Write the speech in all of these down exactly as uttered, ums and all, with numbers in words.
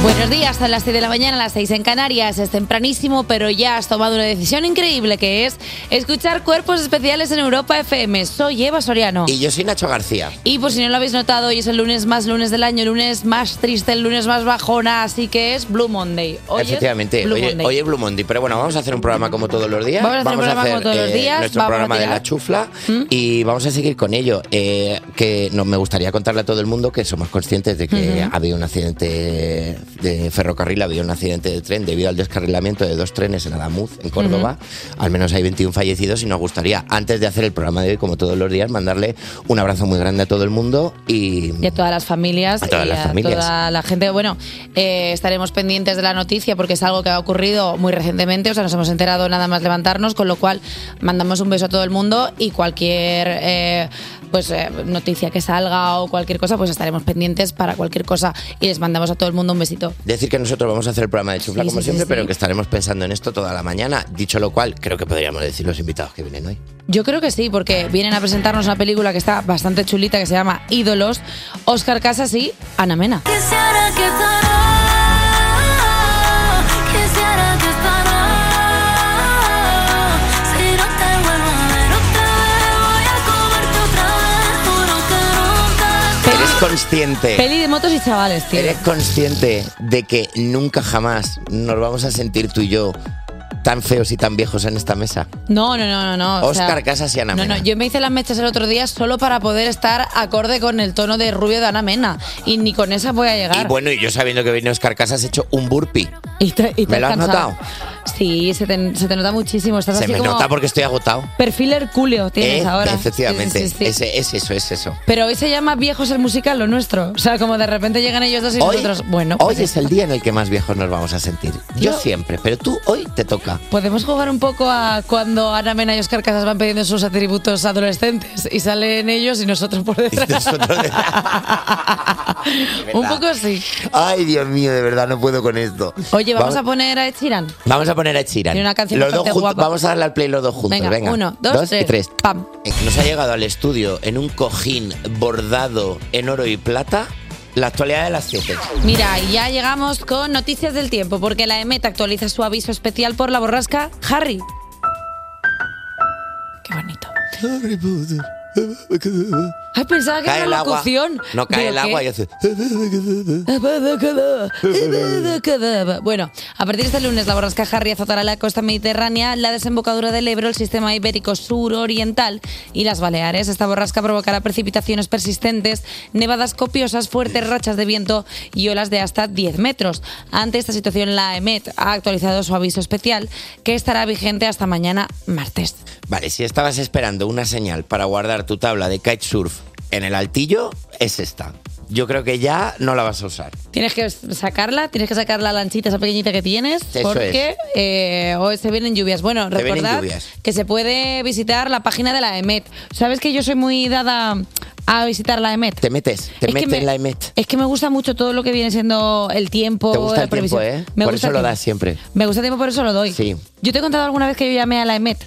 Buenos días, son las seis de la mañana, las seis en Canarias. Es tempranísimo, pero ya has tomado una decisión increíble, que es escuchar Cuerpos Especiales en Europa F M. Soy Eva Soriano. Y yo soy Nacho García. Y por si no lo habéis notado, hoy es el lunes más lunes del año, el lunes más triste, el lunes más bajona, así que es Blue Monday. Hoy Efectivamente, es Blue hoy, Monday. hoy es Blue Monday. Pero bueno, vamos a hacer un programa como todos los días. Vamos a hacer un programa como todos los días. Nuestro vamos programa a de la chufla. ¿Mm? Y vamos a seguir con ello. Eh, que no, me gustaría contarle a todo el mundo que somos conscientes de que uh-huh. había un accidente de ferrocarril, había un accidente de tren debido al descarrilamiento de dos trenes en Alamuz, en Córdoba. Uh-huh. Al menos hay veintiún fallecidos y nos gustaría, antes de hacer el programa de hoy, como todos los días, mandarle un abrazo muy grande a todo el mundo y, y a todas las familias. A todas y las a familias. toda la gente. Bueno, eh, estaremos pendientes de la noticia porque es algo que ha ocurrido muy recientemente, o sea, nos hemos enterado nada más levantarnos, con lo cual mandamos un beso a todo el mundo y cualquier eh, pues eh, noticia que salga o cualquier cosa, pues estaremos pendientes para cualquier cosa y les mandamos a todo el mundo un besito. Decir que nosotros vamos a hacer el programa de chufla sí, como sí, siempre, sí, pero sí. que estaremos pensando en esto toda la mañana. Dicho lo cual, creo que podríamos decir los invitados que vienen hoy. Yo creo que sí, porque vienen a presentarnos una película que está bastante chulita, que se llama Ídolos, Óscar Casas y Ana Mena. Quisiera que estará, quisiera que estará. Si no te vuelvo a ver otra vez, voy a comerte otra vez, juro que nunca te... ¿Eres consciente? Peli de motos y chavales, tío. ¿Eres consciente de que nunca jamás nos vamos a sentir tú y yo tan feos y tan viejos en esta mesa? No, no, no, no, no. Óscar o sea, Casas y Ana Mena. No, no, yo me hice las mechas el otro día solo para poder estar acorde con el tono de rubio de Ana Mena. Y ni con esa voy a llegar. Y bueno, y yo sabiendo que viene Óscar Casas, he hecho un burpee. ¿Y te, y te ¿Me lo has cansado? notado? Sí, se te, se te nota muchísimo. Estás se así me como nota porque estoy agotado. Perfil hercúleo tienes eh, ahora. Efectivamente, sí, sí, sí. Es, es eso, es eso. Pero hoy se llama Viejos el Musical, lo nuestro. O sea, como de repente llegan ellos dos y hoy, nosotros... Bueno, pues hoy es el día en el que más viejos nos vamos a sentir. Yo, yo siempre, pero tú hoy te toca. Podemos jugar un poco a cuando Ana Mena y Óscar Casas van pidiendo sus atributos adolescentes y salen ellos y nosotros por detrás. Nosotros de... un poco así. Ay, Dios mío, de verdad no puedo con esto. Oye, ¿vamos, ¿vamos a poner a Ed Sheeran? Vamos a poner a Ed Sheeran. Tiene una canción los dos juntos, guapa. Vamos a darle al play los dos juntos. Venga, Venga. uno, dos, dos tres. y tres. Pam. Nos ha llegado al estudio en un cojín bordado en oro y plata la actualidad de las siete. Mira, ya llegamos con noticias del tiempo, porque la EMET actualiza su aviso especial por la borrasca Harry. Qué bonito. Harry Potter. Ay, pensaba que cae era una locución. No cae el agua y hace... Bueno, a partir de este lunes la borrasca Harry azotará la costa mediterránea, la desembocadura del Ebro, el sistema ibérico suroriental y las Baleares. Esta borrasca provocará precipitaciones persistentes, nevadas copiosas, fuertes rachas de viento y olas de hasta diez metros. Ante esta situación, la EMET ha actualizado su aviso especial, que estará vigente hasta mañana martes. Vale, si estabas esperando una señal para guardar tu tabla de kitesurf en el altillo, es esta. Yo creo que ya no la vas a usar. Tienes que sacarla, tienes que sacar la lanchita esa pequeñita que tienes, Eso porque es. eh, hoy se vienen lluvias. Bueno, se recordad lluvias. que se puede visitar la página de la EMET. ¿Sabes que yo soy muy dada a visitar la EMET? Te metes, te es metes me, en la EMET. Es que me gusta mucho todo lo que viene siendo el tiempo. Te gusta la el tiempo, ¿eh? Me por gusta eso lo tiempo. das siempre. Me gusta el tiempo, por eso lo doy. Sí. Yo te he contado alguna vez que yo llamé a la EMET.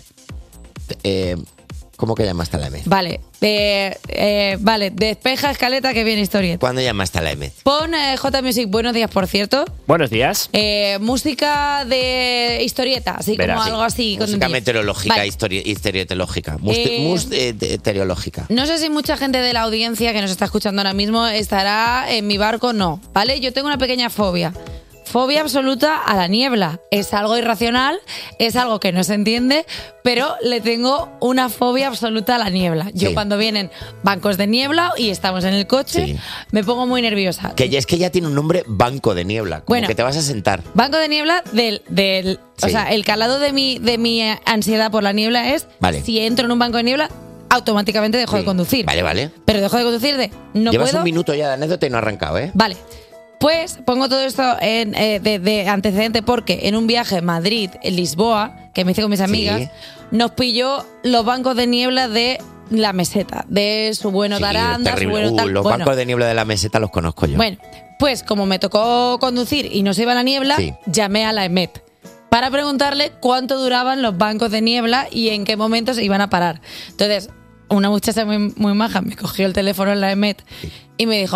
Eh... ¿Cómo que llamaste a la EMET? Vale, eh, eh, vale, despeja escaleta que viene historieta. ¿Cuándo llamaste a la EMET? Pon eh, J Music, buenos días, por cierto. Buenos días. Eh, música de historieta, así Verá, como sí. algo así. Música con meteorológica, vale. histori- historietológica. Mus- Eh, mus- eh, de- meteorológica. No sé si mucha gente de la audiencia que nos está escuchando ahora mismo estará en mi barco, no, ¿vale? Yo tengo una pequeña fobia. Fobia absoluta a la niebla. Es algo irracional, es algo que no se entiende, pero le tengo una fobia absoluta a la niebla. Yo Sí. cuando vienen bancos de niebla y estamos en el coche, Sí. me pongo muy nerviosa. Que ya es que ya tiene un nombre banco de niebla. Como Bueno. que te vas a sentar. Banco de niebla del... del O Sí. sea, el calado de mi, de mi ansiedad por la niebla es, Vale. si entro en un banco de niebla, automáticamente dejo Sí. de conducir. Vale, vale. Pero dejo de conducir de... No Llevas puedo... un minuto ya de anécdota y no ha arrancado, ¿eh? Vale. Pues pongo todo esto en, eh, de, de antecedente porque en un viaje Madrid-Lisboa, que me hice con mis amigas, Sí. nos pilló los bancos de niebla de la meseta, de su bueno Sí, de Aranda, su terrible. bueno Uh, tal. los bueno, bancos de niebla de la meseta los conozco yo. bueno, pues como me tocó conducir y no se iba la niebla, Sí. llamé a la EMET para preguntarle cuánto duraban los bancos de niebla y en qué momentos iban a parar. Entonces, una muchacha muy, muy maja me cogió el teléfono en la EMET y me dijo...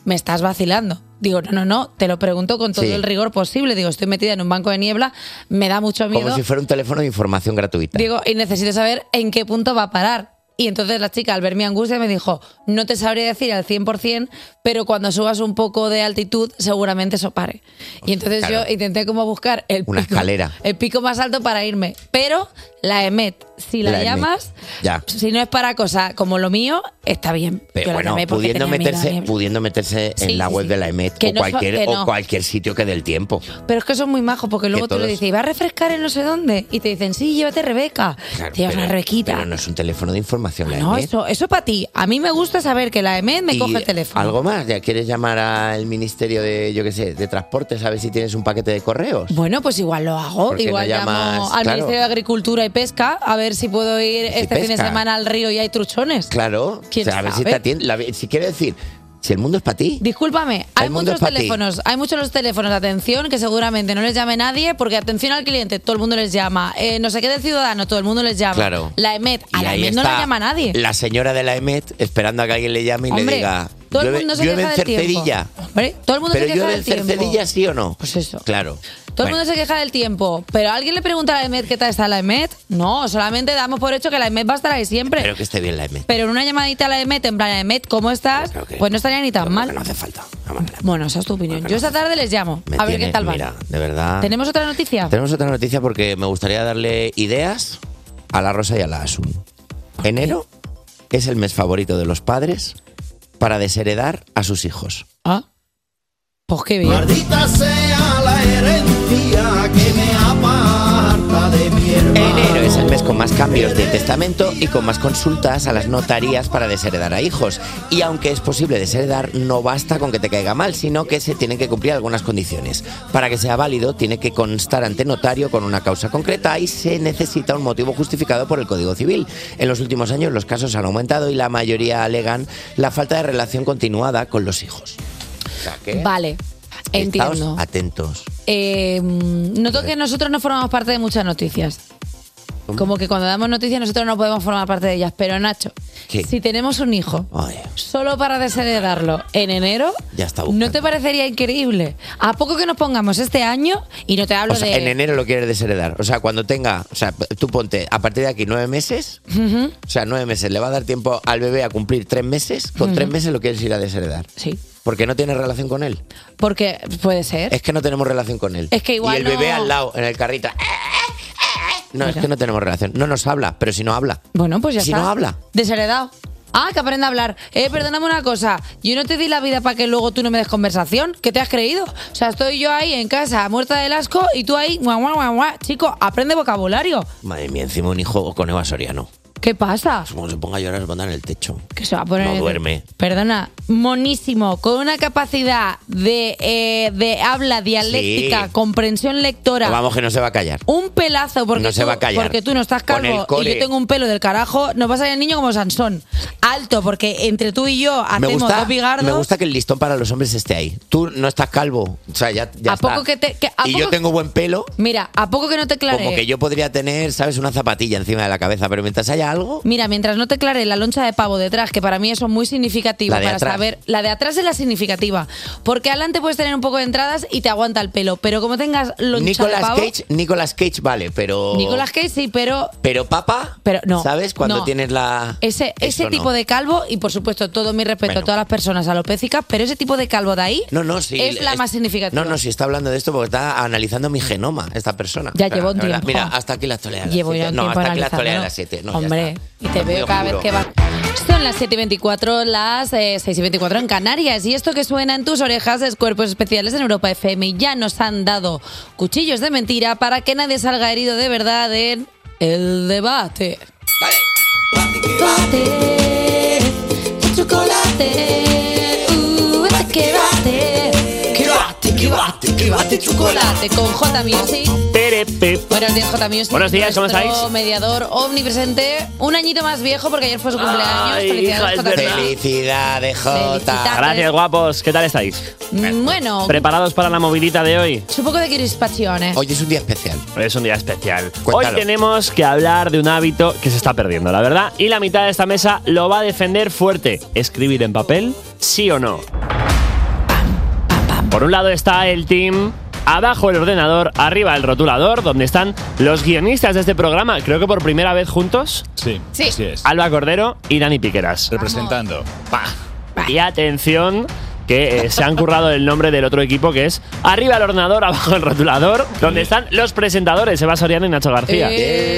me estás vacilando. Digo, no, no, no, te lo pregunto con todo Sí. el rigor posible. Digo, estoy metida en un banco de niebla, me da mucho miedo. Como si fuera un teléfono de información gratuita. Digo, y necesito saber en qué punto va a parar. Y entonces la chica, al ver mi angustia, me dijo, no te sabría decir al cien por ciento, pero cuando subas un poco de altitud, seguramente eso pare. Y entonces Claro. yo intenté como buscar el Una pico, escalera. el pico más alto para irme. Pero la EMET, si la, La EMET. llamas, Ya. si no es para cosas como lo mío, está bien. Pero Yo la bueno, llamé porque pudiendo tenía miedo a la meterse, niebla. pudiendo meterse Sí, en la sí, web sí. de la EMET Que o, no son- cualquier, que o no. cualquier sitio que dé el tiempo. Pero es que son muy majos porque luego tú le todos- dices, ¿va a refrescar en no sé dónde? Y te dicen, sí, llévate Rebeca. Claro, Te llevas pero- una Rebequita. Pero no es un teléfono de información la No, EMET. eso, eso para ti. A mí me gusta saber que la EMET me Y coge el teléfono. ¿Algo más? ¿Ya quieres llamar al Ministerio de, yo qué sé, de Transportes a ver si tienes un paquete de correos? Bueno, pues igual lo hago. ¿Por qué Igual no llamo llamas? al Claro. Ministerio de Agricultura y Pesca a ver si puedo ir Si este fin de pesca. semana al río y hay truchones. Claro. ¿Quién o sea, a ver si sabe? te atiende. la- Si quiere decir, si el mundo es para ti. Discúlpame, hay El mundo muchos es pa' ti. teléfonos, hay muchos los teléfonos de atención que seguramente no les llame nadie porque atención al cliente, todo el mundo les llama. Eh, no sé qué del ciudadano, todo el mundo les llama. Claro. La EMET, a Y la ahí EMET no la está llama nadie. La señora de la EMET esperando a que alguien le llame y Hombre, le diga, todo el llueve, mundo se llueve queja en del tiempo. Cercedilla. Hombre, todo el mundo Pero se queja llueve del en tiempo. Cercedilla, ¿sí o no? Pues eso. Claro. Todo el Bueno, mundo se queja del tiempo, pero ¿alguien le pregunta a la EMET qué tal está la EMET? No, solamente damos por hecho que la EMET va a estar ahí siempre. Espero que esté bien la EMET. Pero en una llamadita a la EMET, en plan, EMET, ¿cómo estás? Creo que- Pues no estaría ni tan creo que mal. No hace falta. Vamos, Bueno, esa es tu opinión. Yo esta tarde les llamo, me a ver tiene- qué tal va. Mira, de verdad. ¿Tenemos otra noticia? Tenemos otra noticia porque me gustaría darle ideas a la Rosa y a la Asun. Enero es el mes favorito de los padres para desheredar a sus hijos. Ah, pues qué bien. Maldita sea la herencia que me aparta de mi hermano. Enero es el mes con más cambios de testamento y con más consultas a las notarías para desheredar a hijos. Y aunque es posible desheredar, no basta con que te caiga mal, sino que se tienen que cumplir algunas condiciones. Para que sea válido, tiene que constar ante notario con una causa concreta y se necesita un motivo justificado por el Código Civil. En los últimos años los casos han aumentado y la mayoría alegan la falta de relación continuada con los hijos. O sea que, Vale, entiendo. estaos atentos. Eh, noto que nosotros no formamos parte de muchas noticias. Como que cuando damos noticias nosotros no podemos formar parte de ellas. Pero Nacho, ¿Qué? si tenemos un hijo Ay. solo para desheredarlo en enero, Ya está buscando. ¿no te parecería increíble? ¿A poco que nos pongamos este año? Y no te hablo O sea, de... en enero lo quieres desheredar. O sea, cuando tenga, o sea, tú ponte a partir de aquí nueve meses, o sea, nueve meses, le va a dar tiempo al bebé a cumplir tres meses, con tres meses lo quieres ir a desheredar. Sí, Porque no tienes relación con él. porque puede ser. Es que no tenemos relación con él. Es que igual Y el bebé no- al lado, en el carrito. No, es que no tenemos relación. No nos habla, pero si no habla. Bueno, pues ya Si está. no habla. Desheredado. Ah, que aprenda a hablar. Eh, perdóname una cosa. Yo no te di la vida para que luego tú no me des conversación. ¿Qué te has creído? O sea, estoy yo ahí en casa, muerta del asco, y tú ahí, guau, guau, guau, guau. Chico, aprende vocabulario. Madre mía, encima un hijo con Eva Soriano. ¿Qué pasa? Como se ponga a llorar, se pondrá en el techo. Que se va a poner. No duerme. Perdona, monísimo, con una capacidad de, eh, de habla dialéctica, Sí. comprensión lectora. Vamos, que no se va a callar. Un pelazo, porque, No se tú, va a callar. porque tú no estás Con el calvo y core. yo tengo un pelo del carajo, nos va a salir el niño como Sansón. Alto, porque entre tú y yo Me hacemos gusta, dos bigardos. me gusta que el listón para los hombres esté ahí. Tú no estás calvo. O sea, ya, ya ¿A está. poco que te- que- a y poco- yo tengo buen pelo. Mira, ¿a poco que no te clare? Como que yo podría tener, ¿sabes? Una zapatilla encima de la cabeza. Pero mientras haya algo. Mira, mientras no te clare la loncha de pavo detrás, que para mí eso es muy significativo La de para atrás. saber. La de atrás es la significativa. Porque adelante puedes tener un poco de entradas y te aguanta el pelo. Pero como tengas loncha de Nicolas pavo. Cage, Nicolas Cage vale, pero. Nicolas Cage sí, pero. Pero papa. Pero no. ¿Sabes? Cuando no. tienes la. Ese, ese Eso tipo no. de calvo, y por supuesto todo mi respeto Bueno. a todas las personas alopécicas, pero ese tipo de calvo de ahí No, no, sí. es la es- más significativa. No, no, sí está hablando de esto porque está analizando mi genoma, esta persona. Ya Espera, llevo un la verdad, tiempo. Mira, hasta aquí la actualidad. de las Llevo ya siete. un No, tiempo hasta aquí la actualidad de analizándolo. las siete. No, ya Hombre, está. y te Muy veo cada oscuro. vez que va. Son las siete y veinticuatro, las eh, seis y veinticuatro en Canarias. Y esto que suena en tus orejas es Cuerpos Especiales en Europa F M. Y ya nos han dado cuchillos de mentira para que nadie salga herido de verdad en el debate. Debate de chocolate. Uh, este que bate. Que bate, que bate, que bate chocolate. Con J Music. Perepe. Buenos días, J Music. Buenos días, ¿cómo nuestro estáis? mediador omnipresente. Un añito más viejo porque ayer fue su cumpleaños. Ay, Felicidades, hija, es J verdad. Music. Felicidades, Jota. Felicita- Gracias, guapos. ¿Qué tal estáis? Mm, Bueno, ¿Preparados para la movidita de hoy? un poco de crispaciones. Hoy es un día especial. Es un día especial. Cuéntalo. Hoy tenemos que hablar de un hábito que se está perdiendo, la verdad. Y la mitad de esta mesa lo va a defender fuerte. ¿Escribir en papel? ¿Sí o no? Por un lado está el team abajo el ordenador, arriba el rotulador, donde están los guionistas de este programa, creo que por primera vez juntos. Sí, Sí. así es. Alba Cordero y Dani Piqueras. Representando. Pa. Y atención, que eh, se han currado el nombre del otro equipo, que es arriba el ordenador, abajo el rotulador, donde están los presentadores, Eva Soriano y Nacho García.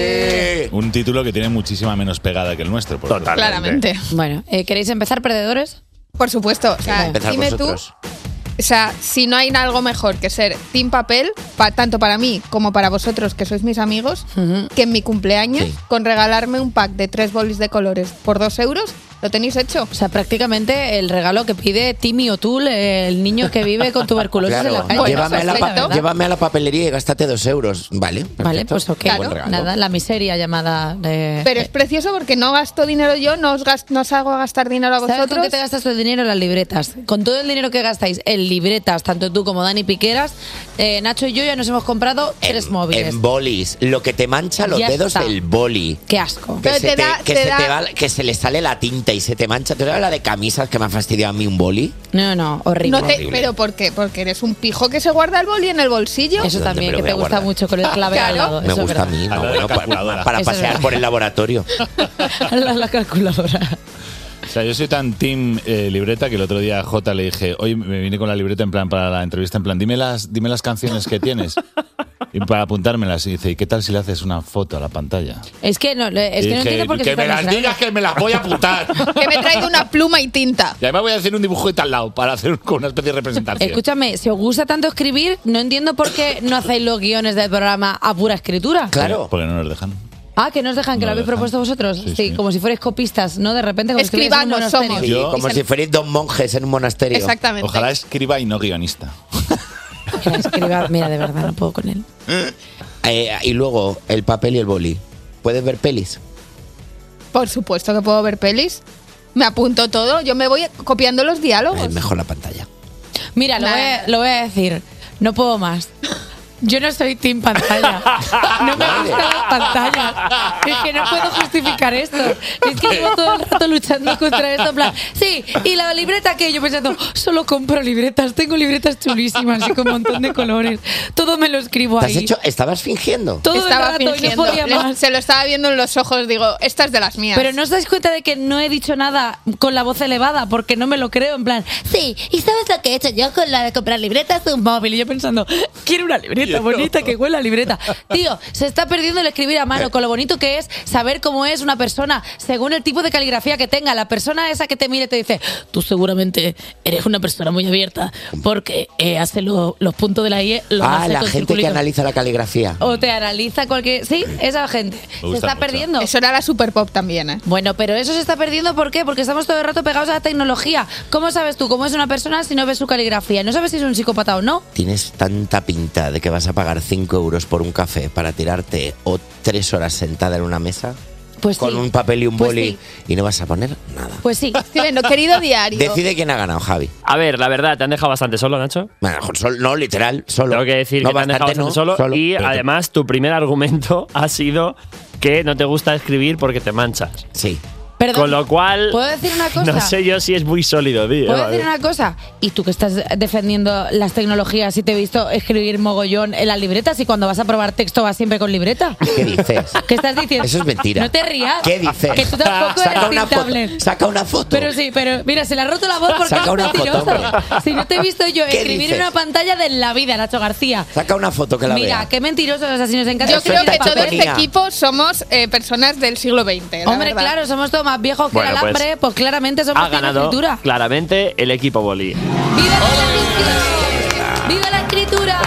Eh. Un título que tiene muchísima menos pegada que el nuestro. Por Totalmente. Claramente. Bueno, eh, ¿queréis empezar, perdedores? Por supuesto. O sea, Empezar dime tú. vosotros. O sea, si no hay algo mejor que ser Team Papel, pa- tanto para mí como para vosotros, que sois mis amigos, que en mi cumpleaños, Sí. con regalarme un pack de tres bolis de colores por dos euros, lo tenéis hecho. O sea, prácticamente el regalo que pide Timmy O'Toole, el niño que vive con tuberculosis en la Claro, calle. Bueno, llévame, a la pa- perfecto. llévame a la papelería y gástate dos euros. Vale, Vale, perfecto. pues ok. Qué buen regalo. Nada, la miseria llamada de... Pero es precioso porque no gasto dinero yo, no os, gas- no os hago gastar dinero a ¿Sabes con vosotros. qué te gastas el dinero en las libretas? Con todo el dinero que gastáis en libretas, tanto tú como Dani Piqueras, eh, Nacho y yo ya nos hemos comprado tres En- móviles. En bolis. Lo que te mancha los Ya dedos está. el boli. Qué asco. Que, Pero se te te, da- que, te se da- te va- que se le sale la tinta y se te mancha. ¿Tú sabes la de camisas que me ha fastidiado a mí un boli? No, no, horrible. No te- horrible. pero ¿por qué? Porque eres un pijo que se guarda el boli en el bolsillo. Eso ¿Dónde también, me lo que voy te a gusta guardar? mucho con el clave al Claro. lado. Me eso es gusta a verdad. mí. no, A la bueno, para, calculadora. para Eso es pasear verdad. por el laboratorio. la, la calculadora. O sea, yo soy tan team eh, libreta que el otro día a Jota le dije, hoy me vine con la libreta en plan para la entrevista, en plan, dime las, dime las canciones que tienes. Y para apuntármelas. Y dice, ¿y qué tal si le haces una foto a la pantalla? Es que no, es Y que no dije, entiendo por qué que se me está las mostrando. digas que me las voy a apuntar. Que me he traído una pluma y tinta. Y además voy a hacer un dibujito al lado para hacer con una especie de representación. Escúchame, si os gusta tanto escribir, no entiendo por qué no hacéis los guiones del programa a pura escritura. Claro. Porque no nos dejan. Ah, que nos dejan, que No lo habéis dejan. propuesto vosotros. Sí, Sí, sí. como si fuerais copistas, ¿no? De repente, como si estuvierais en un Escribanos monasterio. somos. Sí, Yo- como y se- si fuerais dos monjes en un monasterio. Exactamente. Ojalá escriba y no guionista. Mira, escriba- mira, de verdad, no puedo con él. Eh, y luego, el papel y el boli. ¿Puedes ver pelis? Por supuesto que puedo ver pelis. Me apunto todo. Yo me voy copiando los diálogos. Es mejor la pantalla. Mira, lo voy, a, lo voy a decir. No puedo más. Yo no soy team pantalla. No me gustan las pantallas. Es que no puedo justificar esto. Es que llevo todo el rato luchando contra esto. En plan, sí, y la libreta que yo pensando, solo compro libretas. Tengo libretas chulísimas y con un montón de colores. Todo me lo escribo ¿Te has ahí. hecho? ¿Estabas fingiendo? Todo Estaba el rato y no fingiendo. podía Le- más. Se lo estaba viendo en los ojos. Digo, esta es de las mías. Pero no os dais cuenta de que no he dicho nada con la voz elevada porque no me lo creo. En plan, sí, ¿y sabes lo que he hecho yo con la de comprar libretas de un móvil? Y yo pensando, quiero una libreta bonita que huela a libreta. Tío, se está perdiendo el escribir a mano con lo bonito que es saber cómo es una persona según el tipo de caligrafía que tenga. La persona esa que te mire y te dice, tú seguramente eres una persona muy abierta porque eh, hace lo- los puntos de la I, los Ah, hace la con gente que circulitos. analiza la caligrafía. O te analiza cualquier... Sí, esa gente. Se gusta está mucho. perdiendo. Eso era la super pop también, ¿eh? Bueno, pero eso se está perdiendo, ¿por qué? Porque estamos todo el rato pegados a la tecnología. ¿Cómo sabes tú cómo es una persona si no ves su caligrafía? No sabes si es un psicópata o no. Tienes tanta pinta de que vas a pagar cinco euros por un café para tirarte o tres horas sentada en una mesa Pues con sí. un papel y un Pues boli sí. y no vas a poner nada. Pues sí. Escribiendo, querido diario. Decide quién ha ganado, Javi. A ver, la verdad, te han dejado bastante solo, Nacho. Bueno, sol- no, literal, solo. Tengo que decir no, que te han dejado bastante bastante no, solo, y Pero te- además tu primer argumento ha sido que no te gusta escribir porque te manchas. Sí. Perdón. Con lo cual, ¿Puedo decir una cosa? no sé yo si es muy sólido, tío. ¿Puedo decir una cosa? Y tú que estás defendiendo las tecnologías y te he visto escribir mogollón en las libretas y cuando vas a probar texto vas siempre con libreta. ¿Qué dices? ¿Qué estás diciendo? Eso es mentira. No te rías. ¿Qué dices? Que tú tampoco Saca eres una Tim foto. Tabler. Saca una foto. Pero sí, pero mira, se le ha roto la voz porque Saca es una foto, mentiroso. hombre. Si no te he visto yo ¿Qué escribir dices? en una pantalla de la vida, Nacho García. Saca una foto que la Mira, vea. qué mentiroso. O sea, si nos encanta Yo creo escribir que en todo papel. este equipo somos eh, personas del siglo veinte. la Hombre, verdad. claro, somos todos más viejos que Bueno, el pues, alambre, pues, claramente somos Ha de la ganado escritura. claramente el equipo boli. ¡Viva la escritura! ¡Viva la escritura!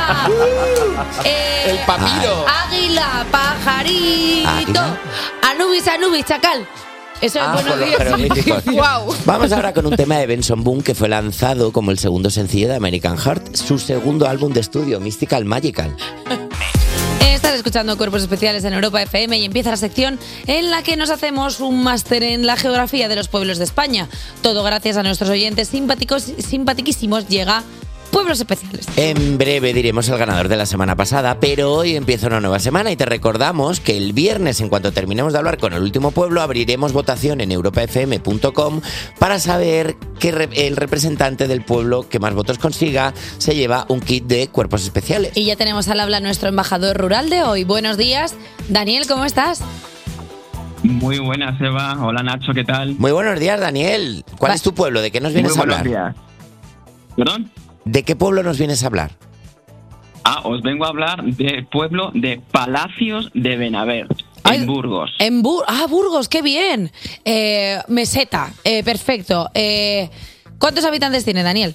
Eh, El papiro. Águila, pajarito. Águila. Anubis, Anubis, chacal. Eso es Ah, buenos con los días. jeroglíficos. Guau. Vamos ahora con un tema de Benson Boone que fue lanzado como el segundo sencillo de American Heart, su segundo álbum de estudio, Mystical Magical. Estás escuchando Cuerpos Especiales en Europa F M y empieza la sección en la que nos hacemos un máster en la geografía de los pueblos de España. Todo gracias a nuestros oyentes simpáticos, simpatiquísimos llega pueblos especiales. En breve diremos el ganador de la semana pasada, pero hoy empieza una nueva semana y te recordamos que el viernes, en cuanto terminemos de hablar con el último pueblo, abriremos votación en europa f m punto com para saber que re- el representante del pueblo que más votos consiga se lleva un kit de cuerpos especiales. Y ya tenemos al habla nuestro embajador rural de hoy. Buenos días, Daniel, ¿cómo estás? Muy buenas, Eva. Hola, Nacho, ¿qué tal? Muy buenos días, Daniel. ¿Cuál Va- es tu pueblo? ¿De qué nos vienes Muy a buenos hablar? días. ¿Perdón? ¿De qué pueblo nos vienes a hablar? Ah, os vengo a hablar del pueblo de Palacios de Benaver, Ay, en Burgos. En Bur ah, Burgos, qué bien. Eh, meseta, eh, perfecto. Eh, ¿Cuántos habitantes tiene, Daniel?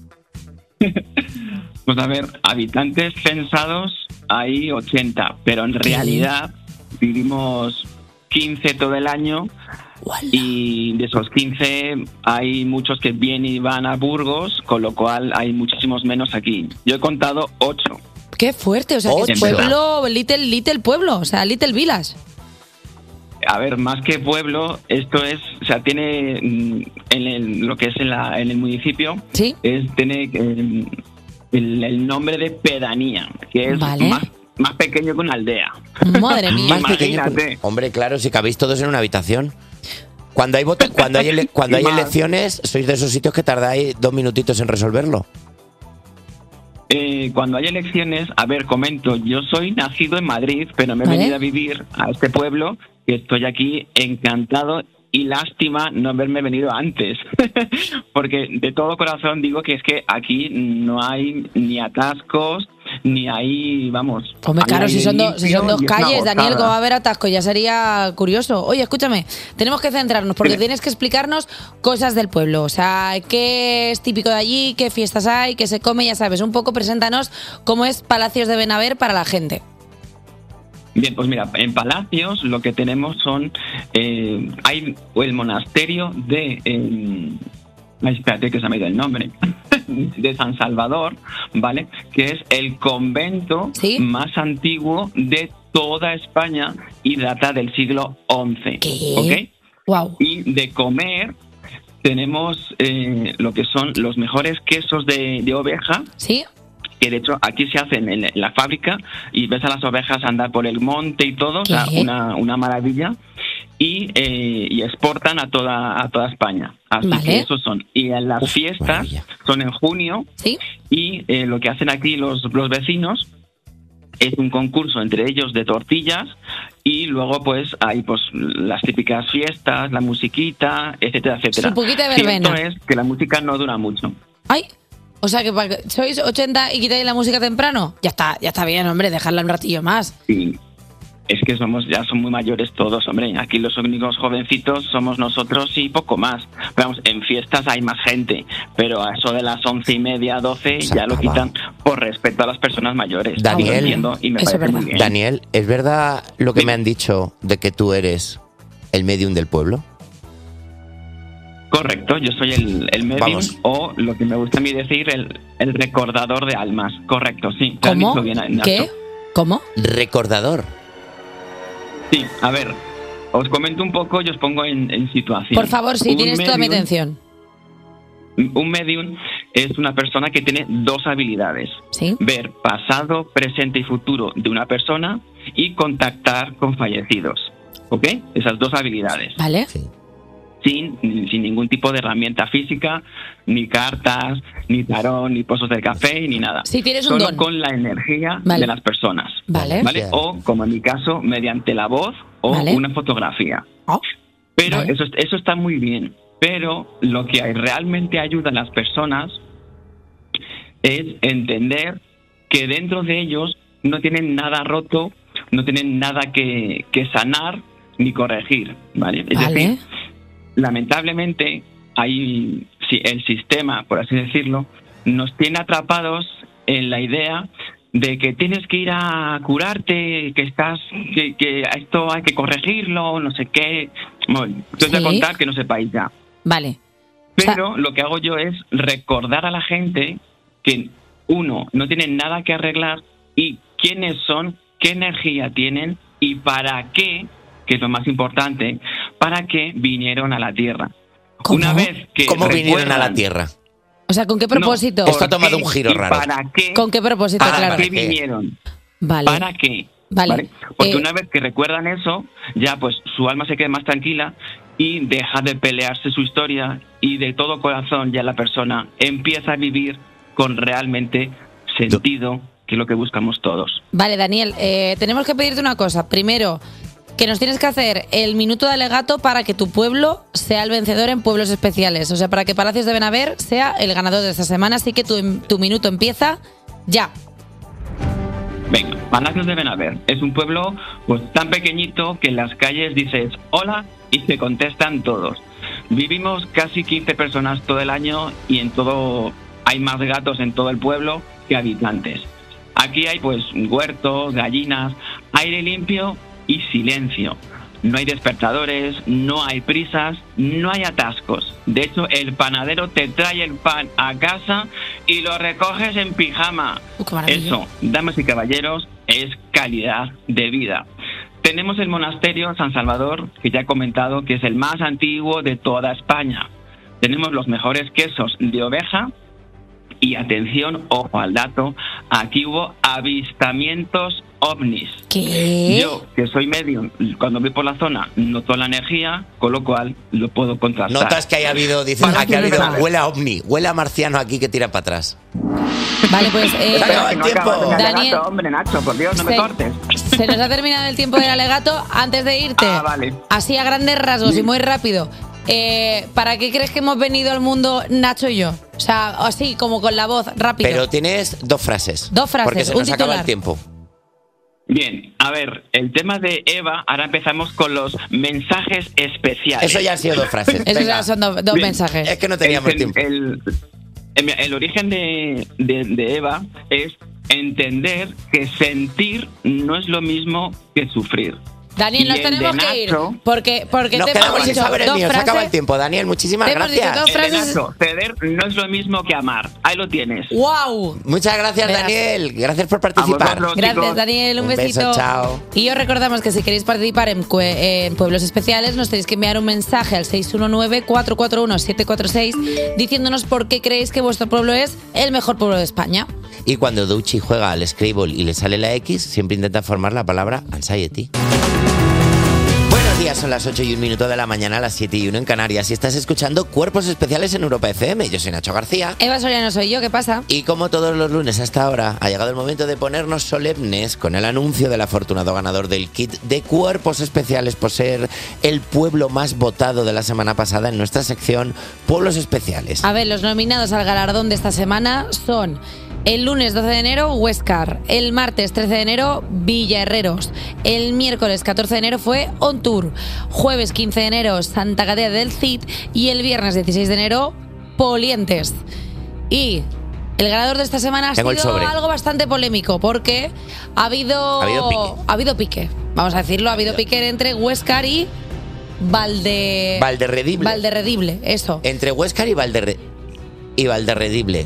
Pues a ver, habitantes censados hay ochenta, pero en realidad vivimos quince todo el año. ¡Uala! Y de esos quince hay muchos que vienen y van a Burgos, con lo cual hay muchísimos menos aquí. Yo he contado ocho. Qué fuerte, o sea, que es Ocho. pueblo, little, little pueblo, o sea, little village. A ver, más que pueblo, esto es, o sea, tiene mm, en el- lo que es en, la, en el municipio, Sí. es tiene eh, el, el nombre de pedanía, que es Vale. más, más pequeño que una aldea. Madre mía. Más pequeño que- Imagínate. Hombre, claro, si cabéis todos en una habitación. Cuando hay voto, cuando hay, ele- cuando hay Y más. elecciones, sois de esos sitios que tardáis dos minutitos en resolverlo. Eh, cuando hay elecciones, a ver, comento, yo soy nacido en Madrid, pero me he Vale. venido a vivir a este pueblo, que estoy aquí encantado y lástima no haberme venido antes. Porque de todo corazón digo que es que aquí no hay ni atascos, ni hay, vamos... Hombre, hay claro, aire si son, dos- si limpio son dos y es una calles, Daniel, gozada. ¿cómo va a haber atasco? Ya sería curioso. Oye, escúchame, tenemos que centrarnos porque Dime. tienes que explicarnos cosas del pueblo. O sea, qué es típico de allí, qué fiestas hay, qué se come, ya sabes. Un poco preséntanos cómo es Palacios de Benaver para la gente. Bien, pues mira, en Palacios lo que tenemos son... eh, hay el monasterio de... eh, ay, espérate que se me ha ido el nombre. De San Salvador, ¿vale? Que es el convento ¿Sí? más antiguo de toda España y data del siglo once. ¿Qué? ¿Ok? Wow. Y de comer tenemos eh, lo que son los mejores quesos de, de oveja, ¿Sí? que de hecho aquí se hacen en la fábrica y ves a las ovejas andar por el monte y todo, o sea, ¿Qué? una, una maravilla. Y, eh, y exportan a toda a toda España. Así Vale. que esos son. Y en las Uf, fiestas maravilla. son en junio ¿Sí? y eh, lo que hacen aquí los, los vecinos es un concurso entre ellos de tortillas y luego pues hay pues las típicas fiestas, la musiquita, etcétera, etcétera. Su poquita de verbena. Cierto es que la música no dura mucho. Ay, o sea que para que- sois ochenta y quitáis la música temprano. Ya está, ya está bien, hombre, dejarla un ratillo más. Y es que somos ya son muy mayores todos, hombre. Aquí los únicos jovencitos somos nosotros y poco más. Pero vamos, en fiestas hay más gente, pero a eso de las once y media, doce, Se ya lo acaba. quitan por respeto a las personas mayores. Daniel, Lo entiendo y me eso es parece verdad. muy bien. Daniel, ¿es verdad lo que Dime. me han dicho de que tú eres el medium del pueblo? Correcto, yo soy el, el medium Vamos. o lo que me gusta a mí decir, el, el recordador de almas. Correcto, sí. te has ¿Cómo? dicho bien, Nacho. ¿Qué? ¿Cómo? Recordador. Sí, a ver, os comento un poco y os pongo en, en situación. Por favor, sí, Un tienes toda mi medium- atención. Un medium es una persona que tiene dos habilidades. ¿Sí? Ver pasado, presente y futuro de una persona y contactar con fallecidos. ¿Ok? Esas dos habilidades. ¿Vale? Sí. Sin, sin ningún tipo de herramienta física, ni cartas, ni tarot, ni pozos del café, ni nada. Sí, tienes un Solo don. con la energía Vale. de las personas. Vale. ¿Vale? Sí. O, como en mi caso, mediante la voz o Vale. una fotografía. Oh, Pero vale. eso, eso está muy bien. Pero lo que realmente ayuda a las personas es entender que dentro de ellos no tienen nada roto, no tienen nada que, que sanar ni corregir, ¿vale? Es Vale. decir, lamentablemente hay si el sistema, por así decirlo, nos tiene atrapados en la idea de que tienes que ir a curarte, que estás, que, que esto hay que corregirlo, no sé qué. Bueno, yo os voy a Sí. contar que no sepáis ya. Vale. O sea- Pero lo que hago yo es recordar a la gente que, uno, no tienen nada que arreglar y quiénes son, qué energía tienen y para qué, que es lo más importante, para qué vinieron a la Tierra. ¿Cómo? Una vez que ¿Cómo vinieron a la recuerdan- Tierra? O sea, ¿con qué propósito? Esto ha tomado un giro ¿Y raro. ¿Para qué? ¿Con qué propósito? ¿Para Claro. qué vinieron? Vale. ¿Para qué? Vale. Porque Eh, una vez que recuerdan eso, ya pues su alma se queda más tranquila y deja de pelearse su historia y de todo corazón ya la persona empieza a vivir con realmente sentido, que es lo que buscamos todos. Vale, Daniel, eh, tenemos que pedirte una cosa. Primero, que nos tienes que hacer el minuto de alegato para que tu pueblo sea el vencedor en pueblos especiales. O sea, para que Palacios de Benaver sea el ganador de esta semana. Así que tu, tu minuto empieza ya. Venga, Palacios de Benaver es un pueblo pues tan pequeñito que en las calles dices hola y te contestan todos. Vivimos casi quince personas todo el año y en todo hay más gatos en todo el pueblo que habitantes. Aquí hay pues huertos, gallinas, aire limpio y silencio. No hay despertadores, no hay prisas, no hay atascos. De hecho, el panadero te trae el pan a casa y lo recoges en pijama. Uh, qué maravilla. Eso, damas y caballeros, es calidad de vida. Tenemos el monasterio San Salvador, que ya he comentado que es el más antiguo de toda España. Tenemos los mejores quesos de oveja. Y atención, ojo al dato, aquí hubo avistamientos ovnis. ¿Qué? Yo, que soy medium, cuando voy por la zona noto la energía, con lo cual lo puedo contrastar. Notas que haya habido, dicen, Vale, aquí ha habido, vale. huele a ovni, huele a marciano aquí que tira para atrás. Vale, pues eh, Se acaba el No tiempo. acabas en el Daniel. alegato, hombre, Nacho, por Dios, no me Se- cortes. se nos ha terminado el tiempo del alegato. Antes de irte, Ah, vale. así a grandes rasgos y muy rápido, eh, ¿para qué crees que hemos venido al mundo Nacho y yo? O sea, así como con la voz, rápido. Pero tienes dos frases. Dos frases, Porque se un nos acaba titular. el tiempo. Bien, a ver, el tema de Eva, ahora empezamos con los mensajes especiales. Eso ya han sido dos frases. Esos Venga. ya son do- dos Bien. mensajes. Es que no teníamos el, tiempo. El, el- el origen de, de- de Eva es entender que sentir no es lo mismo que sufrir. Daniel, Y nos el tenemos de que ir. Nacho- Porque, porque Nos te quedamos hemos sin dicho saber el dos mío. Se frases. acaba el tiempo, Daniel. Muchísimas Te hemos dicho gracias. dos El de frases. Nacho, ceder no es lo mismo que amar. Ahí lo tienes. ¡Wow! Muchas gracias, Verás. Daniel. Gracias por participar. vosotros. Gracias, chicos. Daniel. Un, Un beso, besito. chao. Y os recordamos que si queréis participar en, cue- en Pueblos Especiales, nos tenéis que enviar un mensaje al seis uno nueve, cuatro cuatro uno, siete cuatro seis diciéndonos por qué creéis que vuestro pueblo es el mejor pueblo de España. Y cuando Duchi juega al Scrabble y le sale la X, siempre intenta formar la palabra anxiety. Buenos días, son las ocho y un minuto de la mañana, las siete y uno en Canarias. Y estás escuchando Cuerpos Especiales en Europa F M. Yo soy Nacho García. Eva Soriano soy yo, ¿qué pasa? Y como todos los lunes hasta ahora, ha llegado el momento de ponernos solemnes con el anuncio del afortunado ganador del kit de Cuerpos Especiales por ser el pueblo más votado de la semana pasada en nuestra sección Pueblos Especiales. A ver, los nominados al galardón de esta semana son el lunes doce de enero, Huéscar. El martes trece de enero, Villa Herreros. El miércoles catorce de enero fue On Tour. Jueves quince de enero, Santa Gadea del Cid. Y el viernes dieciséis de enero, Polientes. Y el ganador de esta semana ha Tengo el sido sobre. algo bastante polémico porque ha habido, Ha habido pique. ha habido pique. Vamos a decirlo, ha habido pique entre Huéscar y Valde... Valderredible. Valderredible, eso. Entre Huéscar y Valderre... y Valderredible.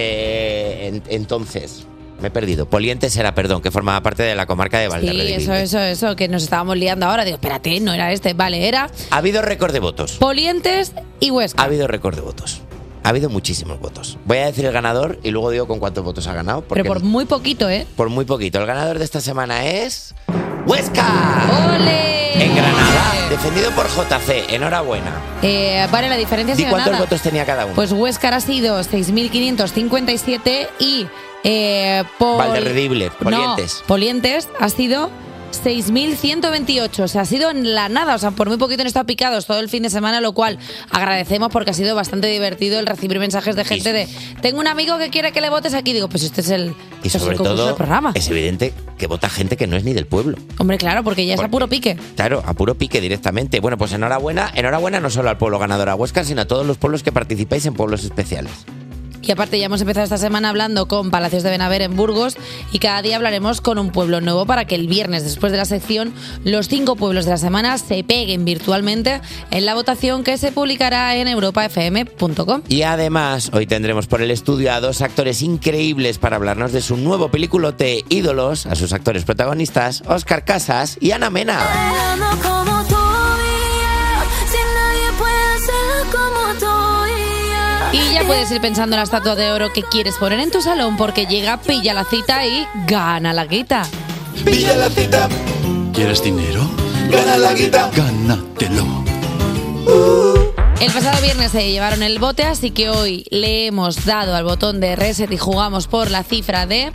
Eh, en- entonces, me he perdido. Polientes era, perdón, que formaba parte de la comarca de Sí, Valderredible. eso, eso, eso, que nos estábamos liando ahora. Digo, espérate, no era este. Vale, era Ha habido récord de votos. Polientes y Ha Huesca. habido récord de votos. Ha habido muchísimos votos. Voy a decir el ganador y luego digo con cuántos votos ha ganado. Porque Pero por muy poquito, ¿eh? por muy poquito. El ganador de esta semana es... ¡Huesca! ¡Ole! En Granada, defendido por J C. Enhorabuena. Eh, vale, la diferencia ha ¿Y sido cuántos nada. votos tenía cada uno? Pues Huescar ha sido seis mil quinientos cincuenta y siete y eh, Pol- Valderredible, Polientes. No, Polientes ha sido seis mil ciento veintiocho. O sea, ha sido en la nada. O sea, por muy poquito han estado picados todo el fin de semana, lo cual agradecemos porque ha sido bastante divertido el recibir mensajes de gente de tengo un amigo que quiere que le votes aquí. Digo, pues este es el, Y este es sobre el concurso todo, del programa. es evidente que vota gente que no es ni del pueblo. Hombre, claro, porque ya es a Porque- puro pique. Claro, a puro pique directamente. Bueno, pues enhorabuena, enhorabuena no solo al pueblo ganador a Huesca, sino a todos los pueblos que participáis en pueblos especiales. Y aparte ya hemos empezado esta semana hablando con Palacios de Benaver en Burgos y cada día hablaremos con un pueblo nuevo para que el viernes, después de la sección, los cinco pueblos de la semana se peguen virtualmente en la votación que se publicará en europa f m punto com. Y además, hoy tendremos por el estudio a dos actores increíbles para hablarnos de su nuevo peliculote Ídolos, a sus actores protagonistas, Óscar Casas y Ana Mena. Bailando como tú y yo, si nadie puede hacerlo como tú y yo. Y ya puedes ir pensando en la estatua de oro que quieres poner en tu salón porque llega Pilla la Cita y gana la guita. Pilla la cita. ¿Quieres dinero? Gana la guita. Gánatelo. El pasado viernes se llevaron el bote, así que hoy le hemos dado al botón de reset y jugamos por la cifra de...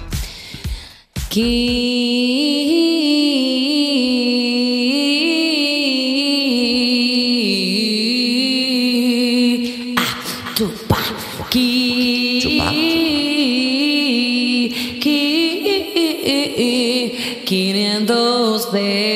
Ki... Ah, chupa. Ki... Chupa. Ki... quinientos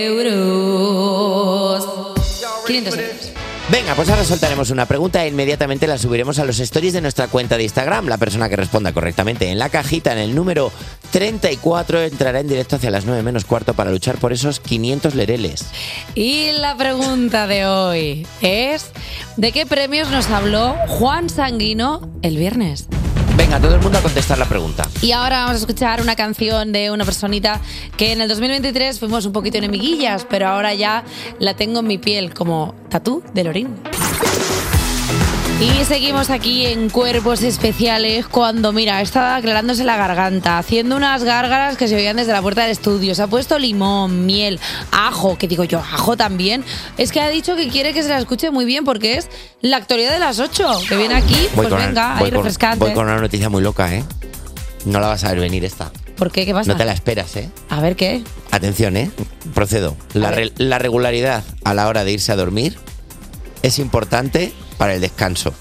euros. quinientos euros. Venga, pues ahora soltaremos una pregunta e inmediatamente la subiremos a los stories de nuestra cuenta de Instagram. La persona que responda correctamente en la cajita, en el número treinta y cuatro, entrará en directo hacia las nueve menos cuarto para luchar por esos quinientos lereles. Y la pregunta de hoy es: ¿de qué premios nos habló Juan Sanguino el viernes? Venga, todo el mundo a contestar la pregunta. Y ahora vamos a escuchar una canción de una personita que en el dos mil veintitrés fuimos un poquito enemiguillas, pero ahora ya la tengo en mi piel como tatú de Lorín. Y seguimos aquí en Cuerpos Especiales cuando, mira, estaba aclarándose la garganta, haciendo unas gárgaras que se oían desde la puerta del estudio. Se ha puesto limón, miel, ajo, que digo yo, ajo también. Es que ha dicho que quiere que se la escuche muy bien porque es la actualidad de las ocho, que viene aquí, Voy pues con- venga, voy ahí con- refrescante. Voy con una noticia muy loca, ¿eh? No la vas a ver venir esta. ¿Por qué? ¿Qué pasa? No te la esperas, ¿eh? A ver, ¿qué? Atención, ¿eh? Procedo. La, re- la regularidad a la hora de irse a dormir es importante para el descanso.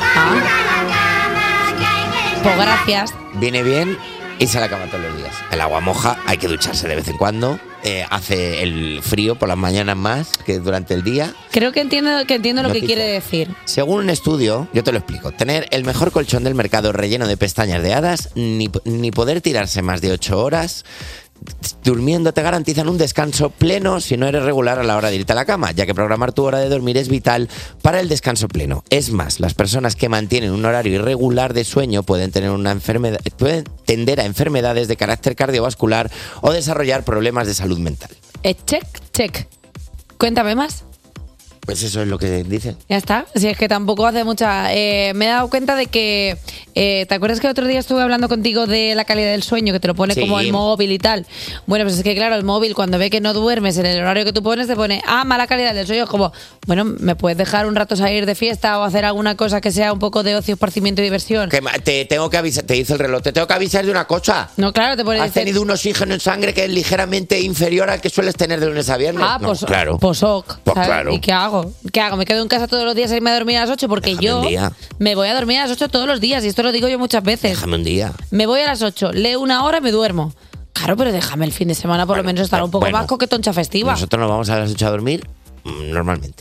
Pues gracias. Viene bien irse a la cama todos los días. El agua moja, hay que ducharse de vez en cuando. Eh, hace el frío por las mañanas más que durante el día. Creo que entiendo, que entiendo lo que Noticia. quiere decir. Según un estudio, yo te lo explico, tener el mejor colchón del mercado relleno de pestañas de hadas, ni, ni poder tirarse más de ocho horas durmiendo te garantizan un descanso pleno si no eres regular a la hora de irte a la cama, ya que programar tu hora de dormir es vital para el descanso pleno. Es más, las personas que mantienen un horario irregular de sueño pueden tener una enfermedad, pueden tender a enfermedades de carácter cardiovascular o desarrollar problemas de salud mental. Eh, check, check. Cuéntame más. Pues eso es lo que dice. Ya está. Si es que tampoco hace mucha... eh, me he dado cuenta de que... eh, ¿te acuerdas que el otro día estuve hablando contigo de la calidad del sueño, que te lo pone Sí. como el móvil y tal? Bueno, pues es que claro, el móvil cuando ve que no duermes en el horario que tú pones, te pone, ah, mala calidad del sueño. Es como, bueno, ¿me puedes dejar un rato salir de fiesta o hacer alguna cosa que sea un poco de ocio, esparcimiento y diversión? Que ma- te tengo que avisar, te dice el reloj, te tengo que avisar de una cosa. No, claro, te pone... Has tenido un oxígeno en sangre que es ligeramente inferior al que sueles tener de lunes a viernes. Ah, No, pues, claro. pues ok, Pues ¿sabes? claro. ¿Y qué hago? ¿Qué hago? ¿Me quedo en casa todos los días a irme a dormir a las ocho? Porque Déjame yo un día. me voy a dormir a las ocho todos los días y esto lo digo yo muchas veces. Déjame un día. Me voy a las ocho, leo una hora y me duermo. Claro, pero déjame el fin de semana por lo menos estar un poco bueno, más coquetoncha festiva. Nosotros nos vamos a las ocho a dormir mm, normalmente.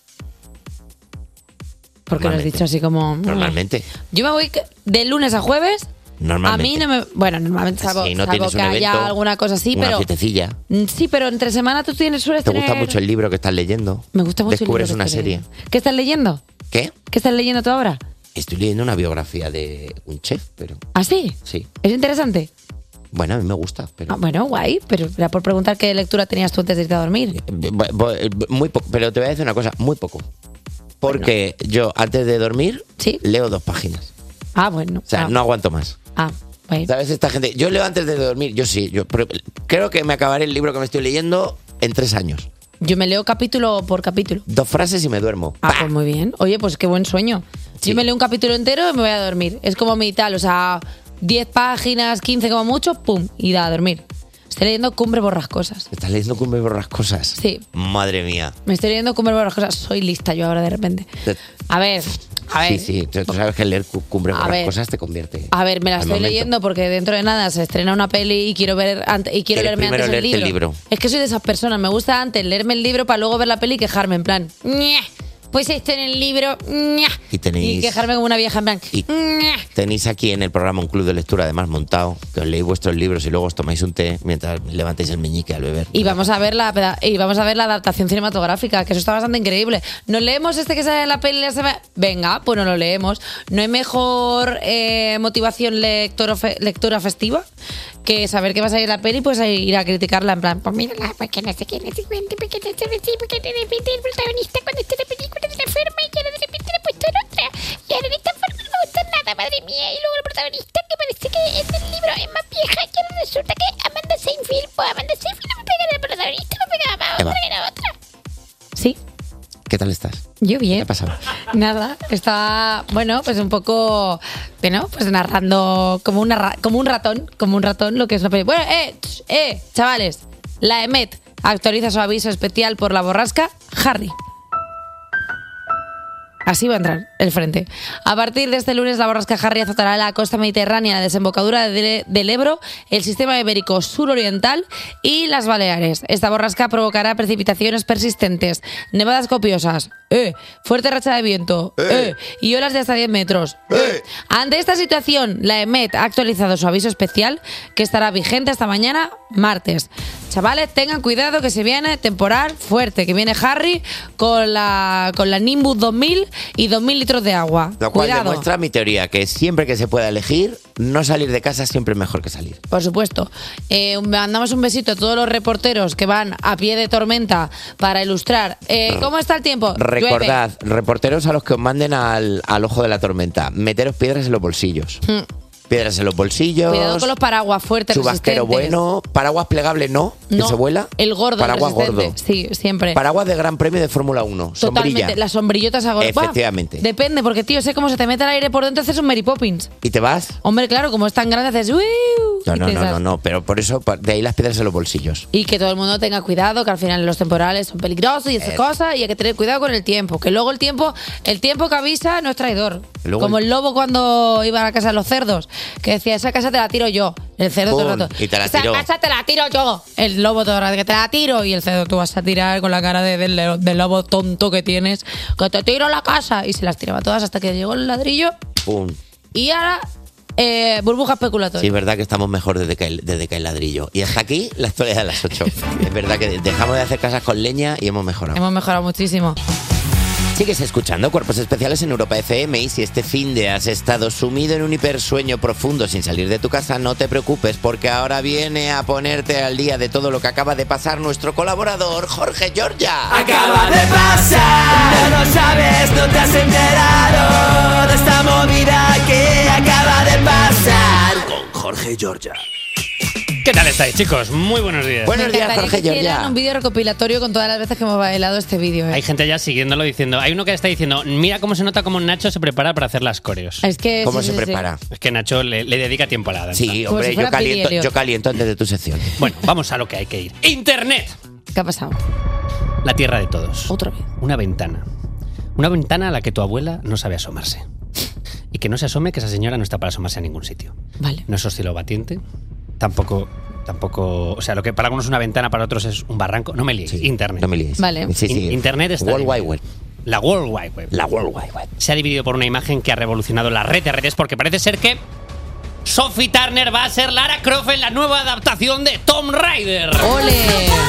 Porque lo has normalmente. dicho así como... mm. Normalmente. Yo me voy de lunes a jueves. Normalmente. A mí no me... Bueno, normalmente salvo, Si no salvo tienes que un haya evento, alguna cosa así, una pero... fiestecilla. Mm, Sí, pero entre semana tú tienes, sueles ¿Te gusta tener- mucho el libro que estás leyendo? Me gusta mucho el Descubres libro que una estoy serie. leyendo. ¿Qué estás leyendo? ¿Qué? ¿Qué estás leyendo tú ahora? Estoy leyendo una biografía de un chef, pero ¿Ah, sí? sí. ¿Es interesante? Bueno, a mí me gusta, pero... Ah, bueno, guay, pero era por preguntar qué lectura tenías tú antes de irte a dormir. Bu- bu- Muy poco, pero te voy a decir una cosa, muy poco. Porque yo antes de dormir ¿Sí? leo dos páginas. Ah, bueno. O sea, ah, no aguanto más. Ah, guay. ¿Sabes? Esta gente. Yo leo antes de dormir, yo sí. Yo pero creo que me acabaré el libro que me estoy leyendo en tres años. Yo me leo capítulo por capítulo. Dos frases y me duermo. Ah, pues muy bien. Oye, pues qué buen sueño. Sí. Yo me leo un capítulo entero y me voy a dormir. Es como mi tal, o sea, diez páginas, quince como mucho, pum, y da a dormir. Estoy leyendo Cumbre Borrascosas. ¿Estás leyendo Cumbre Borrascosas? Sí. Madre mía. Me estoy leyendo Cumbre Borrascosas. Soy lista yo ahora de repente. A ver, a ver. Sí, sí. Tú tú sabes que leer cu- Cumbre A ver. Borrascosas te convierte. A ver, me la al estoy momento. leyendo porque dentro de nada se estrena una peli y quiero ver ante- y quiero Quieres leerme primero antes el leerte libro. el libro. Es que soy de esas personas. Me gusta antes leerme el libro para luego ver la peli y quejarme en plan. "Ñe, Pues esto en el libro. Ñe", Y tenéis- y quejarme como una vieja en plan. Y- "Ñe". Tenéis aquí en el programa un club de lectura además montado, que os leéis vuestros libros y luego os tomáis un té mientras levantáis el meñique al beber. Y vamos a ver la peda- y vamos a ver la adaptación cinematográfica, que eso está bastante increíble. ¿Nos leemos este que sale en la peli la semana? Venga, pues no lo leemos. ¿No hay mejor eh, motivación lectora, fe- lectura festiva que saber que va a salir la peli, pues ir a criticarla en plan, pues mírala, porque no sé quién es, porque no sé si, porque de repente el protagonista cuando está en la película se la forma y ahora de repente le ha puesto en otra. Y ahora de esta forma no me gusta nada. madre mía, y luego la protagonista que parece que en el libro es más vieja, y ahora resulta que Amanda Seyfried, pues Amanda Seyfried no me pega de la protagonista, me pegaba más Eva. otra que la otra. Sí, ¿Qué tal estás? yo bien. ¿Qué ha pasado? Nada, estaba, bueno, pues un poco, bueno, pues narrando como, una, ra- como un ratón, como un ratón, lo que es una película. Bueno, eh, ch, eh, chavales, la E M E T actualiza su aviso especial por la borrasca Harry. Así va a entrar el frente. A partir de este lunes, la borrasca Harry azotará la costa mediterránea, la desembocadura de- del Ebro, el sistema ibérico suroriental y las Baleares. Esta borrasca provocará precipitaciones persistentes, nevadas copiosas, eh, fuerte racha de viento, eh, y olas de hasta diez metros. eh. Ante esta situación, la E M E T ha actualizado su aviso especial, que estará vigente hasta mañana, martes. Chavales, tengan cuidado que se viene temporal fuerte, que viene Harry con la, con la Nimbus dos mil y dos mil litros de agua. Lo cual Cuidado. demuestra mi teoría, que siempre que se pueda elegir, no salir de casa siempre es mejor que salir. Por supuesto. Eh, mandamos un besito a todos los reporteros que van a pie de tormenta para ilustrar. Eh, ¿Cómo está el tiempo? Recordad, reporteros a los que os manden al, al ojo de la tormenta, meteros piedras en los bolsillos. Llueve. Mm. Piedras en los bolsillos. Cuidado con los paraguas fuertes, Chubasquero resistentes. bueno. Paraguas plegables no, que No, se vuela. el gordo, el Paraguas resistente. gordo. Sí, siempre. Paraguas de Gran Premio de Fórmula uno. Totalmente. Sombrilla. Las sombrillotas a golpe. Efectivamente. Depende, porque tío, sé cómo se te mete el aire por dentro, haces un Mary Poppins. ¿Y te vas? Hombre, claro, como es tan grande, haces "Uiu", No, y no, te no, das- no, no. Pero por eso, pa- de ahí las piedras en los bolsillos. Y que todo el mundo tenga cuidado, que al final los temporales son peligrosos y esas Eso. cosas, y hay que tener cuidado con el tiempo. Que luego el tiempo, el tiempo que avisa no es traidor. Luego Como el- el lobo cuando iba a la casa de los cerdos, que decía, esa casa te la tiro yo. El cerdo todo el Pum, rato. y te la esa tiró. casa te la tiro yo. El lobo todo el rato, que te la tiro. Y el cerdo, tú vas a tirar con la cara de- del, del lobo tonto que tienes, que te tiro la casa. Y se las tiraba todas hasta que llegó el ladrillo. Pum. Y ahora, eh, burbuja especulatoria. Sí, es verdad que estamos mejor desde que, el, desde que el ladrillo. Y hasta aquí la actualidad de las ocho. Es verdad que dejamos de hacer casas con leña y hemos mejorado. Hemos mejorado muchísimo. Sigues escuchando Cuerpos Especiales en Europa F M, y si este fin de has estado sumido en un hipersueño profundo sin salir de tu casa, no te preocupes, porque ahora viene a ponerte al día de todo lo que acaba de pasar nuestro colaborador Jorge Giorgia. Acaba de pasar, no lo sabes, no te has enterado de esta movida que acaba de pasar con Jorge Giorgia. ¿Qué tal estáis, chicos? Muy buenos días. Me encantaría que hicieran un vídeo recopilatorio con todas las veces que hemos bailado este vídeo. ¿eh? Hay gente ya siguiéndolo diciendo. Hay uno que está diciendo, mira cómo se nota cómo Nacho se prepara para hacer las coreos. Es que ¿Cómo sí, se sí, sí. prepara? Es que Nacho le, le dedica tiempo a la danza. Sí, hombre, yo caliento, yo caliento antes de tu sección. Bueno, vamos a lo que hay que ir. Internet. ¿Qué ha pasado? La tierra de todos. Otra vez. Una ventana. Una ventana a la que tu abuela no sabe asomarse. Y que no se asome, que esa señora no está para asomarse a ningún sitio. Vale. No es oscilobatiente. Tampoco, tampoco. O sea, lo que para algunos es una ventana, para otros es un barranco. No me liéis. Internet. No me liéis. Vale. Sí, sí. In- Internet está. World Wide dividido. Web. La World Wide Web. La World Wide Web. Se ha dividido por una imagen que ha revolucionado la red de redes, porque parece ser que Sophie Turner va a ser Lara Croft en la nueva adaptación de Tomb Raider. ¡Ole!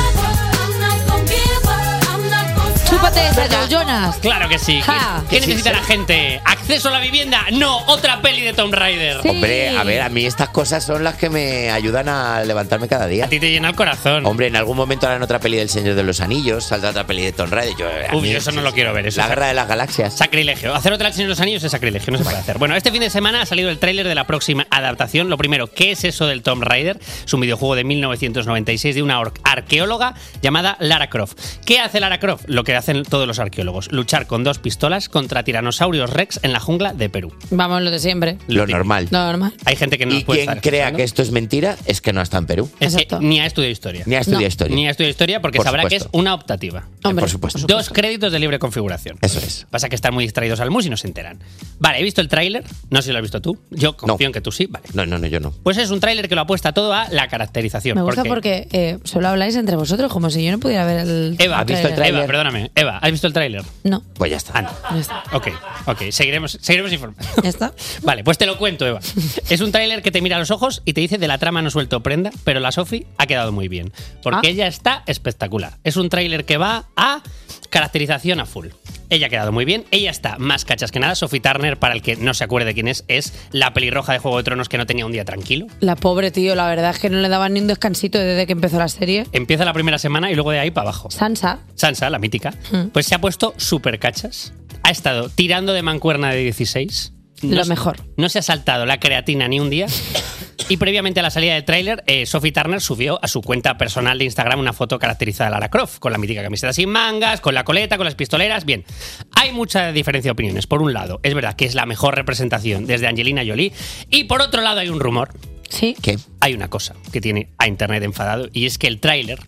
¡Chúpate esa, Joe Jonas! Claro que sí. Ja. ¿Qué necesita la gente? ¿Acceso a la vivienda? No, otra peli de Tomb Raider. Hombre, a ver, a mí estas cosas son las que me ayudan a levantarme cada día. A ti te llena el corazón. Hombre, en algún momento harán otra peli del Señor de los Anillos, saldrá otra peli de Tomb Raider. Yo, a Uy, mí- yo eso no lo quiero ver. Eso La es Guerra de las Galaxias. sacrilegio. Hacer otra Señor de los Anillos es sacrilegio, no se puede hacer. Bueno, este fin de semana ha salido el tráiler de la próxima adaptación. Lo primero, ¿qué es eso del Tomb Raider? Es un videojuego de mil novecientos noventa y seis de una or- arqueóloga llamada Lara Croft. ¿Qué hace Lara Croft? Lo que hacen todos los arqueólogos. Luchar con dos pistolas contra tiranosaurios rex en la jungla de Perú. Vamos, lo de siempre. Lo normal. Lo normal. Hay gente que no Y nos puede quien estar crea escuchando. que esto es mentira es que no está en Perú. Es que ni ha estudiado historia. Ni ha estudiado historia. Ni ha estudiado historia porque Por sabrá que es supuesto. una optativa. Hombre, por supuesto. Dos créditos de libre configuración. Eso es. Pasa que están muy distraídos al mus y no se enteran. Vale, he visto el tráiler. No sé si lo has visto tú. Yo confío en que tú sí. Vale. No, no, no, yo no. Pues es un tráiler que lo apuesta todo a la caracterización. Me gusta porque eh, solo habláis entre vosotros, como si yo no pudiera ver el. Eva, ¿has visto el tráiler? Eva, perdóname. Eva, ¿has visto el tráiler? No, Pues ya está. Ah, no. ya está. Ok, ok. Seguiremos, seguiremos informando. Ya está. Vale, pues te lo cuento, Eva. Es un tráiler que te mira a los ojos y te dice de la trama no suelto prenda, pero la Sophie ha quedado muy bien. Porque Ah. ella está espectacular. Es un tráiler que va a caracterización a full. Ella ha quedado muy bien, ella está más cachas que nada. Sophie Turner, para el que no se acuerde quién es, es la pelirroja de Juego de Tronos que no tenía un día tranquilo. La pobre, tío, la verdad es que no le daban ni un descansito desde que empezó la serie. Empieza la primera semana y luego de ahí para abajo. Sansa. Sansa, la mítica, Mm. pues se ha puesto súper cachas. Ha estado tirando de mancuerna de dieciséis. Lo mejor. No se ha saltado la creatina ni un día. Y previamente a la salida del tráiler, eh, Sophie Turner subió a su cuenta personal de Instagram una foto caracterizada de Lara Croft, con la mítica camiseta sin mangas, con la coleta, con las pistoleras. Bien, hay mucha diferencia de opiniones. Por un lado, es verdad que es la mejor representación desde Angelina Jolie. Y por otro lado, hay un rumor. ¿Sí? ¿Qué? Hay una cosa que tiene a Internet enfadado, y es que el tráiler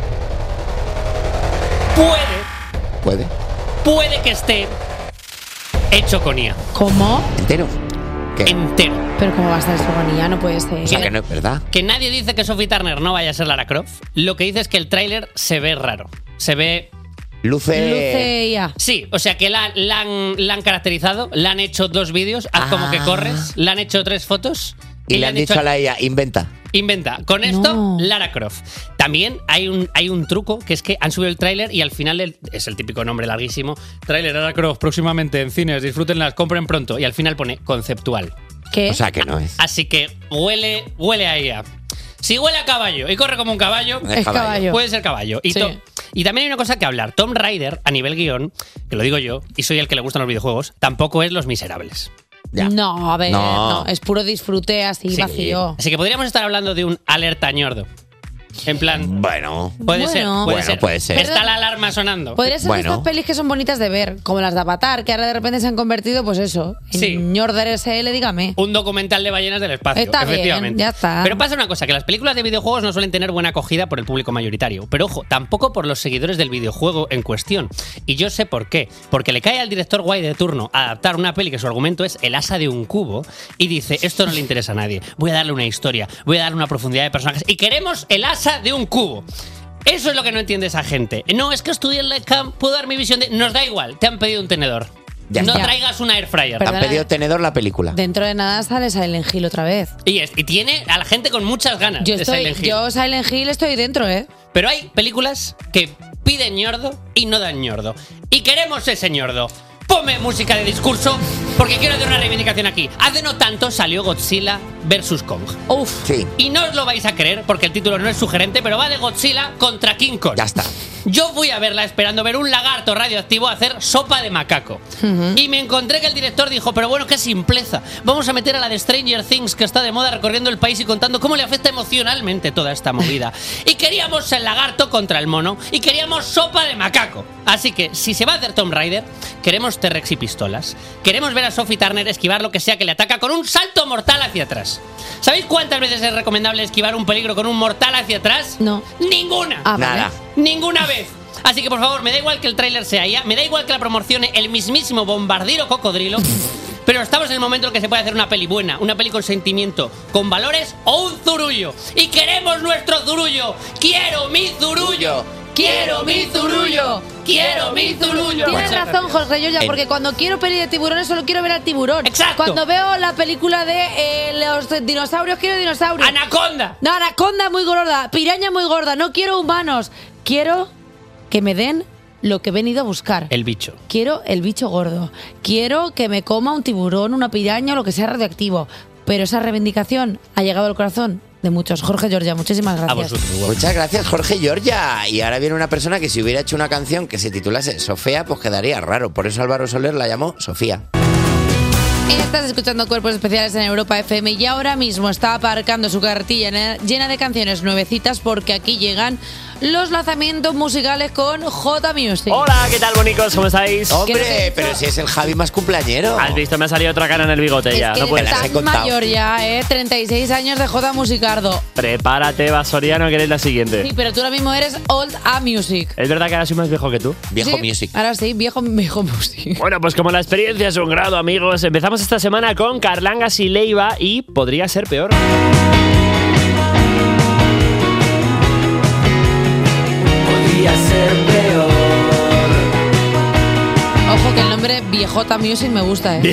puede, ¿Puede? puede que esté hecho con I A. ¿Cómo? ¿Entero? ¿Qué? Entero. Pero ¿cómo va a estar eso con I A? No puede ser. O sea, que no es verdad. Que nadie dice que Sophie Turner no vaya a ser Lara Croft. Lo que dice es que el tráiler se ve raro. Se ve... Luce... Luce I A. Sí, o sea que la, la han, la han caracterizado, le han hecho dos vídeos, haz como Ah. que corres, le han hecho tres fotos Y le han dicho a la I A, inventa. Inventa. Con esto, No. Lara Croft. También hay un, hay un truco, que es que han subido el tráiler y al final del- es el típico nombre larguísimo. Tráiler Lara Croft próximamente en cines, disfrútenlas, compren pronto. Y al final pone conceptual. ¿Qué? O sea, que no es. Así que huele, huele a I A. Si huele a caballo y corre como un caballo, Es caballo. puede ser caballo. Y, Sí. to- y también hay una cosa que hablar. Tom Raider, a nivel guión, que lo digo yo, y soy el que le gustan los videojuegos, tampoco es Los Miserables. Ya. No, a ver, no. No. Es puro disfrute así Sí. vacío. Así que podríamos estar hablando de un alerta ñordo. En plan, Bueno. puede Bueno. ser, puede Bueno, ser. puede ser. Está la alarma sonando. Podría ser Bueno. de estas pelis que son bonitas de ver, como las de Avatar, que ahora de repente se han convertido, pues eso, Sí. en ñorder S L, dígame. Un documental de ballenas del espacio, Está bien, efectivamente. ya está. Pero pasa una cosa, que las películas de videojuegos no suelen tener buena acogida por el público mayoritario. Pero ojo, tampoco por los seguidores del videojuego en cuestión. Y yo sé por qué. Porque le cae al director guay de turno adaptar una peli que su argumento es el asa de un cubo y dice, esto no le interesa a nadie. Voy a darle una historia, voy a darle una profundidad de personajes. Y queremos el asa de un cubo. Eso es lo que no entiende esa gente. No, es que estudié en la CAM, puedo dar mi visión de... Nos da igual, te han pedido un tenedor. Ya no está. traigas una air fryer. Te han Perdona. pedido tenedor la película. Dentro de nada sale Silent Hill otra vez. Y, es- y tiene a la gente con muchas ganas Yo de estoy, Silent Hill. yo Silent Hill estoy dentro, ¿eh? Pero hay películas que piden ñordo y no dan ñordo. Y queremos ese ñordo. Ponme música de discurso, porque quiero hacer una reivindicación aquí. Hace no tanto salió Godzilla versus Kong. Uf. Sí. Y no os lo vais a creer, porque el título no es sugerente, pero va de Godzilla contra King Kong. Ya está. Yo fui a verla esperando ver un lagarto radioactivo hacer sopa de macaco. Y me encontré que el director dijo, pero bueno, qué simpleza. Vamos a meter a la de Stranger Things, que está de moda recorriendo el país y contando cómo le afecta emocionalmente toda esta movida. Y queríamos el lagarto contra el mono. Y queríamos sopa de macaco. Así que, si se va a hacer Tomb Raider, queremos T-Rex y pistolas. Queremos ver a Sophie Turner esquivar lo que sea que le ataca con un salto mortal hacia atrás. ¿Sabéis cuántas veces es recomendable esquivar un peligro con un mortal hacia atrás? No. Ninguna. Ah, vale. Nada. Ninguna vez. Así que por favor, me da igual que el tráiler sea ya, me da igual que la promocione el mismísimo bombardiro cocodrilo, pero estamos en el momento en que se puede hacer una peli buena, una peli con sentimiento, con valores o un zurullo. Y queremos nuestro zurullo. Quiero mi zurullo. Quiero mi zurullo. Quiero mi zurullo. Tienes razón, Jorge Yoya, En- porque cuando quiero peli de tiburones solo quiero ver al tiburón. Exacto. Cuando veo la película de eh, los dinosaurios, quiero dinosaurios. Anaconda. No, anaconda muy gorda, piraña muy gorda, no quiero humanos. Quiero que me den lo que he venido a buscar. El bicho. Quiero el bicho gordo. Quiero que me coma un tiburón, una piraña o lo que sea radioactivo. Pero esa reivindicación ha llegado al corazón de muchos. Jorge Georgia, muchísimas A gracias. vosotros. Muchas gracias, Jorge Giorgia. Y ahora viene una persona que si hubiera hecho una canción que se titulase Sofía, pues quedaría raro. Por eso Álvaro Soler la llamó Sofía. Estás escuchando Cuerpos Especiales en Europa F M y ahora mismo está aparcando su cartilla llena- llena de canciones nuevecitas porque aquí llegan los lanzamientos musicales con J Music. Hola, ¿qué tal, bonicos? ¿Cómo estáis? ¿Qué Hombre, te pero si es el Javi más cumpleañero. Has visto, me ha salido otra cara en el bigote Es ya. que No puede las ser. he estás contado. mayor ya, ¿eh? treinta y seis años de J Musicardo. Prepárate, Vasoriano, que eres la siguiente. Sí, pero tú ahora mismo eres Old A Music. ¿Es verdad que ahora soy más viejo que tú? Viejo Sí, Music. Ahora sí, viejo, viejo Music. Bueno, pues como la experiencia es un grado, amigos, empezamos esta semana con Carlangas y Leiva y podría ser peor. Podría ser peor. Ojo que el nombre Viejota Music me gusta, ¿eh?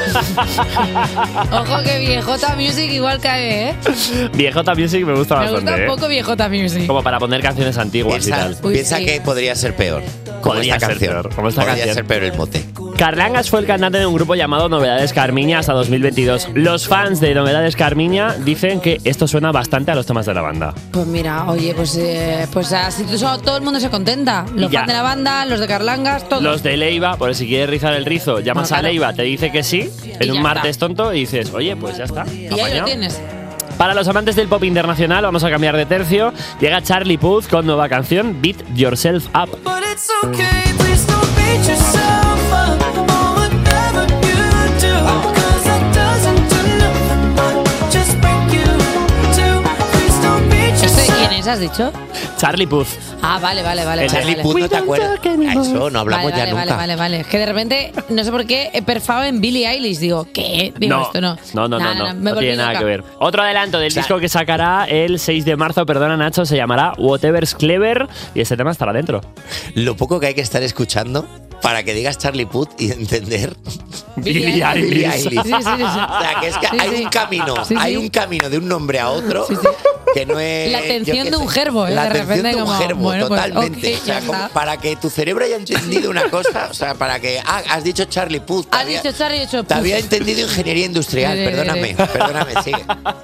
Ojo que Viejota Music igual cae, ¿eh? Viejota Music me gusta Me bastante. gusta un ¿eh? poco Viejota Music. Como para poner canciones antiguas y Piensa, tal. Uy, piensa sí. que podría ser peor. Como Podría esta ser canción. peor, como esta podría canción. ser peor el mote. Carlangas fue el cantante de un grupo llamado Novedades Carmiña hasta dos mil veintidós. Los fans de Novedades Carmiña dicen que esto suena bastante a los temas de la banda. Pues mira, oye, pues, eh, pues así todo, todo el mundo se contenta. Los Ya. fans de la banda, los de Carlangas, todos. Los de Leiva, por si quieres rizar el rizo, llamas No, claro. a Leiva, te dice que sí, en Y un ya martes está. tonto y dices, oye, pues ya está. Y ahí apañado. lo tienes. Para los amantes del pop internacional, vamos a cambiar de tercio. Llega Charlie Puth con nueva canción, Beat Yourself Up. But it's okay, please don't beat yourself up for whatever you do, 'cause that doesn't do nothing but just break you too. Please don't beat ¿Esto de yourself. quién es, has dicho? Charlie Puth. Ah, vale, vale, vale. El vale, Charlie vale. Puth, ¿no te acuerdas? A eso no hablamos Vale, ya vale, nunca. vale, vale, vale. Es que de repente, no sé por qué, he perfado en Billie Eilish. Digo, ¿qué? Digo, No, esto no. no, no, Nada, no, no, nada, me no volví tiene nada loca. que ver. Otro adelanto del O sea- disco que sacará el seis de marzo, perdona Nacho, se llamará Whatever's Clever y este tema estará dentro. Lo poco que hay que estar escuchando para que digas Charlie Puth y entender Billie Eilish. Billie Eilish. Sí, sí, sí, sí. O sea, que es que Sí, hay sí. un camino, Sí, sí. hay un camino de un nombre a otro que no es. La yo atención qué de un sé, gerbo, ¿eh? La De atención repente de un como, gerbo, bueno, pues, totalmente. ok, o sea, ya como está. para que tu cerebro haya entendido una cosa, o sea, para que. Ah, has dicho Charlie Puth. te Has había- dicho Charlie y he hecho Te Puth. había entendido ingeniería industrial, Eh, perdóname, eh. perdóname, sigue.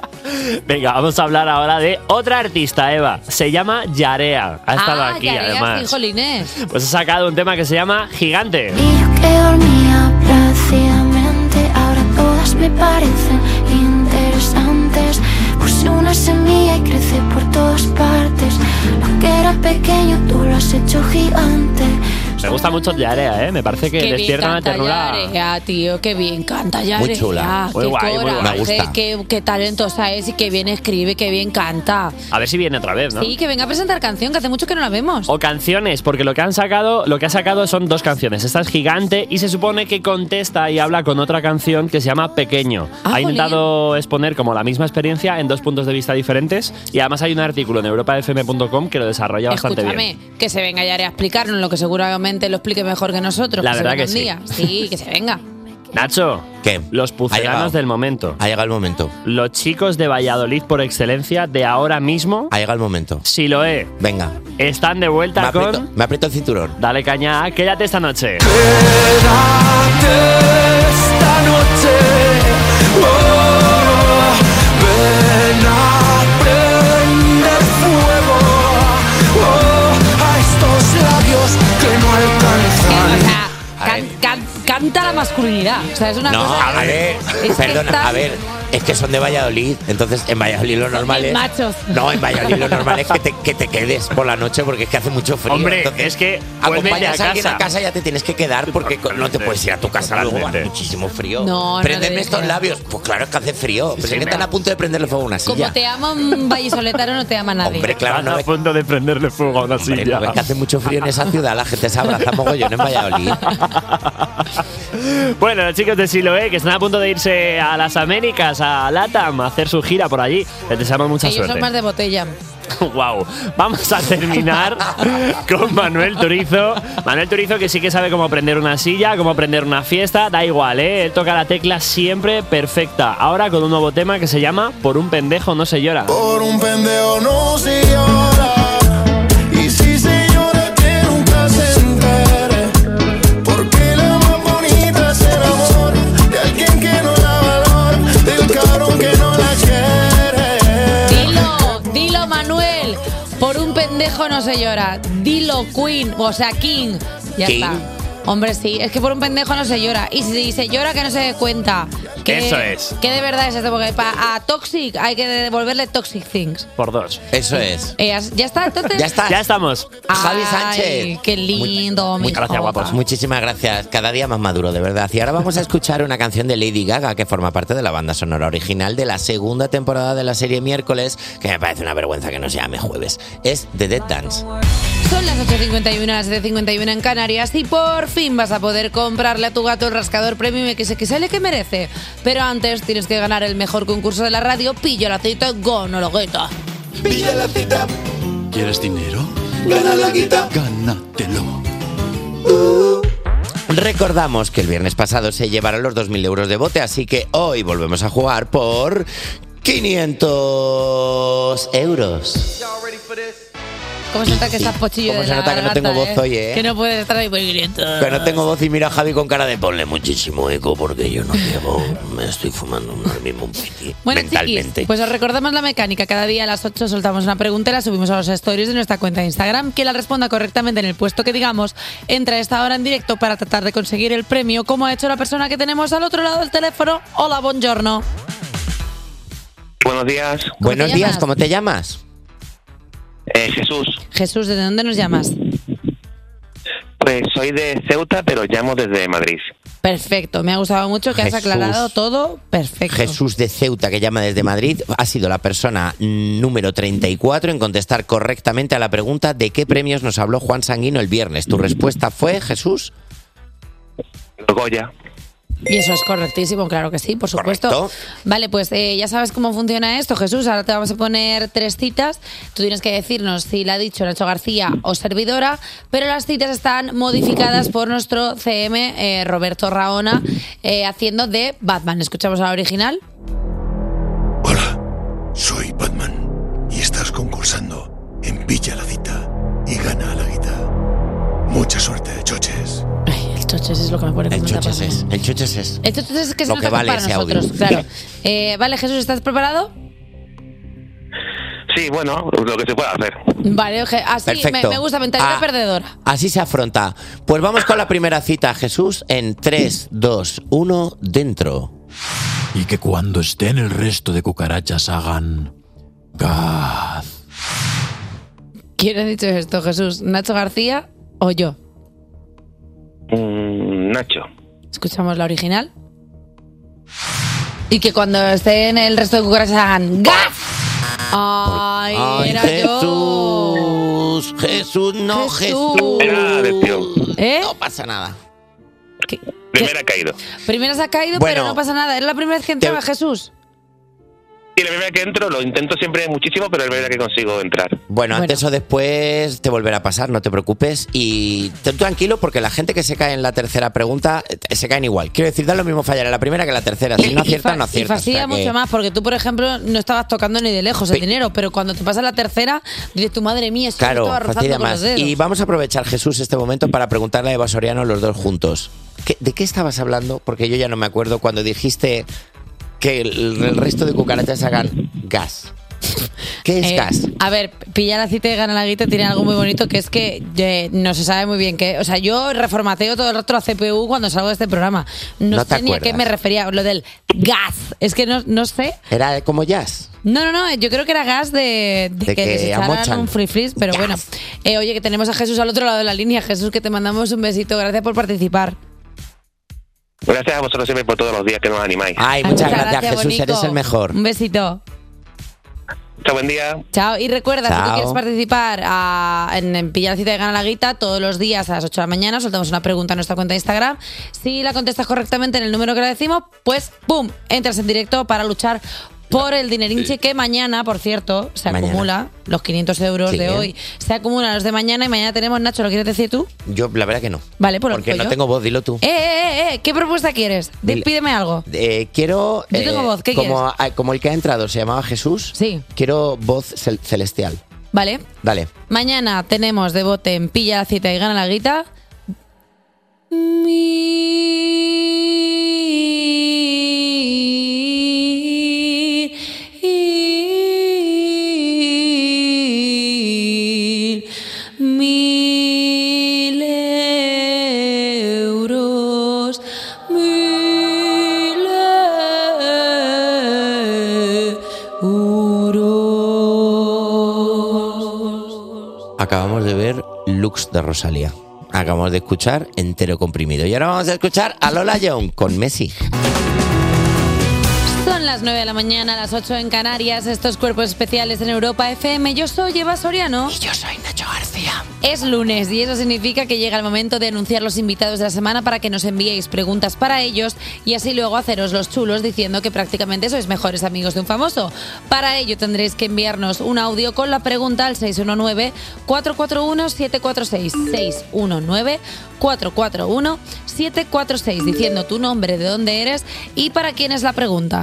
Venga, vamos a hablar ahora de otra artista, Eva. Se llama Yarea. Ha estado ah, aquí, ya harías, además. hijolines. Pues ha sacado un tema que se llama Gigante. Y yo que dormía plácidamente, ahora todas me parecen interesantes. Puse una semilla y crece por todas partes. Lo que era pequeño tú lo has hecho gigante. Me gusta mucho Yarea, ¿eh? Me parece que Qué bien despierta una canta ternura. Yarea, tío, qué bien canta Yarea. Muy chula. Muy Qué guay, muy guay. coraje, Me gusta. Qué, qué talentosa es y qué bien escribe, qué bien canta. A ver si viene otra vez, ¿no? Sí, que venga a presentar canción, que hace mucho que no la vemos. O canciones, porque lo que han sacado, lo que ha sacado son dos canciones. Esta es Gigante y se supone que contesta y habla con otra canción que se llama Pequeño. Ah, ha intentado exponer como la misma experiencia en dos puntos de vista diferentes y además hay un artículo en europa f m punto com que lo desarrolla bastante Escúchame, bien. que se venga Yarea a explicarnos lo que seguramente lo explique mejor que nosotros. La se verdad venga que un sí. día. Sí, que se venga. Nacho, ¿Qué? los Ha llegado. pucelanos del momento. Ha llegado el momento. Los chicos de Valladolid por excelencia de ahora mismo, Ha llegado el momento. Siloé, Venga, están de me vuelta aprieto, con me aprieto el cinturón. Dale caña, quédate esta noche. Quédate esta noche, oh, ven a prender fuego, oh, a estos labios que no alcanzan. O sea, can- can- canta la masculinidad. O sea, es una No, cosa. a ver, es que perdona, están- a ver, es que son de Valladolid, entonces en Valladolid lo normal bien es. machos. No, en Valladolid lo normal es que te, que te quedes por la noche porque es que hace mucho frío. Hombre, entonces, es que vuélvete acompañas a a alguien casa. a casa ya te tienes que quedar porque no te puedes ir a tu casa luego, Totalmente. hace muchísimo frío. No, no Préndeme te estos dejes. labios. Pues claro, es que hace frío. Pero Sí, es que me- están a punto de prenderle fuego a una Como silla. te ama un vallisoletano, no te ama nadie. Hombre, claro, Están no a es, punto de prenderle fuego a una hombre, silla. no ves que hace mucho frío en esa ciudad, la gente se abraza mogollón en Valladolid. Bueno, los chicos de Siloé que están a punto de irse a las Américas, a LATAM, a hacer su gira por allí. Les deseamos mucha Ellos son suerte. más de botella. Wow. Vamos a terminar con Manuel Turizo. Manuel Turizo que sí que sabe cómo prender una silla, cómo prender una fiesta, da igual, ¿eh? Él toca la tecla siempre perfecta. Ahora con un nuevo tema que se llama Por un pendejo no se llora. Por un pendejo no se llora. Y si se llora que nunca se entere. Porque la más bonita es el amor de alguien que no da valor, del cabrón que no la quiere. Dilo, dilo, Manuel. Por un pendejo no se llora. Dilo, Queen, o sea, King. Ya King. está. Hombre, sí, es que por un pendejo no se llora. Y si se llora, que no se dé cuenta. Que, Eso es. Que de verdad es esto, porque pa- a Toxic hay que devolverle Toxic Things. Por dos. Eso es. Eh, ¿Ya está entonces? Ya está. Ya estamos. Javi Ay, Sánchez. qué lindo, mi Muchas gracias, Jota. guapos. Muchísimas gracias. Cada día más maduro, de verdad. Y ahora vamos a escuchar una canción de Lady Gaga que forma parte de la banda sonora original de la segunda temporada de la serie Miércoles, que me parece una vergüenza que no se llame Jueves. Es The Dead Dance. Son las ocho cincuenta y uno, las siete cincuenta y uno en Canarias y por fin vas a poder comprarle a tu gato el rascador Premium X X L que merece. Pero antes tienes que ganar el mejor concurso de la radio, Pilla la cita, gonologueta. Pilla la cita. ¿Quieres dinero? Gana la guita. Gánatelo. Recordamos que el viernes pasado se llevaron los dos mil euros de bote, así que hoy volvemos a jugar por quinientos euros. ¿Cómo se nota que estás pochillo ¿Cómo de se la nota que no garganta, tengo voz eh? hoy, eh? Que no puedes estar ahí muy grito. Que no tengo voz y mira a Javi con cara de ponle muchísimo eco porque yo no llevo, me estoy fumando un mismo piti Bueno, mentalmente. chiquis, pues os recordamos la mecánica. Cada día a las ocho soltamos una pregunta y la subimos a los stories de nuestra cuenta de Instagram. Quien la responda correctamente en el puesto que digamos, entra a esta hora en directo para tratar de conseguir el premio, como ha hecho la persona que tenemos al otro lado del teléfono. Hola, buongiorno. Buenos días. Buenos te días, llamas? ¿cómo te llamas? Eh, Jesús. Jesús, ¿de dónde nos llamas? Pues soy de Ceuta, pero llamo desde Madrid. Perfecto, me ha gustado mucho que has Jesús. aclarado todo. Perfecto. Jesús de Ceuta, que llama desde Madrid, ha sido la persona número treinta y cuatro en contestar correctamente a la pregunta de qué premios nos habló Juan Sanguino el viernes. ¿Tu respuesta fue, Jesús? Goya. Y eso es correctísimo, claro que sí, por supuesto. Correcto. Vale, pues eh, ya sabes cómo funciona esto, Jesús. Ahora te vamos a poner tres citas. Tú tienes que decirnos si la ha dicho Nacho García o servidora, pero las citas están modificadas por nuestro C M, eh, Roberto Raona, eh, haciendo de Batman. ¿Escuchamos a la original? Soy Batman y estás concursando en Pilla la Cita y Gana la Guita. Mucha suerte, choches. Ay, el choches es lo que me pone El contenta choches para mí. es, el choches es. El choches es que se Lo nota que vale para ese nosotros, audio. claro. Eh, vale, Jesús, ¿estás preparado? Sí, bueno, lo que se pueda hacer. Vale, oje, así me, Perfecto. me gusta, mentalidad Ah. perdedora. Así se afronta. Pues vamos con la primera cita, Jesús, en tres, dos, uno, dentro. Y que cuando estén el resto de cucarachas hagan... ¡Gaz! ¿Quién ha dicho esto, Jesús? ¿Nacho García o yo? Mm, Nacho. Escuchamos la original. Y que cuando estén el resto de cucarachas hagan ¡gas! Ay, Ay, era Jesús, Jesús, no Jesús. Jesús. Era de tío. ¿Eh? No pasa nada. Primera ha caído. Primero se ha caído, Bueno. pero no pasa nada. ¿Es la primera vez que entraba Jesús? Y la primera que entro, lo intento siempre muchísimo, pero es la primera que consigo entrar. Bueno, antes o después te volverá a pasar, no te preocupes. Y tú tranquilo, porque la gente que se cae en la tercera pregunta eh, se caen igual. Quiero decir, da lo mismo fallar en la primera que en la tercera. Si no aciertas, no Y aciertas. fastidia o sea que- mucho más, porque tú, por ejemplo, no estabas tocando ni de lejos el dinero, pero cuando te pasa la tercera, dices, tu madre mía, si yo Claro, estaba rozando fastidia con más. los dedos. Y vamos a aprovechar, Jesús, este momento para preguntarle a Eva Soriano los dos juntos. ¿Qué- ¿De qué estabas hablando? Porque yo ya no me acuerdo cuando dijiste que el, el resto de cucarachas hagan gas. ¿Qué es Eh, gas? A ver, pillar la cita y ganar la guita tiene algo muy bonito, que es que eh, no se sabe muy bien qué. O sea, yo reformateo todo el rato la C P U cuando salgo de este programa. No, No te sé ni a qué acuerdas. me refería, lo del gas. Es que no, no sé. Era como jazz. No, no, no, yo creo que era gas de, de De que, que les echaran amochan. un free freeze, pero bueno. Eh, oye, que tenemos a Jesús al otro lado de la línea. Jesús, que te mandamos un besito. Gracias por participar. Gracias a vosotros siempre por todos los días que nos animáis. Ay, Ay, muchas, gracias, Jesús, bonico. eres el mejor. Un besito. Chao, buen día. Chao. Y recuerda, si tú Chao. quieres participar ah, en, en Pilla la Cita y Gana la Guita, todos los días a las ocho de la mañana soltamos una pregunta en nuestra cuenta de Instagram. Si la contestas correctamente en el número que le decimos, pues ¡pum! Entras en directo para luchar por el dinerinche que mañana, por cierto, se Mañana. acumula. Los quinientos euros Sí, de ¿eh? hoy se acumulan los de mañana y mañana tenemos, Nacho, ¿lo quieres decir tú? Yo, la verdad que no. Vale, pues lo Porque digo no yo. tengo voz, dilo tú. ¡Eh, eh, eh! eh! ¿Qué propuesta quieres? Di- Dile. Pídeme algo. Eh, quiero. Yo tengo eh, voz, ¿qué como, quieres? ah, como el que ha entrado se llamaba Jesús. Sí. Quiero voz cel- celestial. Vale. Dale. Mañana tenemos de bote en Pilla la Cita y Gana la Guita. Mil, mil euros, mil euros. Acabamos de ver Lux de Rosalía. Acabamos de escuchar Entero Comprimido. Y ahora vamos a escuchar a Lola Young con Messi. Son las nueve de la mañana, las ocho en Canarias. Estos cuerpos especiales en Europa F M. Yo soy Eva Soriano. Y yo soy Nacho García. Es lunes y eso significa que llega el momento de anunciar los invitados de la semana para que nos enviéis preguntas para ellos y así luego haceros los chulos diciendo que prácticamente sois mejores amigos de un famoso. Para ello tendréis que enviarnos un audio con la pregunta al seis uno nueve, cuatro cuatro uno, siete cuatro seis. seis uno nueve, cuatro cuatro uno, siete cuatro seis diciendo tu nombre, de dónde eres y para quién es la pregunta.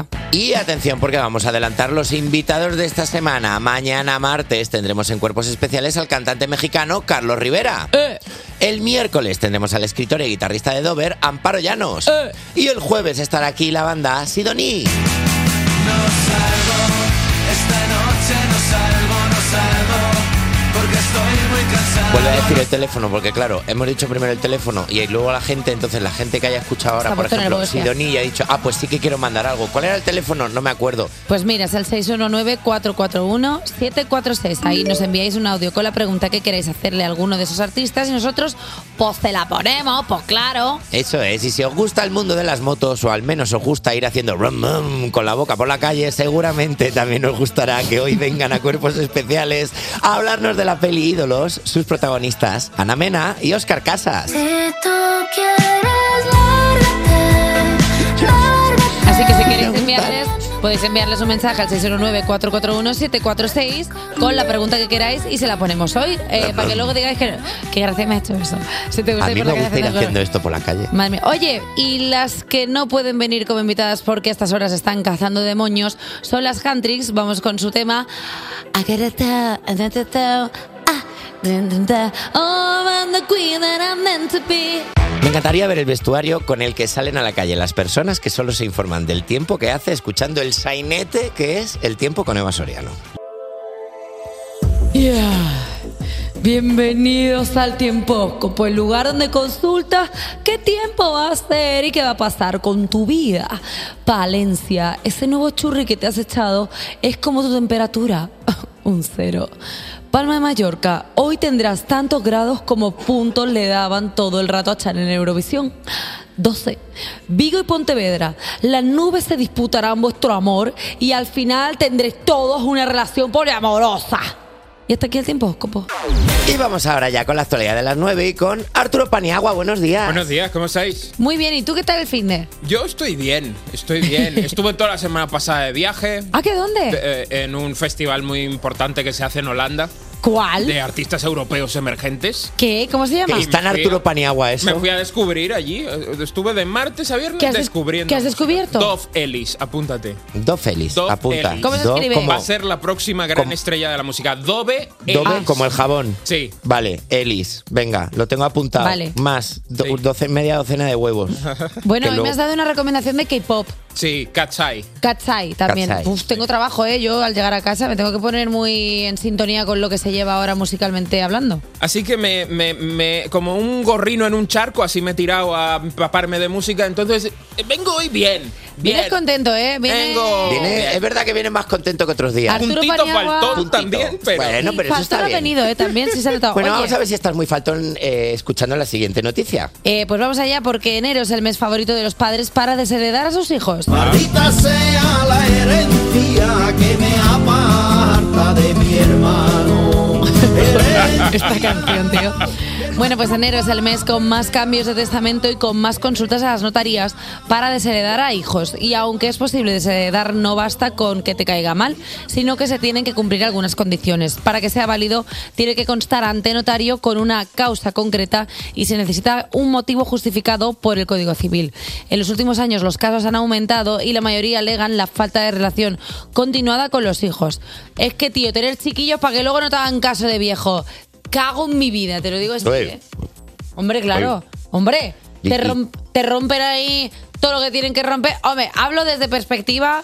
Y atención, porque vamos a adelantar los invitados de esta semana. Mañana martes tendremos en Cuerpos Especiales al cantante mexicano Carlos Rivera. Eh. El miércoles tendremos al escritor y guitarrista de Dover, Amparo Llanos. Eh. Y el jueves estará aquí la banda Sidoní. No salgo, esta noche no salgo, no salgo, porque estoy muy cansado. Vuelve a decir el teléfono, porque claro, hemos dicho primero el teléfono y luego la gente, entonces la gente que haya escuchado ahora, Se ha por puesto ejemplo, nerviosa. Sidoní ha dicho, ah, pues sí que quiero mandar algo. ¿Cuál era el teléfono? No me acuerdo. Pues mira, es el seis uno nueve, cuatro cuatro uno, siete cuatro seis. Ahí nos enviáis un audio con la pregunta que queréis hacerle a alguno de esos artistas y nosotros, pues te la ponemos, pues claro. Eso es, y si os gusta el mundo de las motos o al menos os gusta ir haciendo rum, rum con la boca por la calle, seguramente también os gustará que hoy vengan a Cuerpos Especiales a hablarnos de la peli Ídolos, sus protagonistas, Ana Mena y Óscar Casas. Si tú quieres, lárgate, lárgate. Así que si queréis enviarles, podéis enviarles un mensaje al seis uno nueve, cuatro cuatro uno, siete cuatro seis con la pregunta que queráis y se la ponemos hoy, eh, para que luego digáis que qué gracia me ha hecho eso. Si te gusta A ir mí por la me calle gusta ir haciendo haciendo esto por la calle. Madre mía. Oye, y las que no pueden venir como invitadas porque a estas horas están cazando demonios son las Huntrix. Vamos con su tema. I get it down, I get it down, ah, dun, dun, dun. Oh, I'm the queen that I'm meant to be. Me encantaría ver el vestuario con el que salen a la calle las personas que solo se informan del tiempo que hace escuchando el sainete que es el tiempo con Eva Soriano. Yeah. Bienvenidos al Tiempóscopo, el lugar donde consultas qué tiempo va a hacer y qué va a pasar con tu vida. Palencia, ese nuevo churri que te has echado es como tu temperatura, un cero. Palma de Mallorca, hoy tendrás tantos grados como puntos le daban todo el rato a Chan en Eurovisión. doce. Vigo y Pontevedra, las nubes se disputarán vuestro amor y al final tendréis todos una relación poliamorosa. Y hasta aquí el Tiempóscopo. Y vamos ahora ya con la actualidad de las nueve y con Arturo Paniagua. Buenos días. Buenos días, ¿cómo estáis? Muy bien, ¿y tú qué tal el finde? Yo estoy bien, estoy bien. Estuve toda la semana pasada de viaje. ¿Ah, qué dónde? eh, en un festival muy importante que se hace en Holanda. ¿Cuál? De artistas europeos emergentes. ¿Qué? ¿Cómo se llama? Y Está en me fui Arturo a- Paniagua eso. Me fui a descubrir allí. eh, Estuve de martes a viernes ¿Qué has des- descubriendo. qué has descubierto? Dove Ellis, apúntate. Dove Feliz, Dove apunta. Ellis. ¿Cómo se Dove escribe? como- Va a ser la próxima gran ¿Cómo? estrella de la música. Dove Ellis. Dove como el jabón. Sí. Vale, Elis. Venga, lo tengo apuntado. Vale. Más, do- doce, media docena de huevos. Bueno, Que hoy luego- me has dado una recomendación de K-pop. Sí, Cat's Eye. Cat's Eye también. Cat's Eye. Uf, tengo trabajo, ¿eh? Yo al llegar a casa me tengo que poner muy en sintonía con lo que se lleva ahora musicalmente hablando. Así que me, me, me- como un gorrino en un charco, así me he tirado a empaparme de música. Entonces, eh, vengo hoy bien. Bien. Vienes contento, ¿eh? Viene... Vengo. Viene- es verdad que viene más contento que otros días. Arturo Puntito Paniagua. faltón Puntito. también, pero. Bueno, pero eso Faltón está ha bien. venido, ¿eh? También sí se ha notado. Bueno, Oye, vamos a ver si estás muy faltón eh, escuchando la siguiente noticia. eh, pues vamos allá porque enero es el mes favorito de los padres para desheredar a sus hijos. Maldita sea la herencia que me aparta de mi hermano. Esta canción, tío. Bueno, pues enero es el mes con más cambios de testamento y con más consultas a las notarías para desheredar a hijos. Y aunque es posible desheredar, no basta con que te caiga mal, sino que se tienen que cumplir algunas condiciones. Para que sea válido, tiene que constar ante notario con una causa concreta y se necesita un motivo justificado por el Código Civil. En los últimos años los casos han aumentado y la mayoría alegan la falta de relación continuada con los hijos. Es que, tío, tener chiquillos para que luego no te hagan caso de viejo. Cago en mi vida, te lo digo así. Uy. ¿eh? Hombre, claro. Hombre, Y- te, y- rom- te rompen ahí todo lo que tienen que romper. Hombre, hablo desde perspectiva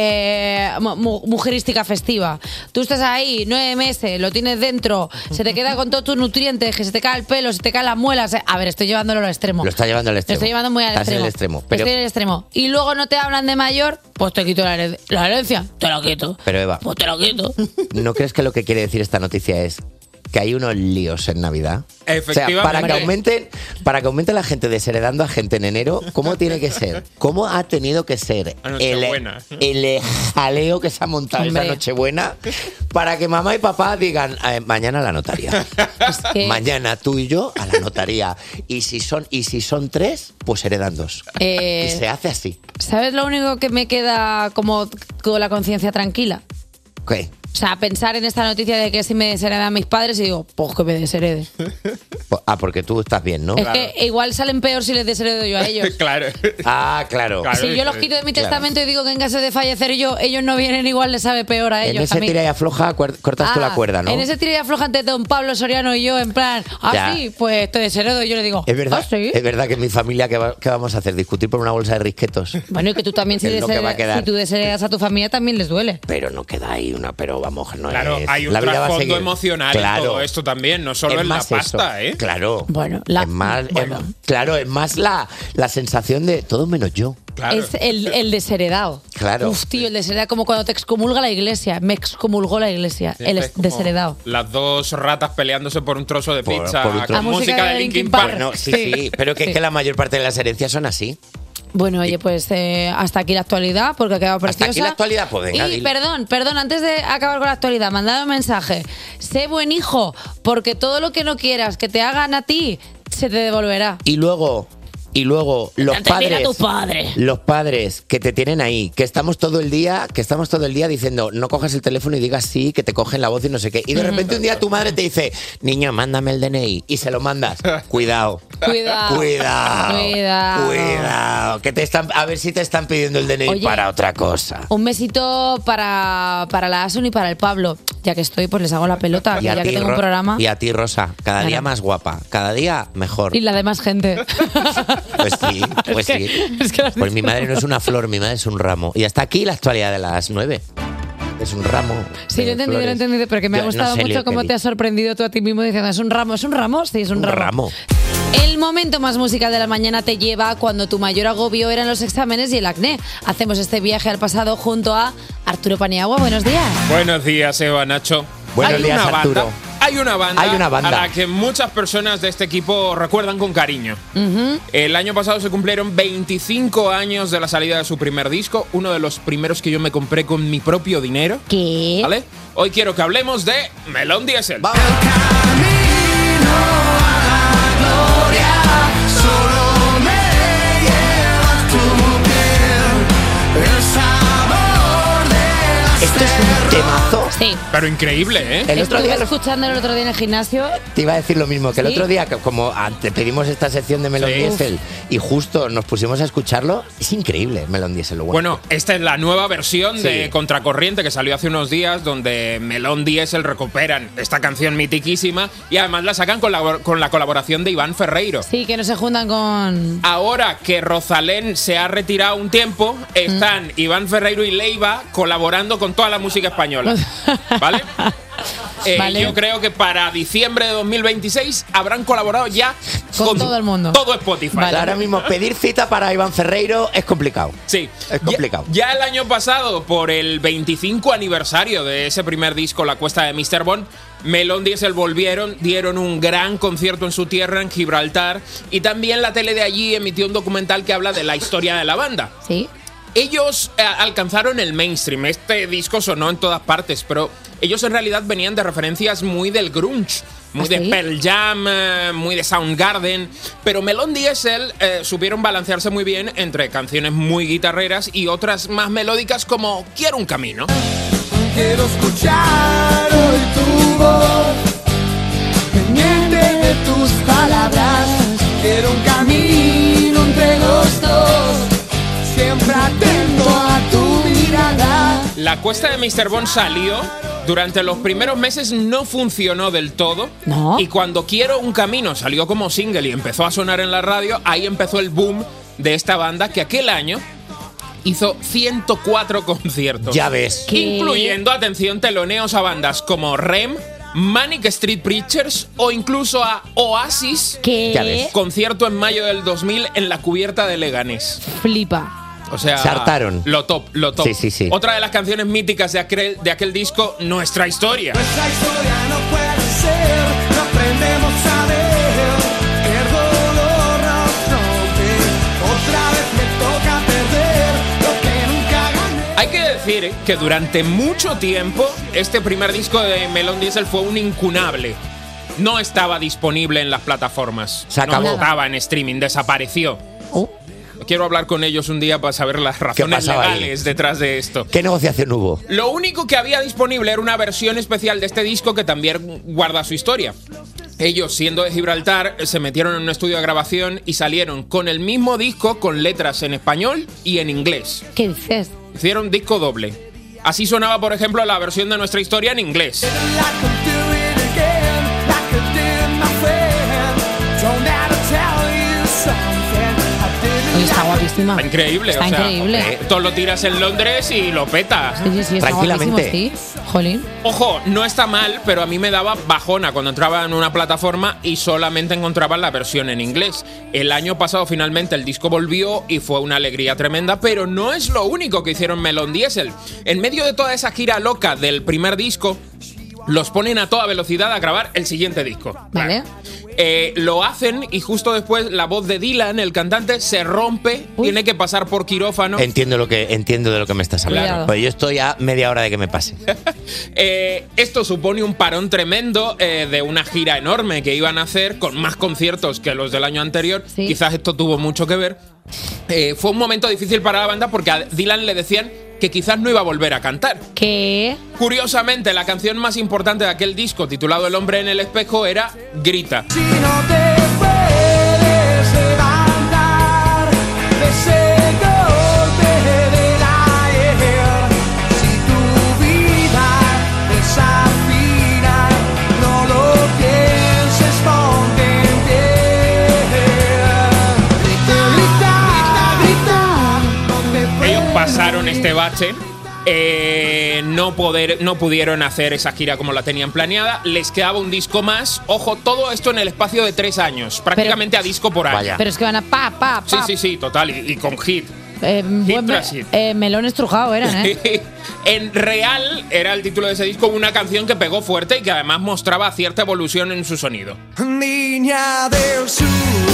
eh, mu- mu- mujerística festiva. Tú estás ahí nueve meses, lo tienes dentro, se te queda con todos tus nutrientes, que se te cae el pelo, se te caen las muelas. eh. A ver, estoy llevándolo al extremo. Lo está llevando al Lo extremo. estoy llevando muy al Estás extremo. en el extremo. Pero, Estoy en el extremo. Y luego no te hablan de mayor, pues te quito la, hered- la herencia. Te la quito. pero Eva, Pues te la quito. ¿no crees que lo que quiere decir esta noticia es que hay unos líos en Navidad? O sea, Efectivamente. para que aumenten, para que aumente la gente desheredando a gente en enero, ¿cómo tiene que ser? ¿Cómo ha tenido que ser A el, Nochebuena. el jaleo que se ha montado Hombre. esa Nochebuena para que mamá y papá digan eh, mañana a la notaría? que- Mañana tú y yo a la notaría. Y si son, y si son tres, pues heredan dos. Eh, Y se hace así. ¿Sabes lo único que me queda como con la conciencia tranquila? ¿Qué? O sea, pensar en esta noticia de que si me desheredan mis padres y digo, pues que me desherede. Ah, porque tú estás bien, ¿no? Es que igual salen peor si les desheredo yo a ellos. Claro. Ah, claro. Si yo los quito de mi Claro. testamento y digo que en caso de fallecer yo, ellos no vienen, igual les sabe peor a En ellos. ese a mí. tira y afloja cuer- cortas tú Ah, la cuerda, ¿no? En ese tira y afloja entre don Pablo Soriano y yo, en plan, ah, Ya. sí, pues te desheredo. Y yo le digo, Es verdad, ah, sí. es verdad que en mi familia, ¿qué, va- qué vamos a hacer? ¿Discutir por una bolsa de risquetos? Bueno, y que tú también, si, Es lo que va a desheredas- quedar. si tú desheredas a tu familia, también les duele. Pero no queda ahí una, pero vamos, no Claro, es. hay un la vida va a trasfondo seguir. emocional Claro. en todo esto también, no solo Es en la más eso. pasta, ¿eh? Claro. Bueno, la- es más, es- bueno. claro, es más la, la sensación de todo menos yo. Es el, el desheredado. Claro. Uf, tío, el desheredado, como cuando te excomulga la iglesia. Me excomulgó la iglesia. el Es como desheredado. Las dos ratas peleándose por un trozo de pizza por un trozo. con música de Linkin Park. Bueno, sí, sí, pero que es Sí. que la mayor parte de las herencias son así. Bueno, oye, pues eh, hasta aquí la actualidad, porque ha quedado preciosa. aquí la actualidad, pues venga, Y dile. perdón, perdón, antes de acabar con la actualidad, mandad un mensaje. Sé buen hijo, porque todo lo que no quieras que te hagan a ti, se te devolverá. Y luego, y luego los Atender a padres, tu padre. los padres que te tienen ahí, que estamos todo el día, que estamos todo el día diciendo, no cojas el teléfono y digas sí, que te cogen la voz y no sé qué. Y de repente un día tu madre te dice, niño, mándame el D N I y se lo mandas. Cuidado. Cuidado. Cuidado. Cuidado. Cuidado. Que te están, a ver si te están pidiendo el D N I Oye. para otra cosa. Un besito para, para la Asun y para el Pablo. Ya que estoy, pues les hago la pelota. Y Ya a, que ti, tengo un Ro- programa. y a ti, Rosa, cada día Claro. más guapa, cada día mejor. Y la demás gente. Pues sí, pues sí. Pues mi madre no es una flor, mi madre es un ramo. Y hasta aquí la actualidad de las nueve. Es un ramo. Sí, lo he entendido, lo he entendido, pero que me ha Yo no gustado sé, mucho Leo, cómo qué te has sorprendido tú a ti mismo diciendo, ¿es un ramo? ¿Es un ramo? Sí, es un, Un ramo. ramo. El momento más musical de la mañana te lleva cuando tu mayor agobio eran los exámenes y el acné. Hacemos este viaje al pasado junto a Arturo Paniagua. Buenos días. Buenos días, Eva, Nacho. Buenos hay días, una banda, Arturo. Hay una banda, Hay una banda. a la que muchas personas de este equipo recuerdan con cariño. Ujú. El año pasado se cumplieron veinticinco años de la salida de su primer disco, uno de los primeros que yo me compré con mi propio dinero. ¿Qué? ¿Vale? Hoy quiero que hablemos de Melón Diesel. Solo me llevas tu piel, el sabor de Esto es un temazo. Sí. Pero increíble, ¿eh? El otro Estuve día lo- escuchando el otro día en el gimnasio. Te iba a decir lo mismo, que el ¿Sí? otro día, que como ah, te pedimos esta sección de Melon Sí. Diesel y justo nos pusimos a escucharlo, es increíble Melon Diesel. Lo bueno. Bueno, esta es la nueva versión Sí. de Contracorriente que salió hace unos días, donde Melón Diesel recuperan esta canción mitiquísima y además la sacan con la, con la colaboración de Iván Ferreiro. Sí, que no se juntan con... Ahora que Rosalén se ha retirado un tiempo, están Iván Ferreiro y Leiva colaborando con toda la música española. ¿Vale? Eh, Vale. Yo creo que para diciembre de dos mil veintiséis habrán colaborado ya Con todo el mundo. Todo Spotify. O sea, ahora mismo pedir cita para Iván Ferreiro es complicado. Sí. Es complicado. Ya, ya el año pasado, por el veinticinco aniversario de ese primer disco, La Cuesta de míster Bond, Melón Diesel volvieron, dieron un gran concierto en su tierra, en Gibraltar, y también la tele de allí emitió un documental que habla de la historia de la banda. Sí. Ellos eh, alcanzaron el mainstream, este disco sonó en todas partes, pero ellos en realidad venían de referencias muy del grunge, muy ¿Ah, de sí? Pearl Jam, eh, muy de Soundgarden, pero Melón Diesel eh, supieron balancearse muy bien entre canciones muy guitarreras y otras más melódicas como Quiero un camino. Quiero escuchar hoy tu voz, pendiente de tus palabras. Quiero un camino entre los dos, siempre atento a tu mirada. La Cuesta de míster Bond salió, durante los primeros meses no funcionó del todo. No. Y cuando Quiero un camino salió como single y empezó a sonar en la radio, ahí empezó el boom de esta banda que aquel año hizo ciento cuatro conciertos. Ya ves. ¿Qué? Incluyendo, atención, teloneos a bandas como R E M, Manic Street Preachers o incluso a Oasis. ¿Qué? Ya ves. Concierto en mayo del dos mil en la cubierta de Leganés. Flipa. O sea, Se hartaron. Lo top, lo top. Sí, sí, sí. Otra de las canciones míticas de aquel, de aquel disco, Nuestra Historia. Nuestra historia no puede ser, no aprendemos a ver. El dolor nos rompe, otra vez me toca perder lo que nunca gané. Hay que decir que durante mucho tiempo este primer disco de Melón Diesel fue un incunable. No estaba disponible en las plataformas. Se acabó. No estaba en streaming, desapareció. Oh. quiero hablar con ellos un día para saber las razones pasaba ahí? legales detrás de esto. ¿Qué negociación hubo? Lo único que había disponible era una versión especial de este disco que también guarda su historia. Ellos, siendo de Gibraltar, se metieron en un estudio de grabación y salieron con el mismo disco con letras en español y en inglés. ¿Qué dices? Hicieron disco doble. Así sonaba, por ejemplo, la versión de Nuestra Historia en inglés. Oye, está guapísima. Está increíble. Está o sea, increíble. eh, Todo lo tiras en Londres y lo petas. Sí, sí, sí, está guapísimo, sí. Jolín. Ojo, no está mal, pero a mí me daba bajona cuando entraba en una plataforma y solamente encontraba la versión en inglés. El año pasado finalmente el disco volvió y fue una alegría tremenda, pero no es lo único que hicieron Melon Diesel. En medio de toda esa gira loca del primer disco, los ponen a toda velocidad a grabar el siguiente disco. Vale. Eh, lo hacen y justo después la voz de Dylan, el cantante, se rompe, Uy. tiene que pasar por quirófano. Entiendo lo que entiendo de lo que me estás hablando. Claro. Pues yo estoy a media hora de que me pase. eh, esto supone un parón tremendo eh, de una gira enorme que iban a hacer con más conciertos que los del año anterior. Sí. Quizás esto tuvo mucho que ver. Eh, fue un momento difícil para la banda porque a Dylan le decían que quizás no iba a volver a cantar. ¿Qué? Curiosamente, la canción más importante de aquel disco, titulado El hombre en el espejo, era Grita. Si no te puedes levantar de ese golpe del ayer, si tu vida desafina, no lo pienses, ponte en pie. Grita, grita, grita. Ellos pasaron este bache. Eh, no, poder, no pudieron hacer esa gira como la tenían planeada. Les quedaba un disco más. Ojo, todo esto en el espacio de tres años. Prácticamente pero, a disco por año. Vaya. Pero es que van a pa, pa, pa. Sí, sí, sí, total. Y, y con hit. Eh, hit buen, tras hit. Eh, melón estrujado eran, ¿eh? En Real era el título de ese disco, una canción que pegó fuerte y que además mostraba cierta evolución en su sonido. Niña del sur,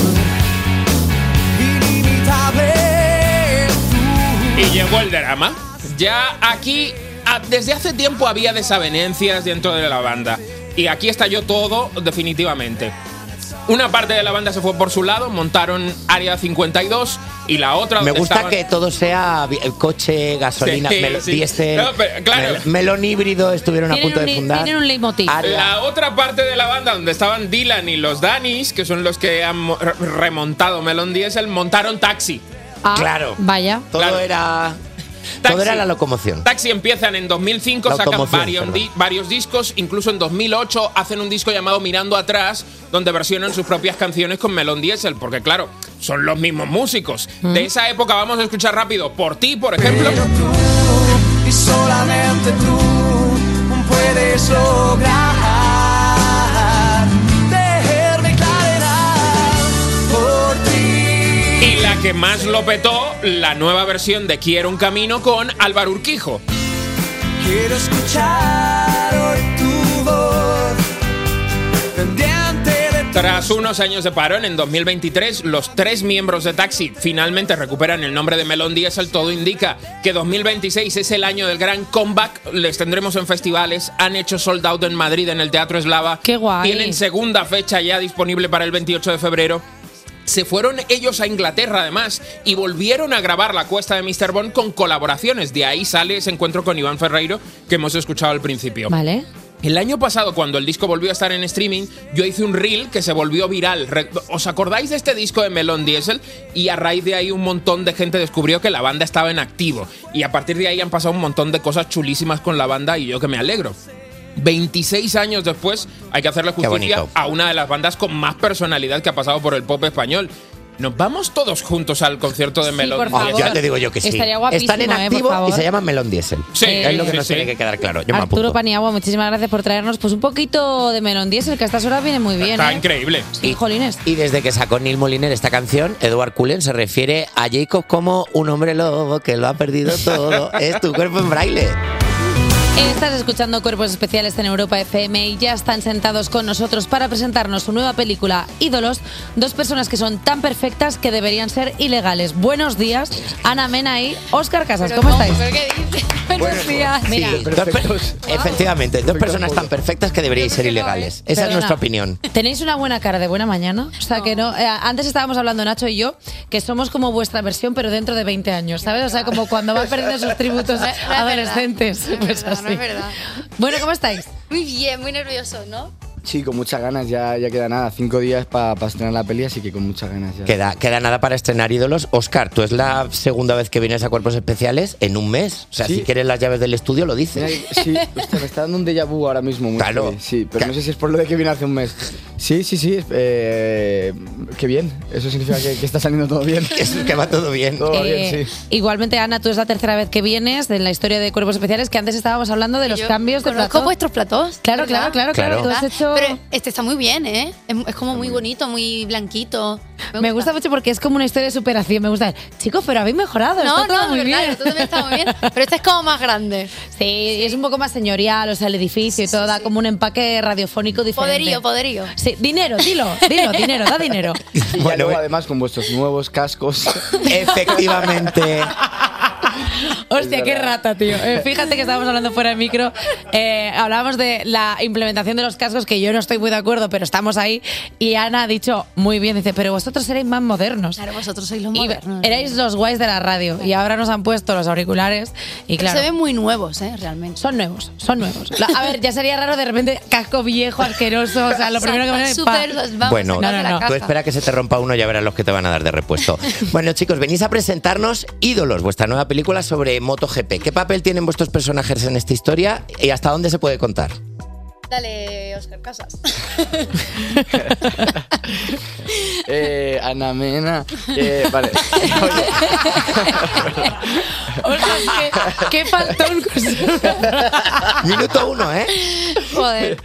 inimitable tú. Y llegó el drama. Ya aquí, desde hace tiempo había desavenencias dentro de la banda. Y aquí estalló todo definitivamente. Una parte de la banda se fue por su lado, montaron Área cincuenta y dos y la otra... Me gusta estaban... que todo sea coche, gasolina, sí, mel- sí. diésel, No, pero, claro. mel- melón híbrido, estuvieron a punto un, de fundar. Tienen un leitmotiv. La otra parte de la banda donde estaban Dylan y los Danis, que son los que han mo- remontado Melon Diesel, montaron Taxi. Ah, Claro. Vaya. Todo Claro. era... Taxi. Todo era la locomoción. Taxi empiezan en dos mil cinco, La sacan automoción, varios, di- varios discos, incluso en dos mil ocho hacen un disco llamado Mirando Atrás, donde versionan sus propias canciones con Melon Diesel, porque claro, son los mismos músicos. Mm. De esa época vamos a escuchar rápido Por ti, por ejemplo. Pero tú, y solamente tú, puedes lograr dejarme claridad por ti. Y la que más lo petó, la nueva versión de Quiero un camino con Álvaro Urquijo. Quiero escuchar hoy tu voz, pendiente de tu... Tras unos años de parón, en dos mil veintitrés, los tres miembros de Taxi finalmente recuperan el nombre de Melon Diesel. Todo indica que dos mil veintiséis es el año del gran comeback. Les tendremos en festivales. Han hecho sold out en Madrid, en el Teatro Eslava. ¡Qué guay! Tienen segunda fecha ya disponible para el veintiocho de febrero. Se fueron ellos a Inglaterra, además, y volvieron a grabar La Cuesta de míster Bond con colaboraciones. De ahí sale ese encuentro con Iván Ferreiro que hemos escuchado al principio. Vale. El año pasado, cuando el disco volvió a estar en streaming, yo hice un reel que se volvió viral. Re- ¿Os acordáis de este disco de Melon Diesel? Y a raíz de ahí un montón de gente descubrió que la banda estaba en activo. Y a partir de ahí han pasado un montón de cosas chulísimas con la banda y yo que me alegro. veintiséis años después, hay que hacerle Qué justicia bonito. a una de las bandas con más personalidad que ha pasado por el pop español. ¿Nos vamos todos juntos al concierto de Sí, Melon por Diesel? favor. Ya te digo yo que sí. Estaría guapísimo, Están en eh, por activo favor. y se llaman Melon Diesel. Sí, es lo que sí, nos sí. tiene que quedar claro. Yo me Arturo apunto. Paniagua, muchísimas gracias por traernos pues un poquito de Melon Diesel, que a estas horas viene muy bien. Está ¿eh? increíble. Sí, jolines. Y desde que sacó Neil Moliner esta canción, Edward Cullen se refiere a Jacob como un hombre lobo que lo ha perdido todo. Es tu cuerpo en braille. Estás escuchando Cuerpos Especiales en Europa F M y ya están sentados con nosotros para presentarnos su nueva película Ídolos, dos personas que son tan perfectas que deberían ser ilegales. Buenos días, Ana Mena y Óscar Casas, ¿cómo estáis? Buenos días. Mira, Sí, dos per- efectivamente, dos personas tan perfectas que deberíais ser ilegales. Esa Perdona. es nuestra opinión. ¿Tenéis una buena cara de buena mañana? O sea, que no. eh, antes estábamos hablando, Nacho y yo, que somos como vuestra versión, pero dentro de veinte años, ¿sabes? O sea, como cuando van perdiendo sus tributos No es verdad, adolescentes. no es Pues verdad, así. no es verdad. Bueno, ¿cómo estáis? Muy bien, muy nervioso, ¿no? Sí, con muchas ganas, ya, ya queda nada, cinco días para estrenar la peli, así que con muchas ganas ya. Queda, queda nada para estrenar Ídolos. Óscar, tú es la segunda vez que vienes a Cuerpos Especiales en un mes. O sea, Sí. si quieres las llaves del estudio, lo Mira, dices. sí, hostia, me está dando un déjà vu ahora mismo. Muy Claro. heavy, sí, pero no sé si es por lo de que vine hace un mes. Sí, sí, sí, eh, qué bien. Eso significa que, que está saliendo todo bien. Eso, que va todo bien. Todo Eh, bien, sí. Igualmente, Ana, tú es la tercera vez que vienes en la historia de Cuerpos Especiales, que antes estábamos hablando de los Yo cambios de conozco plató. vuestros platós. Claro, ¿verdad? claro, claro, claro. Tú has hecho... Pero este está muy bien, ¿eh? Es, es como muy bonito, muy blanquito. Me gusta mucho porque es como una historia de superación. Me gusta. Chicos, pero habéis mejorado. No, está todo no, muy de verdad, bien. tú también está muy bien. Pero este es como más grande. Sí, y es un poco más señorial, o sea, el edificio y todo da como un empaque radiofónico diferente. Poderío, poderío. Sí, dinero, dilo, dilo, dinero, da dinero. Y ya luego, además, con vuestros nuevos cascos. Efectivamente. Hostia, qué rata, tío. Eh, fíjate que estábamos hablando fuera de micro. Eh, hablábamos de la implementación de los cascos, que yo no estoy muy de acuerdo, pero estamos ahí. Y Ana ha dicho muy bien, dice, pero vosotros erais más modernos. Claro, vosotros sois los Y modernos. erais los guays de la radio. Y ahora nos han puesto los auriculares. Y Pero claro. se ven muy nuevos, ¿eh? Realmente. Son nuevos, son nuevos. La- a ver, ya sería raro de repente casco viejo, asqueroso. O sea, lo primero que me viene Súper, pa- los vamos Bueno, a sacar de la tú caja. espera que se te rompa uno y ya verás los que te van a dar de repuesto. Bueno, chicos, venís a presentarnos Ídolos, vuestra nueva película sobre MotoGP. ¿Qué papel tienen vuestros personajes en esta historia y hasta dónde se puede contar? Dale, Óscar Casas. eh, Ana Mena. eh, vale. Ostras, qué, qué faltón. Minuto uno, ¿eh? Joder.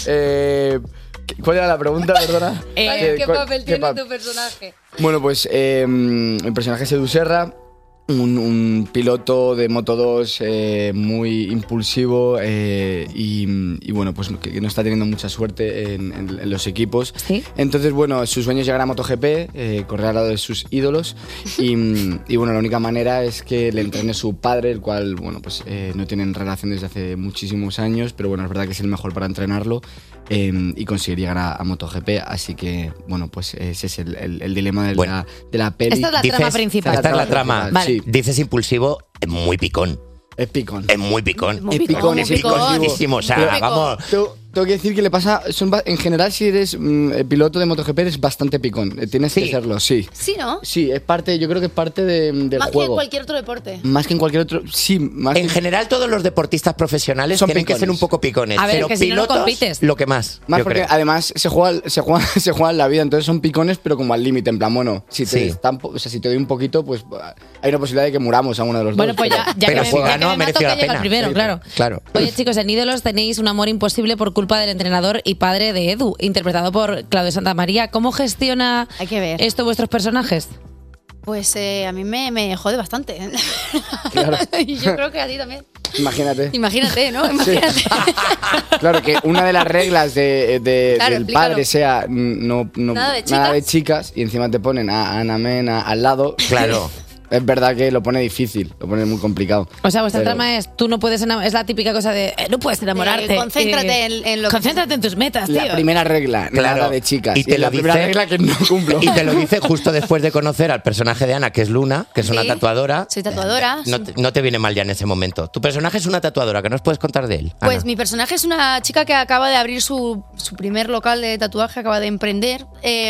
Eh, ¿Cuál era la pregunta, perdona? ¿Qué, qué ¿cuál- papel qué tiene pa- tu personaje? Bueno, pues eh, el personaje es Edu Serra, un, un piloto de Moto dos eh, muy impulsivo eh, y, y, bueno, pues que, que no está teniendo mucha suerte en, en- en los equipos. Entonces, bueno, su sueño es llegar a MotoGP, eh, correr al lado de sus ídolos y, y, bueno, la única manera es que le entrene su padre, el cual, bueno, pues eh, no tienen relación desde hace muchísimos años, pero bueno, es verdad que es el mejor para entrenarlo eh, y conseguir llegar a, a MotoGP, así que, bueno, pues ese es el, el- el dilema de, la, de la peli. Esta es la trama principal. Esta es la trama. Vale. Sí. Dices impulsivo, es muy picón. Es picón. Es muy picón. Es picón, es piconcísimo. O sea, Pero, vamos. Tengo, tengo que decir que le pasa. Son, ba- en general, si eres mm, eh, piloto de MotoGP, eres bastante picón. Eh, Tienes que serlo, sí. Sí, ¿no? Sí, es parte, yo creo que es parte de- del Más que juego. en cualquier otro deporte. Más que en cualquier otro. Sí, más En general, todos los deportistas profesionales Son tienen que ser picones. un poco picones. A ver, pero que si no, no pilotos, compites. lo que más. Más yo porque creo. además se juega, se, juega, se juega en la vida, entonces son picones, pero como al límite. En plan, bueno, si te, Sí. están po- o sea, si te doy un poquito, pues hay una posibilidad de que muramos a uno de los Bueno, dos. pues ya, ya Pero que si me, ya ganó, que ha me mato, merecido que la llega el pena. primero, Sí, claro. Claro. Oye, chicos, en Ídolos tenéis un amor imposible por culpa del entrenador y padre de Edu, interpretado por Claudio Santamaría. ¿Cómo gestiona esto vuestros personajes? Pues eh, a mí me, me jode bastante. Claro. Y yo creo que a ti también. Imagínate. Imagínate, ¿no? Imagínate. Claro, que una de las reglas de, de- Claro, del explícalo. padre sea mm, no, no- Nada de nada de chicas. chicas y encima te ponen a Ana Mena al lado. Claro. Es verdad que lo pone difícil, lo pone muy complicado. O sea, vuestra Pero- trama es, tú no puedes enamorarte, es la típica cosa de, eh, no puedes enamorarte. Eh, concéntrate eh, en- en lo que- Concéntrate en tus metas, tío. La primera regla, Claro. nada de chicas. Y te es lo la primera dice- regla que no cumplo. Y te lo dice justo después de conocer al personaje de Ana, que es Luna, que es una Sí. tatuadora. Soy tatuadora. No te, no te viene mal ya en ese momento. Tu personaje es una tatuadora, que nos puedes contar de él. Pues Ana. mi personaje es una chica que acaba de abrir su, su primer local de tatuaje, acaba de emprender.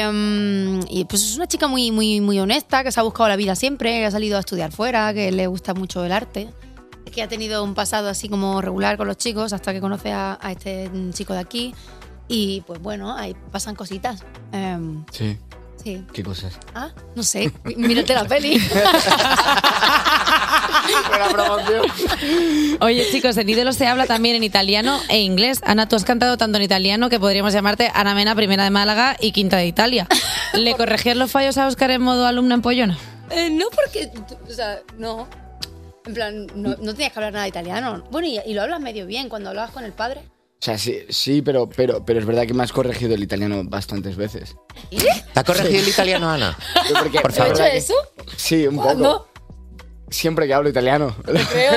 eh, y pues es una chica muy, muy, muy honesta, que se ha buscado la vida siempre, que ha salido a estudiar fuera, que le gusta mucho el arte. Que ha tenido un pasado así como regular con los chicos hasta que conoce a, a este chico de aquí. Y pues bueno, ahí pasan cositas. Em, Sí. sí. ¿Qué cosas? Ah, no sé, mí- mírate la peli. Oye, chicos, en Ídolos se habla también en italiano e inglés. Ana, tú has cantado tanto en italiano que podríamos llamarte Ana Mena, primera de Málaga y quinta de Italia. ¿Le corregías los fallos a Óscar en modo alumna empollona? Eh, no porque, o sea, no. En plan, no, no tenías que hablar nada de italiano. Bueno, y, y lo hablas medio bien cuando hablabas con el padre. O sea, sí, sí pero, pero, pero es verdad que me has corregido el italiano bastantes veces. ¿Te ha corregido el italiano, Ana? Porque, Por ¿Te he favor. hecho eso? Sí, un ¿Cuándo? poco. Siempre que hablo italiano. Creo.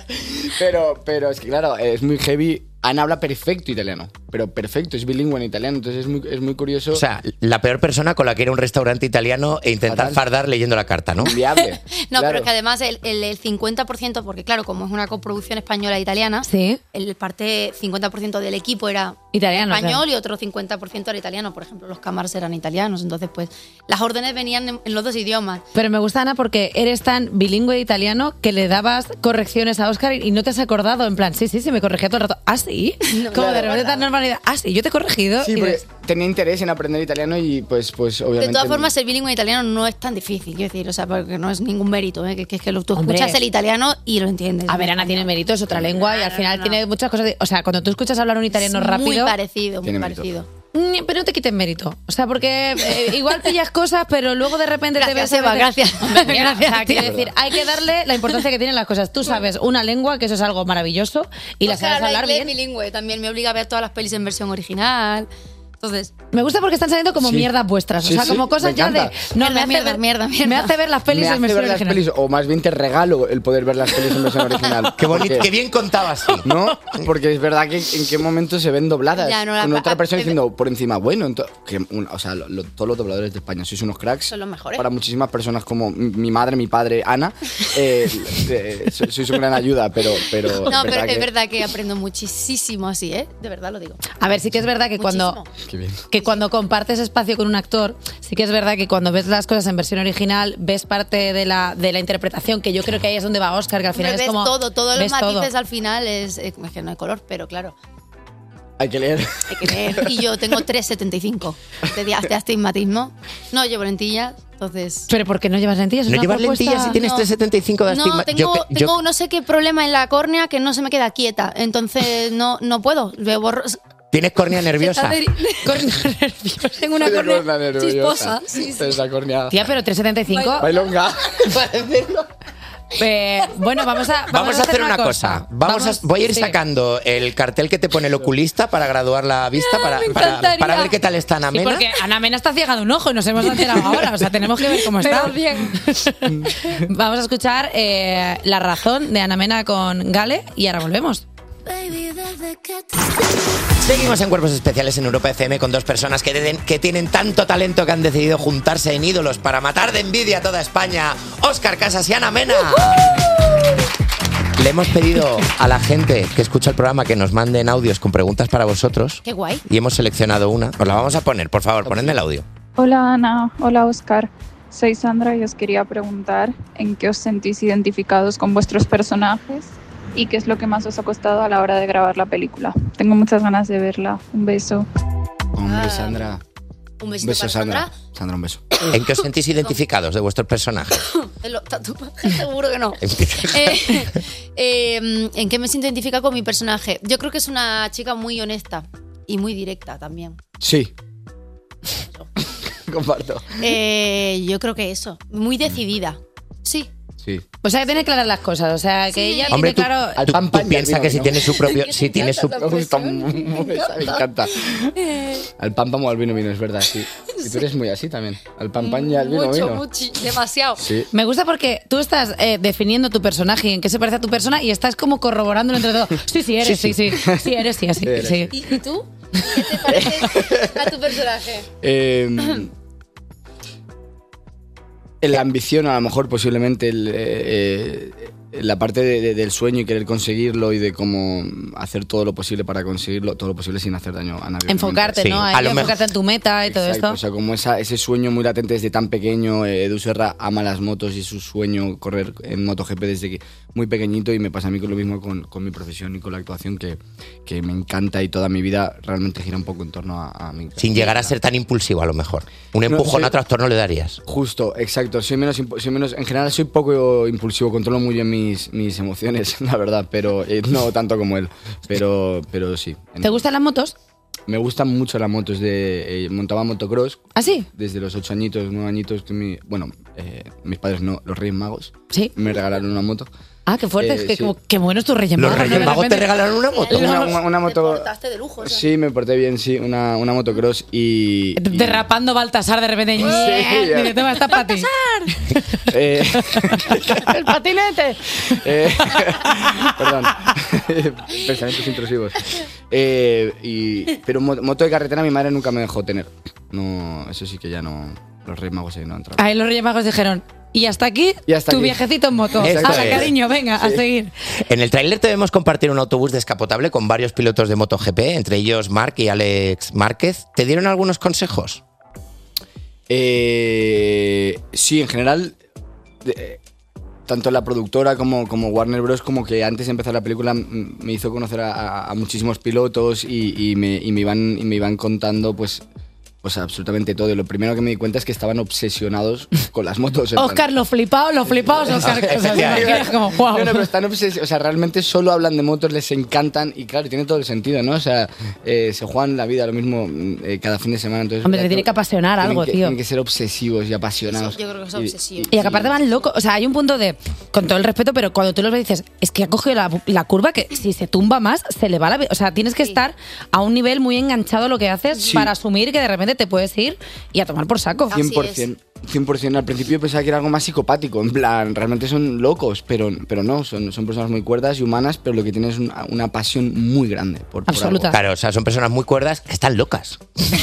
pero, pero es que claro, es muy heavy. Ana habla perfecto italiano, pero perfecto, es bilingüe en italiano, entonces es muy, es muy curioso. O sea, la peor persona con la que ir a un restaurante italiano e intentar Fatal. fardar leyendo la carta, ¿no? Inviable. No, Claro. pero es que además el, el, el cincuenta por ciento, porque claro, como es una coproducción española e italiana, Sí. el parte cincuenta por ciento del equipo era Italiano, español claro. y otro cincuenta por ciento era italiano. Por ejemplo, los cámaras eran italianos, entonces pues las órdenes venían en, en los dos idiomas. Pero me gusta, Ana, porque eres tan bilingüe italiano que le dabas correcciones a Óscar y no te has acordado. En plan, sí, sí, sí, me corregía todo el rato. ¿Ah, sí? Como de repente tan normalidad. ¿Ah, sí? Yo te he corregido. Sí, Y porque ves- tenía interés en aprender italiano y pues, pues obviamente... De todas formas, ser bilingüe italiano no es tan difícil, quiero decir, o sea, porque no es ningún mérito, ¿eh? que, que es que lo- tú Hombre. escuchas el italiano y lo entiendes. A ver, Ana tiene mérito, es otra lengua y al final tiene muchas cosas. de- o sea, cuando tú escuchas hablar un italiano Es rápido. muy parecido, muy Tiene parecido. Mm, Pero no te quites mérito. O sea, porque eh, igual pillas cosas, pero luego de repente te ves. Gracias, Eva, te- gracias. Hombre, mira, Gracias, o sea, quiero tío. decir, hay que darle la importancia que tienen las cosas. Tú sabes una lengua, que eso es algo maravilloso, y la Oscar sabes habla hablar inglés bien. bilingüe, también me obliga a ver todas las pelis en versión original. Entonces, Me gusta porque están saliendo como Sí. mierdas vuestras. Sí, o sea, sí, como cosas me ya de. encanta. No, Mierda, me hace mierda, ver, mierda, mierda. Me hace ver las pelis me en hace versión ver las original. pelis, o más bien te regalo el poder ver las pelis en versión original. Qué bonito, Porque- qué bien contabas, sí. ¿No? Porque es verdad que en qué momento se ven dobladas. Ya, no, la- con otra a- persona a- diciendo por encima, bueno, ento- que un- o sea, lo- lo- todos los dobladores de España sois unos cracks. son los mejores. Para muchísimas personas como mi mi madre, mi padre, Ana, eh, eh, so- sois una gran ayuda, pero... pero No, pero que- es verdad que aprendo muchísimo así, ¿eh? De verdad lo digo. A ver, sí que es verdad que cuando. Qué bien. Que cuando compartes espacio con un actor, sí que es verdad que cuando ves las cosas en versión original, ves parte de la, de la interpretación, que yo creo que ahí es donde va Oscar, que al final Hombre, es ves como. todo, todos los ves todo. matices al final es, es que no hay color, pero claro, Hay que leer. hay que ver. Y yo tengo tres setenta y cinco de, di- de astigmatismo. No llevo lentillas, entonces... Pero ¿por qué no llevas lentillas? Es ¿No una llevas propuesta- lentillas si tienes No. tres setenta y cinco de No, astigma? tengo, Yo que- yo- tengo no sé qué problema en la córnea que no se me queda quieta, entonces no, no puedo. Veo borroso. ¿Tienes córnea nerviosa? Tengo una Tiene córnea córnea nerviosa. chisposa. Sí, sí. Es la córnea. Tía, pero tres setenta y cinco. Bailonga. Eh, bueno, vamos a, Vamos a hacer una cosa. Vamos a, voy a ir sí. sacando el cartel que te pone el oculista para graduar la vista, para, me para, encantaría. para ver qué tal está Ana Sí, Mena. porque Ana Mena está ciega de un ojo y nos hemos enterado ahora. O sea, tenemos que ver cómo está. Pero bien. Vamos a escuchar eh, La razón de Ana Mena con Gale y ahora volvemos. Seguimos en Cuerpos Especiales en Europa F M con dos personas que, den- que tienen tanto talento que han decidido juntarse en ídolos para matar de envidia a toda España. Óscar Casas y Ana Mena. Le hemos pedido a la gente que escucha el programa que nos manden audios con preguntas para vosotros Qué guay. y hemos seleccionado una. Os la vamos a poner, por favor, ponedme el audio. Hola Ana, hola Oscar. Soy Sandra y os quería preguntar en qué os sentís identificados con vuestros personajes y qué es lo que más os ha costado a la hora de grabar la película. Tengo muchas ganas de verla. Un beso. Hombre, Ah, Sandra. Un Un besito beso, para Sandra. Sandra. Sandra, un beso. ¿En qué os sentís identificados de vuestros personajes? En los tatuajes, seguro que no. Eh, eh, ¿En qué me siento identificada con mi personaje? Yo creo que es una chica muy honesta y muy directa también. Sí. Comparto. Eh, yo creo que eso. Muy decidida. Sí. Sí. O sea, que tiene claras las cosas. O sea, que ella Hombre, tiene tú, claro. tú- pan, tú pan y al piensas vino, que si ¿no? tiene su propio... Si tiene su, Me gusta muy- muy- esa me encanta. Al pan pan o al vino vino, es verdad, sí. Y tú eres muy así también. Al pan pan y al vino Mucho, vino. mucho. Demasiado. Sí. Me gusta porque tú estás eh, definiendo tu personaje y en qué se parece a tu persona y estás como corroborándolo entre todo. Sí, sí, eres, sí, sí. Sí, sí, eres, sí, así. Eres. Sí. ¿Y, y tú? ¿Qué te parece a tu personaje? Eh, la ambición, a lo mejor, posiblemente, el, eh, eh, la parte de- de- del sueño y querer conseguirlo y de cómo hacer todo lo posible para conseguirlo, todo lo posible sin hacer daño a nadie. Enfocarte, obviamente. ¿no? A ello, enfocarte en tu meta y todo Exacto, esto. o sea, como esa, ese sueño muy latente desde tan pequeño. eh, Edu Serra ama las motos y es su sueño correr en MotoGP desde que muy pequeñito, y me pasa a mí con lo mismo con, con mi profesión y con la actuación, que, que me encanta, y toda mi vida realmente gira un poco en torno a, a mi sin llegar a ser tan impulsivo, a lo mejor. Un empujón sí. a tractor no le darías. Justo, exacto. Soy menos, impu- soy menos, en general soy poco impulsivo, controlo muy bien mis, mis emociones, la verdad, pero eh, no tanto como él. Pero, pero sí. ¿Te gustan las motos? Me gustan mucho las motos. De, eh, montaba motocross. ¿Ah, sí? Desde los ocho añitos, nueve añitos. Que mi, bueno, eh, mis padres no, los Reyes Magos. Sí. Me regalaron una moto. Ah, qué fuerte. Eh, qué, sí. qué bueno es tu Reyes Los Magos. Reyes ¿no? De Magos te repente- regalaron una moto. Una, una- una moto. Portaste de lujo. o sea. Sí, me porté bien, sí, una, una motocross y. y- Derrapando Baltasar de repente. Sí, Yeah, ya. dice, toma, está para ti. eh, El patinete. eh, perdón. Pensamientos intrusivos. Eh, y, pero mo- moto de carretera mi madre nunca me dejó tener. No, eso sí que ya no. Los Reyes Magos ahí no han entrado. Ahí los Reyes Magos dijeron, y hasta aquí, Y hasta tu aquí. viajecito en moto. Eso Hala, es. cariño, venga, a Sí. seguir. En el tráiler te vemos compartir un autobús descapotable con varios pilotos de MotoGP, entre ellos Marc y Alex Márquez. ¿Te dieron algunos consejos? Eh, sí, en general, eh, tanto la productora como, como Warner Bros. Como que antes de empezar la película m- me hizo conocer a, a- a muchísimos pilotos y, y me, y me iban, y me iban contando pues, pues absolutamente todo. Y lo primero que me di cuenta es que estaban obsesionados con las motos. en plan- Oscar, los flipados, los flipados, Oscar. O sea, ¿te imaginas? Como, wow. No, no, pero están obsesionados, o sea, realmente solo hablan de motos, les encantan y claro, tiene todo el sentido, ¿no? O sea, eh, se juegan la vida lo mismo eh, cada fin de semana. Entonces, Hombre, te tiene que apasionar tienen algo, que- tío. Tienen que ser obsesivos y apasionados. Yo creo que es Y- obsesivo. Y que aparte van locos. O sea, hay un punto de, con todo el respeto, pero cuando tú los ves dices, es que ha cogido la, la curva que si se tumba más, se le va la vida. O sea, tienes que estar a un nivel muy enganchado a lo que haces Sí. para asumir que de repente te puedes ir y a tomar por saco. cien por ciento. cien por ciento. Al principio pensaba que era algo más psicopático, en plan, realmente son locos, pero, pero no, son, son personas muy cuerdas y humanas, pero lo que tienen es una, una pasión muy grande por, por algo. Claro, o sea, son personas muy cuerdas que están locas.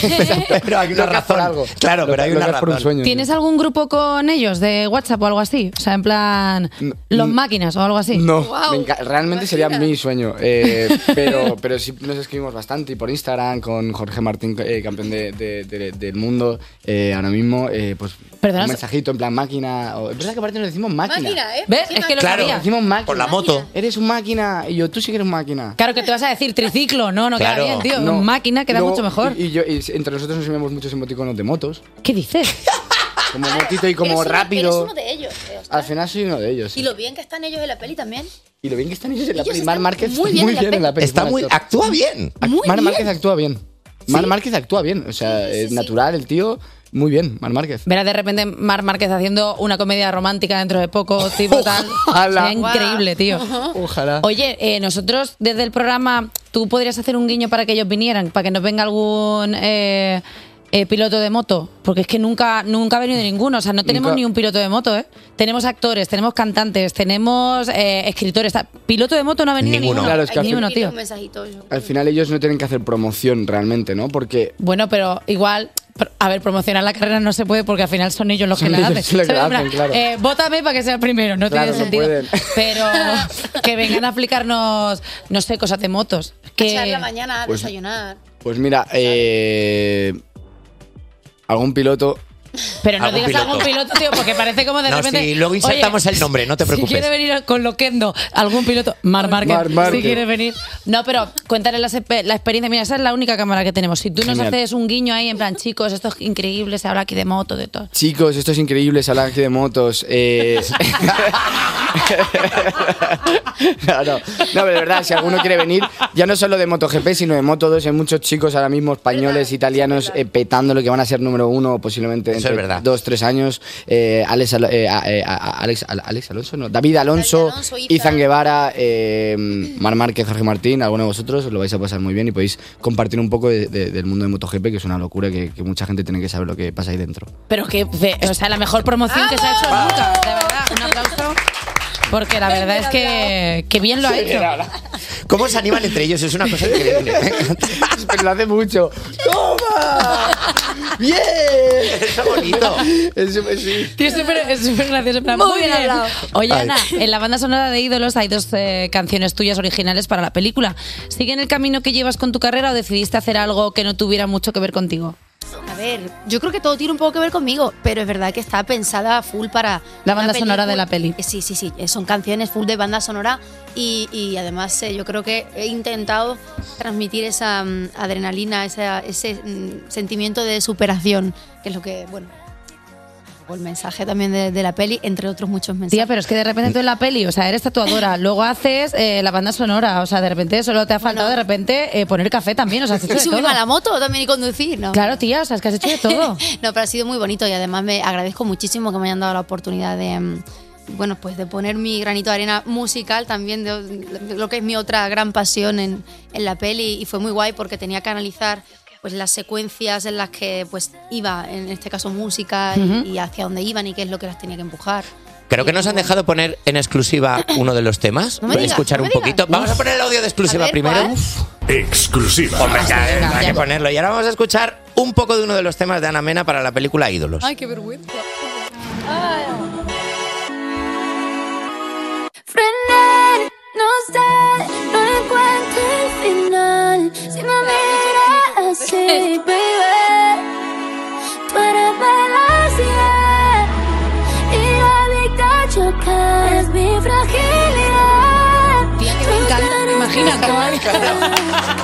pero hay una Locas por razón. algo. Claro, pero hay una Locas por un razón. sueño. ¿Tienes algún grupo con ellos de WhatsApp o algo así? O sea, en plan, los máquinas o algo así. No, me enca- realmente sería mi sueño, eh, pero, pero sí nos escribimos bastante y por Instagram con Jorge Martín, eh, campeón de- de- de- del mundo, eh, ahora mismo, eh, pues Perdona, un mensajito en plan máquina. O, es verdad que aparte nos decimos máquina. Máquina, ¿eh? ¿Ves? Es que lo Claro, sabía. decimos máquina. Por la moto. Eres un máquina y yo, tú sí que eres máquina. Claro que te vas a decir triciclo, no, no Claro. queda bien, tío. No. Máquina queda Y luego- mucho mejor. Y, y yo, y entre nosotros nos enviamos muchos emoticonos de motos. ¿Qué dices? Como motito y como Eres uno- rápido. Eres uno de ellos. eh, Oscar. Al final soy uno de ellos. Y lo bien que están ellos en la peli también. Y lo bien que están ellos en la Ellos peli. están Mar Márquez muy está bien muy en la bien en la peli. peli. Está como muy, actor. actúa bien. Muy Mar bien. Márquez actúa bien. Mar Márquez actúa bien. O sea, Sí, sí, es sí. natural el tío. Muy bien, Mar Márquez. Verás de repente Mar Márquez haciendo una comedia romántica dentro de poco, tipo tal. Ojalá. Sería increíble, tío. Ojalá. Oye, eh, nosotros desde el programa, ¿tú podrías hacer un guiño para que ellos vinieran? Para que nos venga algún eh, eh, piloto de moto. Porque es que nunca, nunca ha venido ninguno. O sea, no tenemos Nunca. ni un piloto de moto, ¿eh? Tenemos actores, tenemos cantantes, tenemos eh, escritores. Ta- Piloto de moto no ha venido Ninguno. ninguno. Claro, es que al Ninguno, Escribir tío. un mensajito. yo. Al final ellos no tienen que hacer promoción realmente, ¿no? Porque Bueno, pero igual, pr- a ver, promocionar la carrera no se puede porque al final son ellos los que Son la ellos hacen. los que la ¿Sabes? En hacen, plan, claro. eh, vótame para que sea el primero, no Claro, tiene no sentido. pueden. Pero que vengan a explicarnos, no sé, cosas de motos. Que Echar la mañana, Pues- desayunar. Pues mira, eh, algún piloto. Pero no Algún digas piloto. algún piloto, tío, porque parece como de No, repente. sí, luego insertamos oye, el nombre, no te Si preocupes. quiere venir con Loquendo, algún piloto, Mar Márquez, Mar Márquez. si quiere venir. No, pero cuéntale la, sepe- la experiencia. Mira, esa es la única cámara que tenemos. Si tú nos Genial. haces un guiño ahí, en plan, chicos, esto es increíble, se habla aquí de moto, de todo. Chicos, esto es increíble, se habla aquí de motos. Eh... no, no, no, pero de verdad, si alguno quiere venir, ya no solo de MotoGP, sino de Moto dos, hay muchos chicos ahora mismo españoles, italianos, eh, petándolo, que van a ser número uno posiblemente Eso es entre verdad. dos, tres años. Eh, Alex, Al- eh, a- eh, a- a- Alex, Al- Alex Alonso, no, David Alonso, David Alonso, Izan. Izan Guevara, eh, Mar Márquez, Jorge Martín, alguno de vosotros, os lo vais a pasar muy bien y podéis compartir un poco de- de- del mundo de MotoGP, que es una locura, que, que mucha gente tiene que saber lo que pasa ahí dentro. Pero que, de- o sea, la mejor promoción que se ha hecho nunca, de verdad. Un aplauso. Porque la verdad es que, que bien lo ha hecho. ¿Cómo se animan entre ellos? Es una cosa increíble. Pero lo hace mucho. ¡Toma! ¡Bien! Está bonito. Es, es- sí. Tío, es súper es súper gracioso. en plan, Muy bien hablado. Oye, Ay. Ana, en la banda sonora de Ídolos hay dos eh, canciones tuyas originales para la película. ¿Siguen el camino que llevas con tu carrera o decidiste hacer algo que no tuviera mucho que ver contigo? A ver, yo creo que todo tiene un poco que ver conmigo, pero es verdad que está pensada full para La una banda sonora película. de la peli. Eh, Sí, sí, sí, eh, son canciones full de banda sonora y, y además eh, yo creo que he intentado transmitir esa mm, adrenalina, esa- ese mm, sentimiento de superación, que es lo que, bueno, o el mensaje también de, de la peli, entre otros muchos mensajes. Tía, pero es que de repente tú en la peli, o sea, eres tatuadora, luego haces eh, la banda sonora, o sea, de repente solo te ha faltado de repente eh, poner café también, o sea, has hecho Y de todo. subirme a la moto también y conducir, ¿no? Claro, tía, o sea, es que has hecho de todo. No, pero ha sido muy bonito y además me agradezco muchísimo que me hayan dado la oportunidad de, mm, bueno, pues de poner mi granito de arena musical también, de, de lo que es mi otra gran pasión en, en la peli, y fue muy guay porque tenía que analizar pues las secuencias en las que pues iba, en este caso música, Ujú. y, y hacia dónde iban y qué es lo que las tenía que empujar. Creo que nos han dejado poner en exclusiva uno de los temas. No me Voy a digas, escuchar no un me digas. poquito. Vamos a poner el audio de exclusiva A ver, primero. ¿cuál? Exclusiva. Hombre, ya, hay que ponerlo. Y ahora vamos a escuchar un poco de uno de los temas de Ana Mena para la película Ídolos. Ay, qué vergüenza. Frenar, no sé, no encuentro el final. Si me miras así, baby, tú eres velocidad y adicta a chocar. Es mi fragilidad. Tía, que me encanta, me imagino.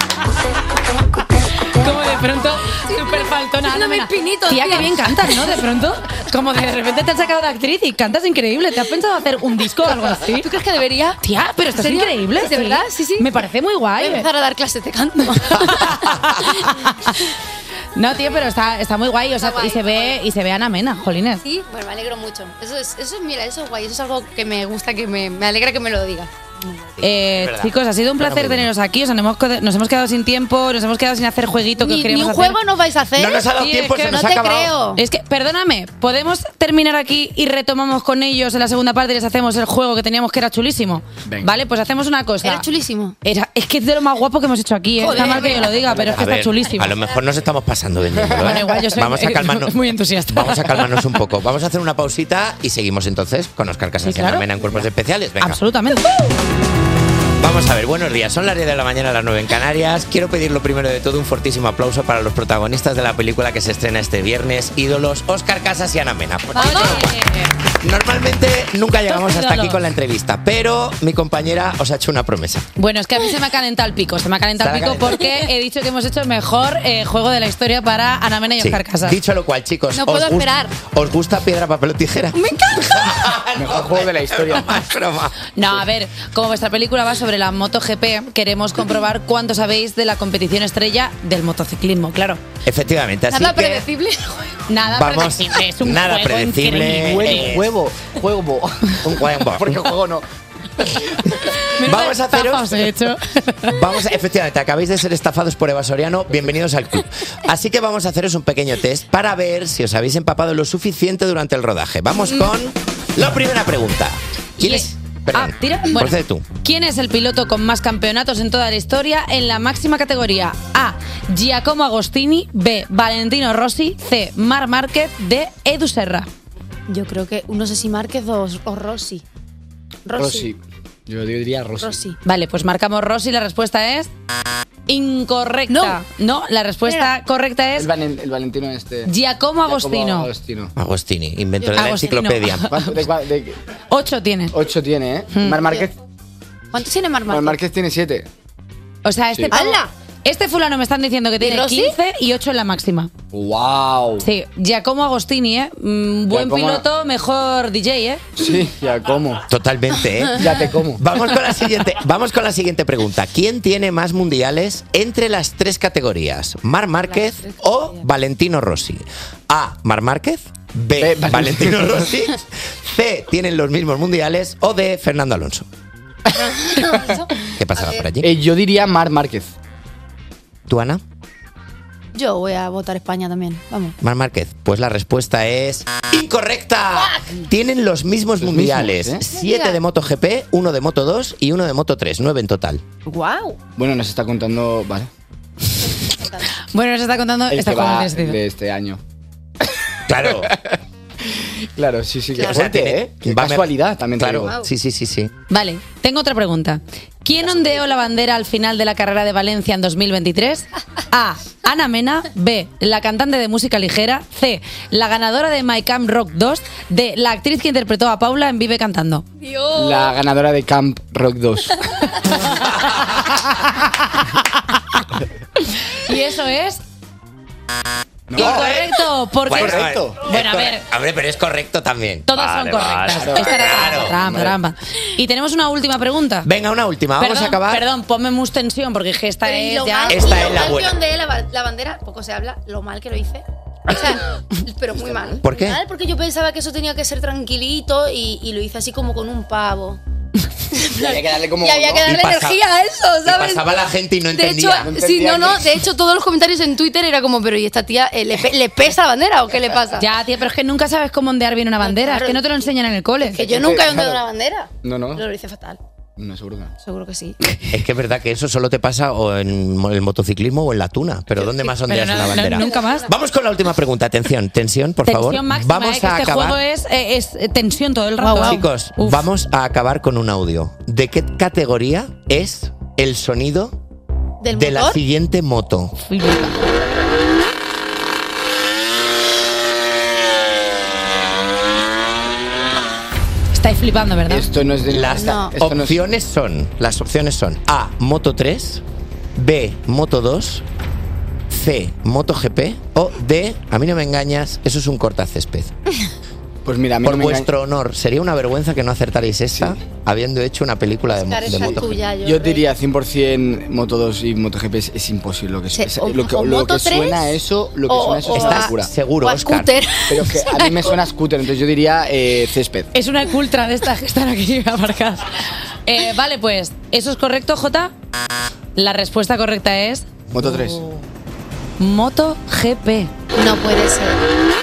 Como de pronto, súper faltona. Haciéndome Ana Mena. pinitos, Tía, tía. que bien cantas, ¿no? De pronto, como de repente te han sacado de actriz y cantas increíble. ¿Te has pensado hacer un disco o algo así? ¿Tú crees que debería? Tía, pero estás ¿En serio? increíble. ¿De sí. verdad? Sí, sí. Me parece muy Voy guay. a empezar a dar clases de canto. No, tío, pero está, está muy guay. O sea, Está guay, y se ve, y se ve Ana Mena, jolines. Sí, bueno, me alegro mucho. Eso es, eso es, mira, eso es guay. Eso es algo que me gusta, que me, me alegra que me lo digas. Eh, verdad. chicos, ha sido un placer teneros aquí. O sea, nos hemos, qued- nos hemos quedado sin tiempo, nos hemos quedado sin hacer jueguito que os Ni, ni queríamos un hacer. juego nos vais a hacer. No nos ha dado Sí, tiempo, es que se nos no ha te acabado. creo. Es que, perdóname, ¿podemos terminar aquí y retomamos con ellos en la segunda parte y les hacemos el juego que teníamos que era chulísimo? Venga. Vale, pues hacemos una cosa. Era chulísimo. Era- es que es de lo más guapo que hemos hecho aquí, ¿eh? Joder, Está mal que yo venga. lo diga, pero es que A está ver, chulísimo. a lo mejor nos estamos pasando vendiéndolo, ¿eh? Bueno, igual yo soy Vamos a calmarnos. muy entusiasta. Vamos a calmarnos un poco. Vamos a hacer una pausita y seguimos entonces con Óscar Casas Sí, y Ana claro. Mena en Cuerpos Especiales. Venga. Absolutamente. Vamos a ver, buenos días. Son las diez de la mañana, las nueve en Canarias. Quiero pedir lo primero de todo un fortísimo aplauso para los protagonistas de la película que se estrena este viernes, Ídolos, Óscar Casas y Ana Mena. Normalmente nunca llegamos hasta aquí con la entrevista, pero mi compañera os ha hecho una promesa. Bueno, es que a mí se me ha calentado el pico. Se me ha calentado el Se pico ha calentado. porque he dicho que hemos hecho el mejor eh, juego de la historia para Ana Mena y Sí. Óscar Casas. Dicho lo cual, chicos, No ¿os, puedo gust- esperar. ¿os gusta piedra, papel o tijera? ¡Me encanta! Mejor juego de la historia. Broma, es broma. No, a ver, como vuestra película va sobre la MotoGP, queremos comprobar cuánto sabéis de la competición estrella del motociclismo, claro. Efectivamente, así Nada que predecible. Nada vamos, predecible, es un nada juego predecible. increíble. eh, Juego, juego. un juego. Porque juego no. Vamos a haceros. Estafa os he hecho. Vamos a- efectivamente, acabáis de ser estafados por Eva Soriano. Bienvenidos al club. Así que vamos a haceros un pequeño test para ver si os habéis empapado lo suficiente durante el rodaje. Vamos con la primera pregunta. ¿Quién Y- es? Perdón, Ah, tira. Bueno. procede tú. ¿Quién es el piloto con más campeonatos en toda la historia en la máxima categoría? A. Giacomo Agostini. B. Valentino Rossi. C. Marc Márquez. D. Edu Serra. Yo creo que, no sé si Márquez o, o Rossi. Rossi. Rossi. Yo diría Rossi. Rossi. Vale, pues marcamos Rossi. La respuesta es incorrecta. No, la respuesta correcta es El, Valen- el Valentino este. Giacomo Agostino. Agostino. Agostini, inventor de la Agostino. enciclopedia. ¿Cuánto- de cua- de- Ocho tiene. ocho tiene, ¿eh? Hmm. Mar Márquez. ¿Cuántos tiene Marc Mar Márquez? Márquez tiene siete. O sea, este Sí. pavo- ¡Hala! Este fulano me están diciendo que tiene Rossi? quince y ocho en la máxima. ¡Wow! Sí, Giacomo Agostini, ¿eh? Mm, buen Giacomo- piloto, mejor D J, ¿eh? Sí, ya como. Totalmente, ¿eh? Ya te como. Vamos con la siguiente, vamos con la siguiente pregunta. ¿Quién tiene más mundiales entre las tres categorías? ¿Marc Márquez o Valentino Rossi? A. Marc Márquez. B. B, Valentino Rossi. C. Tienen los mismos mundiales. O D. Fernando Alonso. ¿Qué pasaba por allí? Eh, yo diría Mar Márquez. ¿Tú, Ana? Yo voy a votar España también. Vamos. Marc Márquez. Pues la respuesta es incorrecta. Tienen los mismos Los mundiales. mismos, ¿eh? Siete de MotoGP, uno de Moto dos y uno de Moto tres. Nueve en total. ¡Guau! Bueno, nos está contando. Vale. Bueno, nos está contando El esta que va cosa que de este año. Claro. Claro, sí, sí. Qué O sea, fuerte, tiene- ¿eh? Qué va- casualidad también te Claro. digo. Sí, sí, sí, sí. Vale, tengo otra pregunta. ¿Quién ondeó la bandera al final de la carrera de Valencia en dos mil veintitrés? A. Ana Mena. B. La cantante de música ligera. C. La ganadora de My Camp Rock dos. D. La actriz que interpretó a Paula en Vive Cantando. La ganadora de Camp Rock dos. Y eso es No. incorrecto. Porque Bueno, Correcto. es Bueno, a corre- ver. Hombre, pero es correcto también. Todas Vale, son correctas. vale. Esta era Claro, trampa, trampa, hombre. trampa. Y tenemos una última pregunta. Venga, una última. Vamos perdón, a acabar. Perdón, ponme mus tensión porque es que esta Pero y es lo ya. mal- Esta y lo es la mal buena. que ondeé la, ba- la bandera, poco se habla, lo mal que lo hice. O sea, pero muy mal. ¿Por qué? Muy mal, porque yo pensaba que eso tenía que ser tranquilito y, y lo hice así como con un pavo. Y había que darle como. Y había que ¿no? darle Y pasa- energía a eso, Y ¿sabes? pasaba la gente y no De hecho, entendía. sí, no, no, de hecho todos los comentarios en Twitter era como, pero ¿y esta tía eh, le, pe- le pesa la bandera o qué le pasa? Ya, tía, pero es que nunca sabes cómo ondear bien una bandera. Es que no te lo enseñan en el cole. Que yo nunca he ondeado una bandera. No, no. Lo hice fatal. No, seguro que no. Seguro que sí. Es que es verdad que eso solo te pasa o en mo- el motociclismo o en la tuna. Pero ¿dónde más ondeas Pero no, una no, bandera? nunca más. Vamos con la última pregunta. Atención, tensión, por favor. Tensión máxima, Vamos eh, que a este acabar. juego es, eh, es eh, tensión todo el rato. Chicos, vamos a acabar con un audio. ¿De qué categoría es el sonido ¿Del de la motor? siguiente moto? Estáis flipando, ¿verdad? Esto no es de Las No. Esto no es- opciones son, las opciones son A, Moto tres, B, Moto dos, C, MotoGP o D, a mí no me engañas, eso es un cortacésped. Pues mira, a mí Por no me vuestro honor, sería una vergüenza que no acertarais esta, habiendo hecho una película de, mo- Oscar, de esa es MotoGP. tuya, yo Yo creo. diría cien por ciento Moto dos y MotoGP es, es imposible. Lo que, Sí, es, o- lo que, o lo Moto que suena a tres, eso, lo que o- suena a eso o es a- una locura. Seguro, o a Oscar. scooter. Pero que a mí me suena scooter, entonces yo diría eh, césped. Es una cultra de estas que están aquí aparcadas. Eh, vale, pues, ¿eso es correcto, Jota? La respuesta correcta es Moto tres. MotoGP. No puede ser.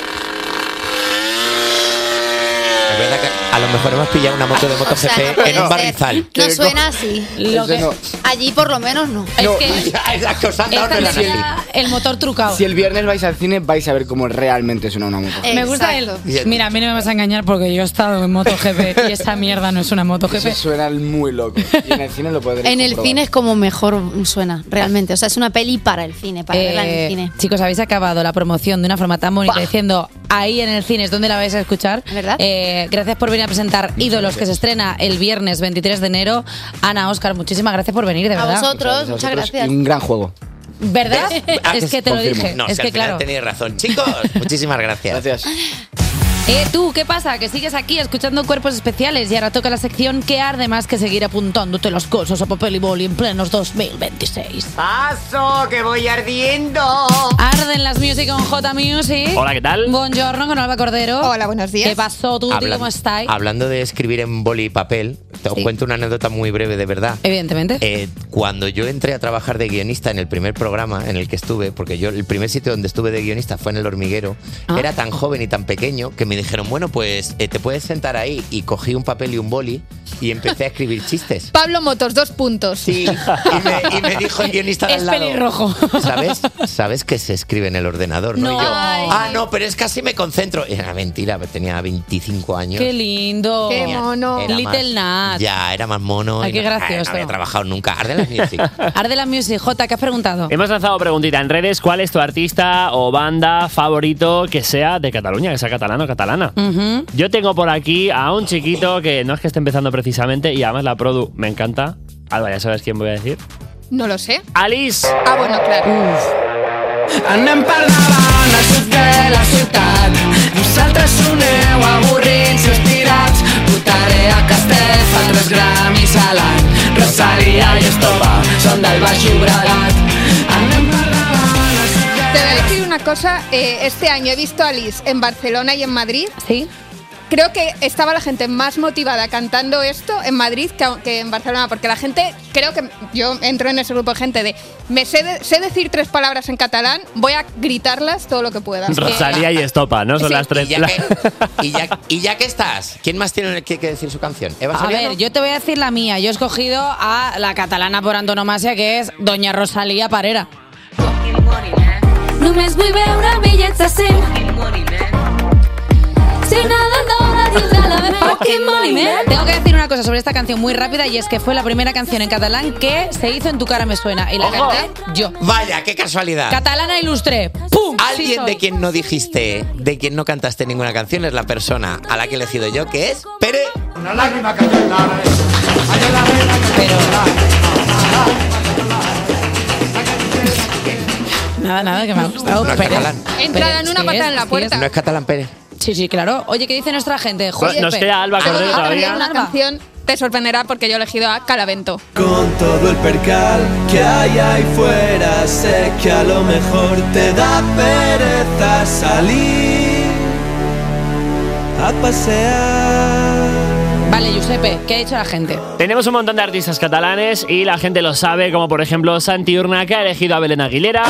Es verdad que a lo mejor hemos pillado una moto de O sea, MotoGP no puede en un ser. barrizal. No suena así. Lo que- no. Allí por lo menos no. Es que Las que os han dado no esta eran así. tenía el motor trucado. Si el viernes vais al cine, vais a ver cómo realmente suena una moto. Me gusta el. Mira, a mí no me vas a engañar porque yo he estado en MotoGP y esa mierda no es una MotoGP. Eso suena muy loco. Y en el cine lo podréis En el comprobar. cine es como mejor suena, realmente. O sea, es una peli para el cine, para verla en Eh, el cine. Chicos, habéis acabado la promoción de una forma tan bonita diciendo ahí en el cine es donde la vais a escuchar. ¿Verdad? Eh, gracias por venir a presentar Ídolos, que se estrena el viernes veintitrés de enero. Ana, Óscar, muchísimas gracias por venir, de A verdad. vosotros, muchas gracias. Y un gran juego. ¿Verdad? Ah, Es que te lo confirmo. dije. No, es si que al final claro. tenéis razón. Chicos, muchísimas gracias. Gracias. Eh, tú, ¿qué pasa? Que sigues aquí escuchando Cuerpos Especiales y ahora toca la sección que arde más que seguir apuntándote las cosas a papel y boli en plenos dos mil veintiséis. ¡Paso, que voy ardiendo! Arden las Music con J Music. Hola, ¿qué tal? Buongiorno con Alba Cordero. Hola, buenos días. ¿Qué pasó, tú? Hablan- ¿Cómo estáis? Hablando de escribir en boli y papel, te os Sí. cuento una anécdota muy breve, de verdad. Evidentemente. Eh, cuando yo entré a trabajar de guionista en el primer programa en el que estuve, porque yo el primer sitio donde estuve de guionista fue en El Hormiguero, Ah. era tan joven y tan pequeño que me dijeron, bueno, pues eh, te puedes sentar ahí, y cogí un papel y un boli y empecé a escribir chistes. Pablo Motos, dos puntos. Sí, y me, y me dijo el guionista de Es al lado. pelirrojo. ¿Sabes? ¿Sabes que se escribe en el ordenador, no? No. Y yo, Ay. ah, no, pero es que así me concentro. Era mentira, tenía veinticinco años. Qué lindo. Qué mono. Era Little más- Nat. Ya, era más mono. Ay, y qué no- gracioso. No había trabajado nunca. Arde las Music. Arde la Music. J, ¿qué has preguntado? Hemos lanzado preguntita en redes. ¿Cuál es tu artista o banda favorito que sea de Cataluña, que sea catalano o catalana? Ujú. Yo tengo por aquí a un chiquito que no es que esté empezando precisamente y además la produ me encanta. Alba, ¿ya sabes quién voy a decir? No lo sé. Alice. Ah, bueno, claro. Anem per davant al sud de la ciutat. Vosaltres soneu avorrits i estirats. Votaré a Castell, fa tres gramis a l'any. Rosalia i Estopa són del Baix Llobregat. Anem per davant al sud de Te voy a decir una cosa. eh, este año he visto a Alice en Barcelona y en Madrid. Sí. Creo que estaba la gente más motivada cantando esto en Madrid que, que en Barcelona, porque la gente, creo que yo entro en ese grupo de gente de, me sé, de- sé decir tres palabras en catalán, voy a gritarlas todo lo que pueda. Rosalía y Estopa, ¿no? Son Sí. las tres. Y ya, que, y, ya, y ya que estás, ¿quién más tiene que, que decir su canción? ¿Eva A Soriano? ver, yo te voy a decir la mía. Yo he escogido a la catalana por antonomasia, que es Doña Rosalía Parera. Només vull veure bitllets de cent. Si nada dólar tindrà la de fucking money, man. Tengo que decir una cosa sobre esta canción muy rápida, y es que fue la primera canción en catalán que se hizo En tu cara me suena, y la Ojo. canté yo. Vaya, qué casualidad. Catalana ilustré. ¡Pum! Sí Alguien soy. de quien no dijiste, de quien no cantaste ninguna canción, es la persona a la que he elegido yo, que es Pere. Una lágrima cayó en la Nada, nada, que me ha gustado. No es Pere. catalán. Entrada en una Sí patada es, en la sí puerta. No es catalán, Pere. Sí, sí, claro. Oye, ¿qué dice nuestra gente? Nos- nos queda Alba Cordero Ha traído todavía. una canción te sorprenderá porque yo he elegido a Calavento. Con todo el percal que hay ahí fuera, sé que a lo mejor te da pereza salir a pasear. Vale, Giuseppe, ¿qué ha dicho la gente? Tenemos un montón de artistas catalanes y la gente lo sabe, como por ejemplo Santi Urna, que ha elegido a Belén Aguilera.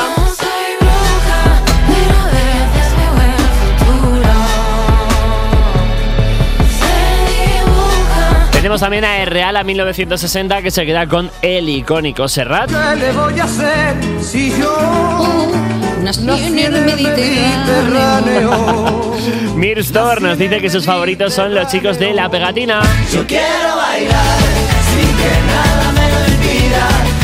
Tenemos también a R-Real a mil novecientos sesenta, que se queda con el icónico Serrat. ¿Qué le voy a hacer si yo nací en el Mediterráneo? Mirstor nos dice que sus favoritos son los chicos de La Pegatina. Yo quiero bailar sin que nada me lo impida.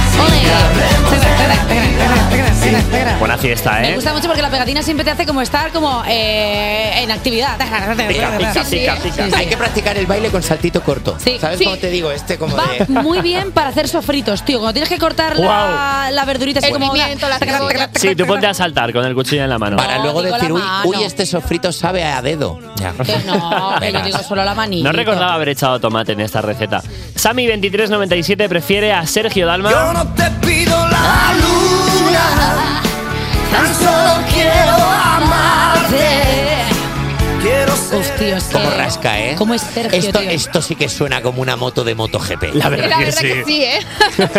Buena fiesta, Me ¿eh? gusta mucho porque la pegatina siempre te hace como estar como eh, en actividad. Pica, pica, Sí, sí. pica, pica. Sí, sí. Hay que practicar el baile con saltito corto. Sí. ¿Sabes Sí. cómo te digo? Este como Va de... muy bien para hacer sofritos, tío. Cuando tienes que cortar la, la verdurita así El como... pimiento, la cebolla. Sí, tú ponte a saltar con el cuchillo en la mano. Para luego digo decir, la uy, mano. uy, este sofrito sabe a dedo. Que no, que yo digo solo la manita. No recordaba haber echado tomate en esta receta. Sammy veintitrés noventa y siete prefiere a Sergio Dalma. Yo no te pido la luna, tan solo quiero amarte. Quiero ser. Uf, tío, es que... Como rasca, ¿eh? ¿Cómo es Sergio, esto, tío? esto sí que suena como una moto de MotoGP. La verdad, La que, verdad sí. que sí, ¿eh?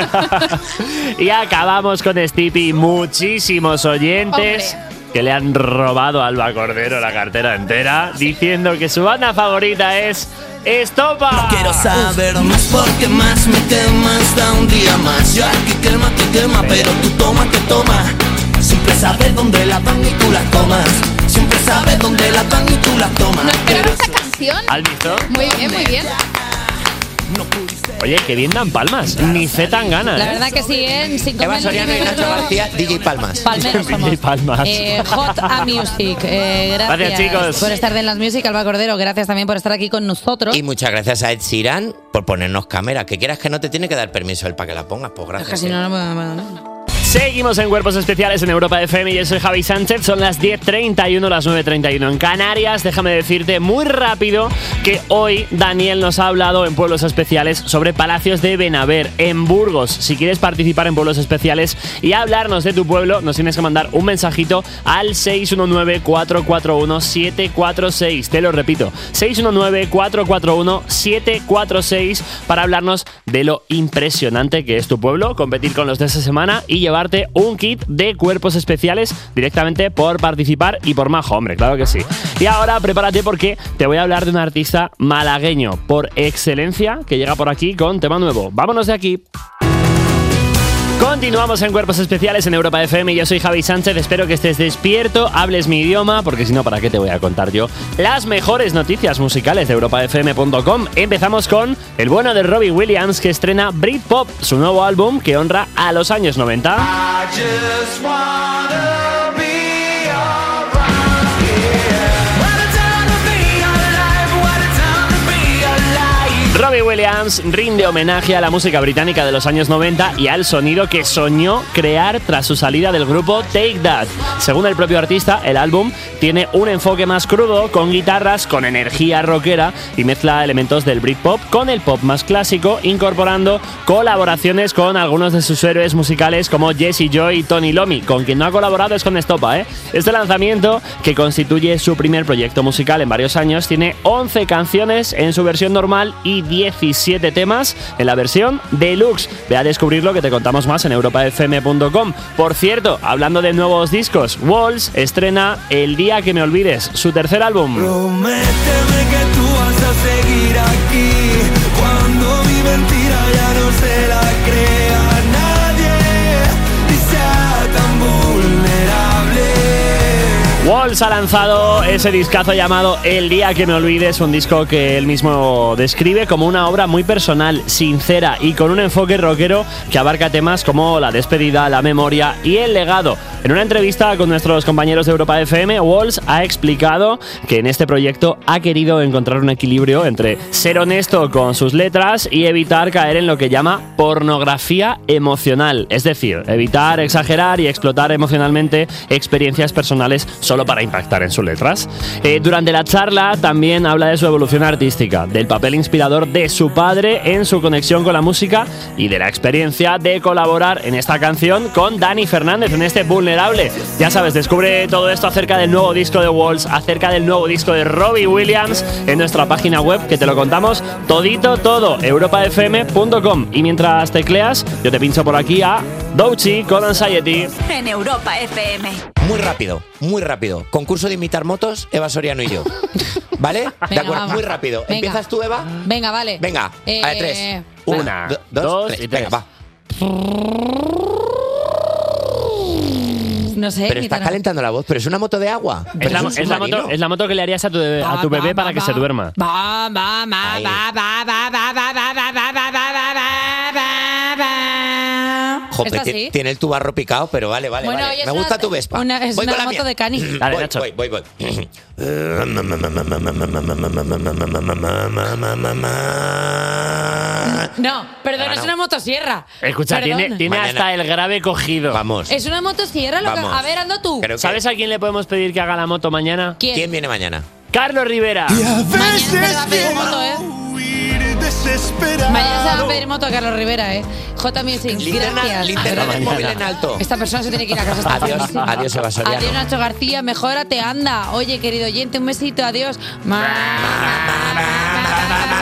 Y acabamos con Stipi. Muchísimos oyentes que le han robado a Alba Cordero la cartera entera, diciendo que su banda favorita es Estopa. No quiero saber más porque más me quemas, da un día más. Yo aquí quema, que quema, pero tú toma, que toma. Siempre sabes dónde la dan y tú la tomas. Siempre sabes dónde la dan y tú la tomas. ¿No esperaba esta canción? ¿Has visto? Muy bien, muy bien. Oye, que bien dan palmas. Ni Z tan gana. La ¿eh? verdad que sí, en cinco Eva Soriano y Nacho García, D J Palmas. Palmeros somos. D J Palmas. Eh, Hot a Music. Eh, gracias, Gracias, chicos. por estar en las Music. Alba Cordero, gracias también por estar aquí con nosotros. Y muchas gracias a Ed Sheeran por ponernos cámara. Que quieras que no te tiene que dar permiso él para que la pongas. Pues Es gracias. que si eh. no, no puedo. No, no. Seguimos en Cuerpos Especiales en Europa F M. Yo soy Javi Sánchez. Son las diez treinta y uno, las nueve treinta y uno en Canarias. Déjame decirte muy rápido que hoy Daniel nos ha hablado en Pueblos Especiales sobre Palacios de Benaver, en Burgos. Si quieres participar en Pueblos Especiales y hablarnos de tu pueblo, nos tienes que mandar un mensajito al seis uno nueve, cuatro cuatro uno, siete cuatro seis. Te lo repito, seis uno nueve, cuatro cuatro uno, siete cuatro seis, para hablarnos de lo impresionante que es tu pueblo, competir con los de esa semana y llevar un kit de Cuerpos Especiales directamente por participar y por majo, hombre, claro que sí. Y ahora prepárate porque te voy a hablar de un artista malagueño por excelencia que llega por aquí con tema nuevo. Vámonos de aquí. Continuamos en Cuerpos Especiales en Europa F M. Yo soy Javi Sánchez. Espero que estés despierto, hables mi idioma, porque si no, ¿para qué te voy a contar yo las mejores noticias musicales de europa f m punto com? Empezamos con el bueno de Robbie Williams, que estrena Britpop, su nuevo álbum que honra a los años noventa. I just wanna be alright, yeah. What a time to be alive, what a time to be alive. Robbie Williams rinde homenaje a la música británica de los años noventa y al sonido que soñó crear tras su salida del grupo Take That. Según el propio artista, el álbum tiene un enfoque más crudo, con guitarras, con energía rockera, y mezcla elementos del Britpop con el pop más clásico, incorporando colaboraciones con algunos de sus héroes musicales como Jesse Joy y Tony Iommi. Con quien no ha colaborado es con Estopa, ¿eh? Este lanzamiento, que constituye su primer proyecto musical en varios años, tiene once canciones en su versión normal y diecisiete temas en la versión deluxe. Ve a descubrirlo, que te contamos más en europa f m punto com. Por cierto, hablando de nuevos discos, Walls estrena El día que me olvides, su tercer álbum. Prométeme que tú vas a seguir aquí cuando mi mentira ya no se la crea nadie y sea tan vulnerable. Walls ha lanzado ese discazo llamado El día que me olvides, un disco que él mismo describe como una obra muy personal, sincera y con un enfoque rockero que abarca temas como la despedida, la memoria y el legado. En una entrevista con nuestros compañeros de Europa F M, Walls ha explicado que en este proyecto ha querido encontrar un equilibrio entre ser honesto con sus letras y evitar caer en lo que llama pornografía emocional, es decir, evitar exagerar y explotar emocionalmente experiencias personales solo solo para impactar en sus letras. Eh, durante la charla también habla de su evolución artística, del papel inspirador de su padre en su conexión con la música y de la experiencia de colaborar en esta canción con Dani Fernández en este Vulnerable. Ya sabes, descubre todo esto acerca del nuevo disco de Walls, acerca del nuevo disco de Robbie Williams en nuestra página web, que te lo contamos todito todo, europa f m punto com. Y mientras tecleas, yo te pincho por aquí a Doechii con Anxiety. En Europa F M. Muy rápido, muy rápido. Concurso de imitar motos, Eva Soriano y yo. ¿Vale? de Venga, acuerdo, vamos. muy rápido. Venga. ¿Empiezas tú, Eva? Venga, vale. Venga, Eh, a ver, tres. Una, do- dos, dos tres. y tres. Venga, va. No sé. Pero ni estás tan- calentando la voz, pero es una moto de agua. Es Pero la, es un es la moto, submarino. es la moto que le harías a tu bebé, a tu bebé para que se duerma. Va, va, va, Ahí. va, va, va, va, va, va, va, va, va, va, va, va, va, va. Jope, ¿Esta ti- sí? tiene el tubarro picado, pero vale, vale, Bueno, vale. oye, es Me una- gusta tu Vespa. una- es voy una con la moto mía. de cani. Dale, voy, Nacho. voy, voy, voy. No, perdón, Ahora es no. una motosierra. Escucha, Perdón. tiene, tiene Mañana. hasta el grave cogido. Vamos. Es una motosierra. Lo que... Vamos. A ver, anda tú. Creo que- ¿Sabes a quién le podemos pedir que haga la moto mañana? ¿Quién? ¿Quién viene mañana? Carlos Rivera. Mañana se le va a pedir moto, ¿eh? Mañana se va a pedir moto a Carlos Rivera, ¿eh? J Music, Linterna, gracias. linterna del Mañana. móvil en alto. Esta persona se tiene que ir a casa. está Adiós, fatalísima. adiós, Eva Soriano. Adiós, Nacho García. Mejórate, anda. Oye, querido oyente, un besito. Adiós. Ma-